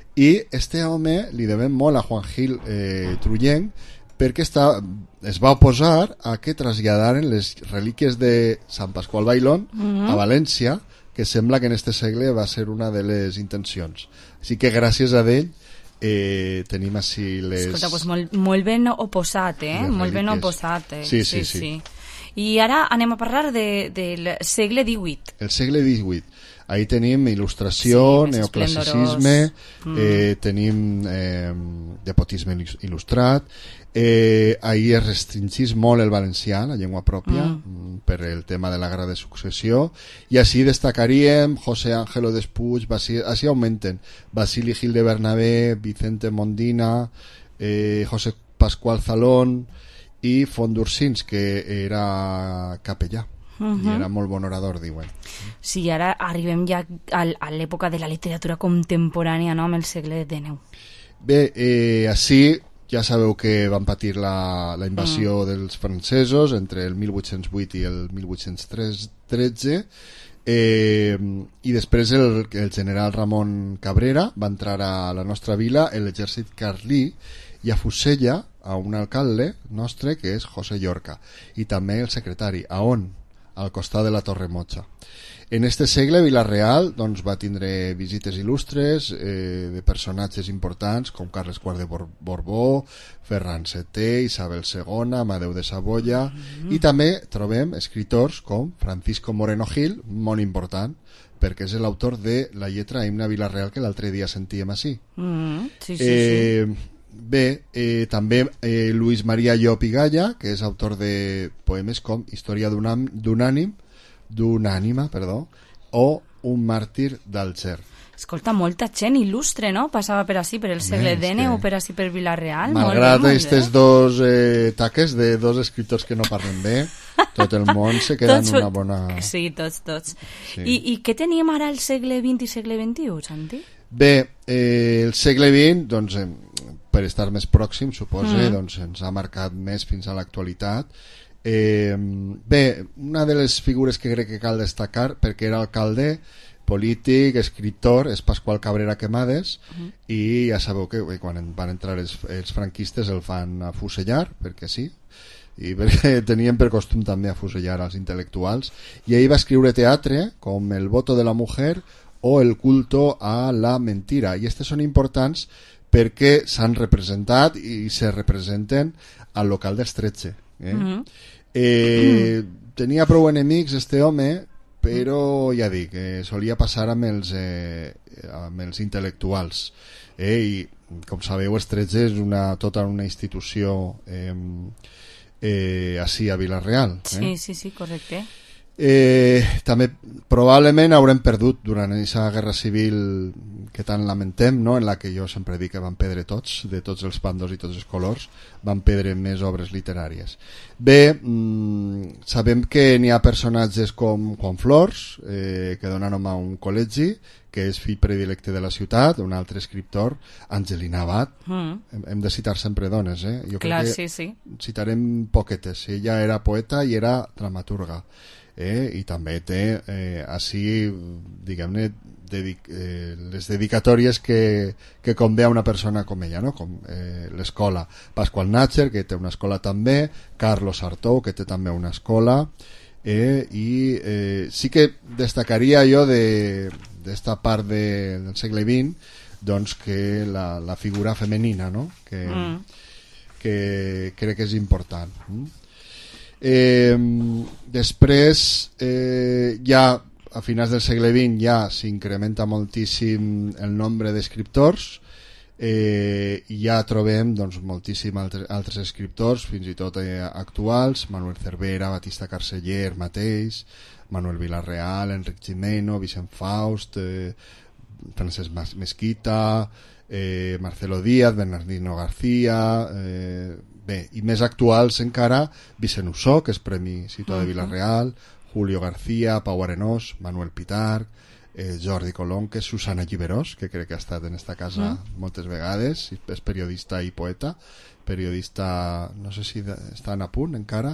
i este home li devem molt a Juan Gil eh, Trullent, perquè està, es va oposar a que traslladaren les relíquies de Sant Pasqual Bailón mm-hmm. a València, que sembla que en este segle va ser una de les intencions. Així que gràcies a ell eh, tenim així les... Escolta, pues molt, molt ben oposat, eh? Molt ben oposat. Eh? Sí, sí, sí, sí. sí. I ara anem a parlar de, del segle divuit. El segle divuit. Ahí tenim il·lustració, sí, neoclassicisme, mm. eh, tenim eh, despotisme il·lustrat, eh, ahí es restringís molt el valencià, la llengua pròpia, mm. per el tema de la guerra de successió, i així destacaríem José Ángelo Despuig, Basil, així augmenten, Basili Gil de Bernabé, Vicente Mondina, eh, José Pascual Zalón i Font d'Ursins, que era capellà. Uh-huh. I era molt bon orador, diuen. Sí, ara arribem ja a, a l'època de la literatura contemporània, no?, amb el segle dinou. Bé, eh, així ja sabeu que van patir la, la invasió mm. dels francesos entre el mil vuit-cents vuit i el mil vuit-cents tretze, eh, i després el, el general Ramon Cabrera va entrar a la nostra vila, l'exèrcit carlí, i afusella a un alcalde nostre que és José Llorca, i també el secretari, a on? Al costat de la Torre Mocha. En este segle, Vila-real doncs, va tindre visites il·lustres eh, de personatges importants com Carles quart de Bor- Borbó, Ferran setè, Isabel segona, Amadeu de Saboya, mm-hmm. i també trobem escriptors com Francisco Moreno Gil, molt important, perquè és l'autor de la lletra Himne a Vila-real que l'altre dia sentíem així. Mm-hmm. Sí, sí, eh, sí. Bé, eh, també eh, Luis María Llop i Galla, que és autor de poemes com Història d'un, am, d'un ànim, d'un ànima, perdó, o un màrtir d'Alger. Escolta, molta gent il·lustre, no? Passava per així, per el segle dinou que... o per així per Vilareal. Malgrat aquestes dos eh, taques de dos escriptors que no parlen bé, tot el món se queda en una bona... Sí, tots, tots. Sí. I, I què teníem ara al segle vint i segle vint-i-u, Santi? Bé, eh, el segle vint, doncs, eh, per estar més pròxim, suposo, mm. doncs, ens ha marcat més fins a l'actualitat. Eh, bé, una de les figures que crec que cal destacar, perquè era alcalde, polític, escriptor, és Pasqual Cabrera Quemades, uh-huh. i ja sabeu que quan van entrar els, els franquistes el fan afusellar, perquè sí, i perquè tenien per costum també afusellar als intel·lectuals, i ell va escriure teatre com El voto de la mujer o El culto a la mentira, i aquestes són importants perquè s'han representat i se representen al local dels tretze. Eh? Uh-huh. Eh, tenia prou enemics este home, però ja dic, eh, solia passar amb els, eh, amb els intel·lectuals, eh, i com sabeu els tretze és una, tota una institució eh, eh, així a Vila-real. Eh? Sí, sí, sí, correcte. Eh, també probablement haurem perdut durant aquesta guerra civil que tant lamentem, no? En la que jo sempre dic que van perdre tots, de tots els bandos i tots els colors, van perdre més obres literàries. Bé, mmm, sabem que n'hi ha personatges com Juan Flors, eh, que dona nom a un col·legi, que és fill predilecte de la ciutat, un altre escriptor, Angelina Abad. Mm. Hem, hem de citar sempre dones, eh? Jo Clar, crec que sí, sí. citarem poquetes. Ella era poeta i era dramaturga. Eh, i també té eh, així, diguem-ne, dedic eh, les dedicatòries que, que convé a una persona com ella, no? Com eh, l'escola Pasqual Natcher, que té una escola també, Carlos Artou, que té també una escola, eh, i eh, sí que destacaria jo d'esta de, part de, del segle vint, doncs que la, la figura femenina, no? Que, mm. que crec que és important. Mm? Eh, després eh, ja a finals del segle vint ja s'incrementa moltíssim el nombre d'escriptors, eh, i ja trobem doncs, moltíssim altres, altres escriptors fins i tot eh, actuals, Manuel Cervera, Batista Carceller mateix, Manuel Vilarreal, Enric Gimeno, Vicent Faust, eh, Francesc Mesquita, eh, Marcelo Díaz, Bernardino García, eh, bé, i més actuals encara, Vicent Ussó, que és Premi Ciutat de Vila-real, Julio García, Pau Arenós, Manuel Pitarch, eh, Jordi Colón, que és Susana Lliberós, que crec que ha estat en esta casa mm. moltes vegades, és periodista i poeta, periodista, no sé si estan a punt encara,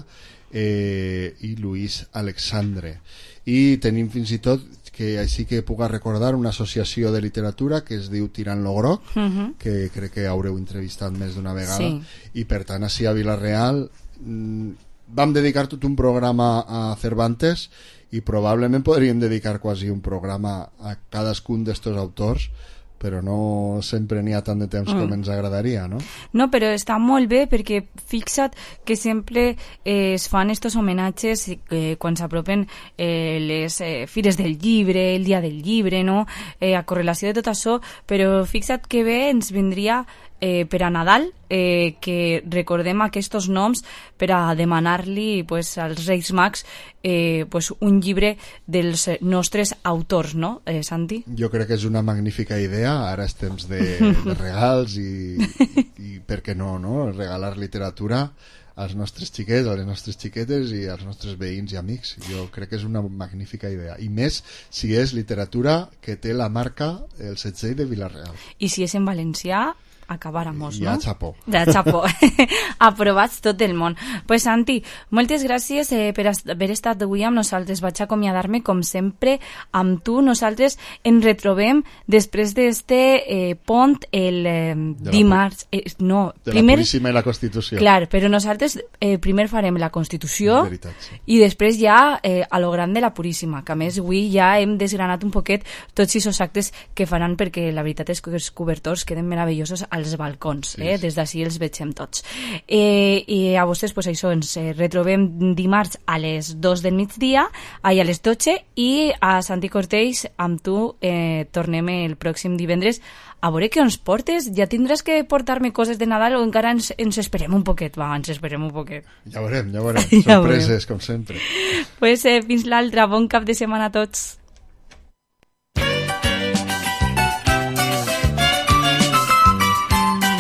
eh, i Luis Alexandre. I tenim fins i tot, que així que puc recordar, una associació de literatura que es diu Tirant lo Groc, uh-huh. que crec que haureu entrevistat més d'una vegada, sí. I per tant així a Vila-real mmm, vam dedicar tot un programa a Cervantes i probablement podríem dedicar quasi un programa a cadascun d'estos autors, però no sempre n'hi ha tant de temps mm. com ens agradaria, no? No, però està molt bé perquè fixa't que sempre eh, es fan estos homenatges eh, quan s'apropen eh, les eh, fires del llibre, el dia del llibre, no? Eh, a correlació de tot això, però fixa't que bé ens vindria eh, per a Nadal eh, que recordem aquests noms per a demanar-li pues, als Reis Mags eh, pues, un llibre dels nostres autors, no, eh, Santi? Jo crec que és una magnífica idea, ara és temps de, de regals i, i per què no, no? Regalar literatura als nostres xiquets, a les nostres xiquetes i als nostres veïns i amics. Jo crec que és una magnífica idea, i més si és literatura que té la marca El Setxell de Vila-real. I si és en valencià, acabáramos, ja, no? xapó. Ja, xapó. Aprovats tot el món. Pues, Santi, moltes gràcies eh, per haver estat avui amb nosaltres. Vaig acomiadar-me, com sempre, amb tu. Nosaltres ens retrobem després d'este eh, pont el eh, dimarts... Eh, no, de primer... la Puríssima i la Constitució. Clar, però nosaltres eh, primer farem la Constitució veritat, sí. I després ja eh, a lo gran de la Puríssima, que a més avui ja hem desgranat un poquet tots aquests actes que faran, perquè la veritat és que els cobertors queden meravellosos als balcons, sí, eh? Des d'ací els vegem tots. Eh, I a vostès, pues, això, ens eh, retrobem dimarts a les dos del migdia, ai, a les dotze, i a Santi Cortells, amb tu, eh, tornem el pròxim divendres a veure què ens portes. Ja tindràs que portar-me coses de Nadal o encara ens, ens esperem un poquet? Va, ens esperem un poquet. Ja veurem, ja veurem. Sorpreses, ja veurem. Com sempre. Pues, eh, fins l'altre. Bon cap de setmana a tots.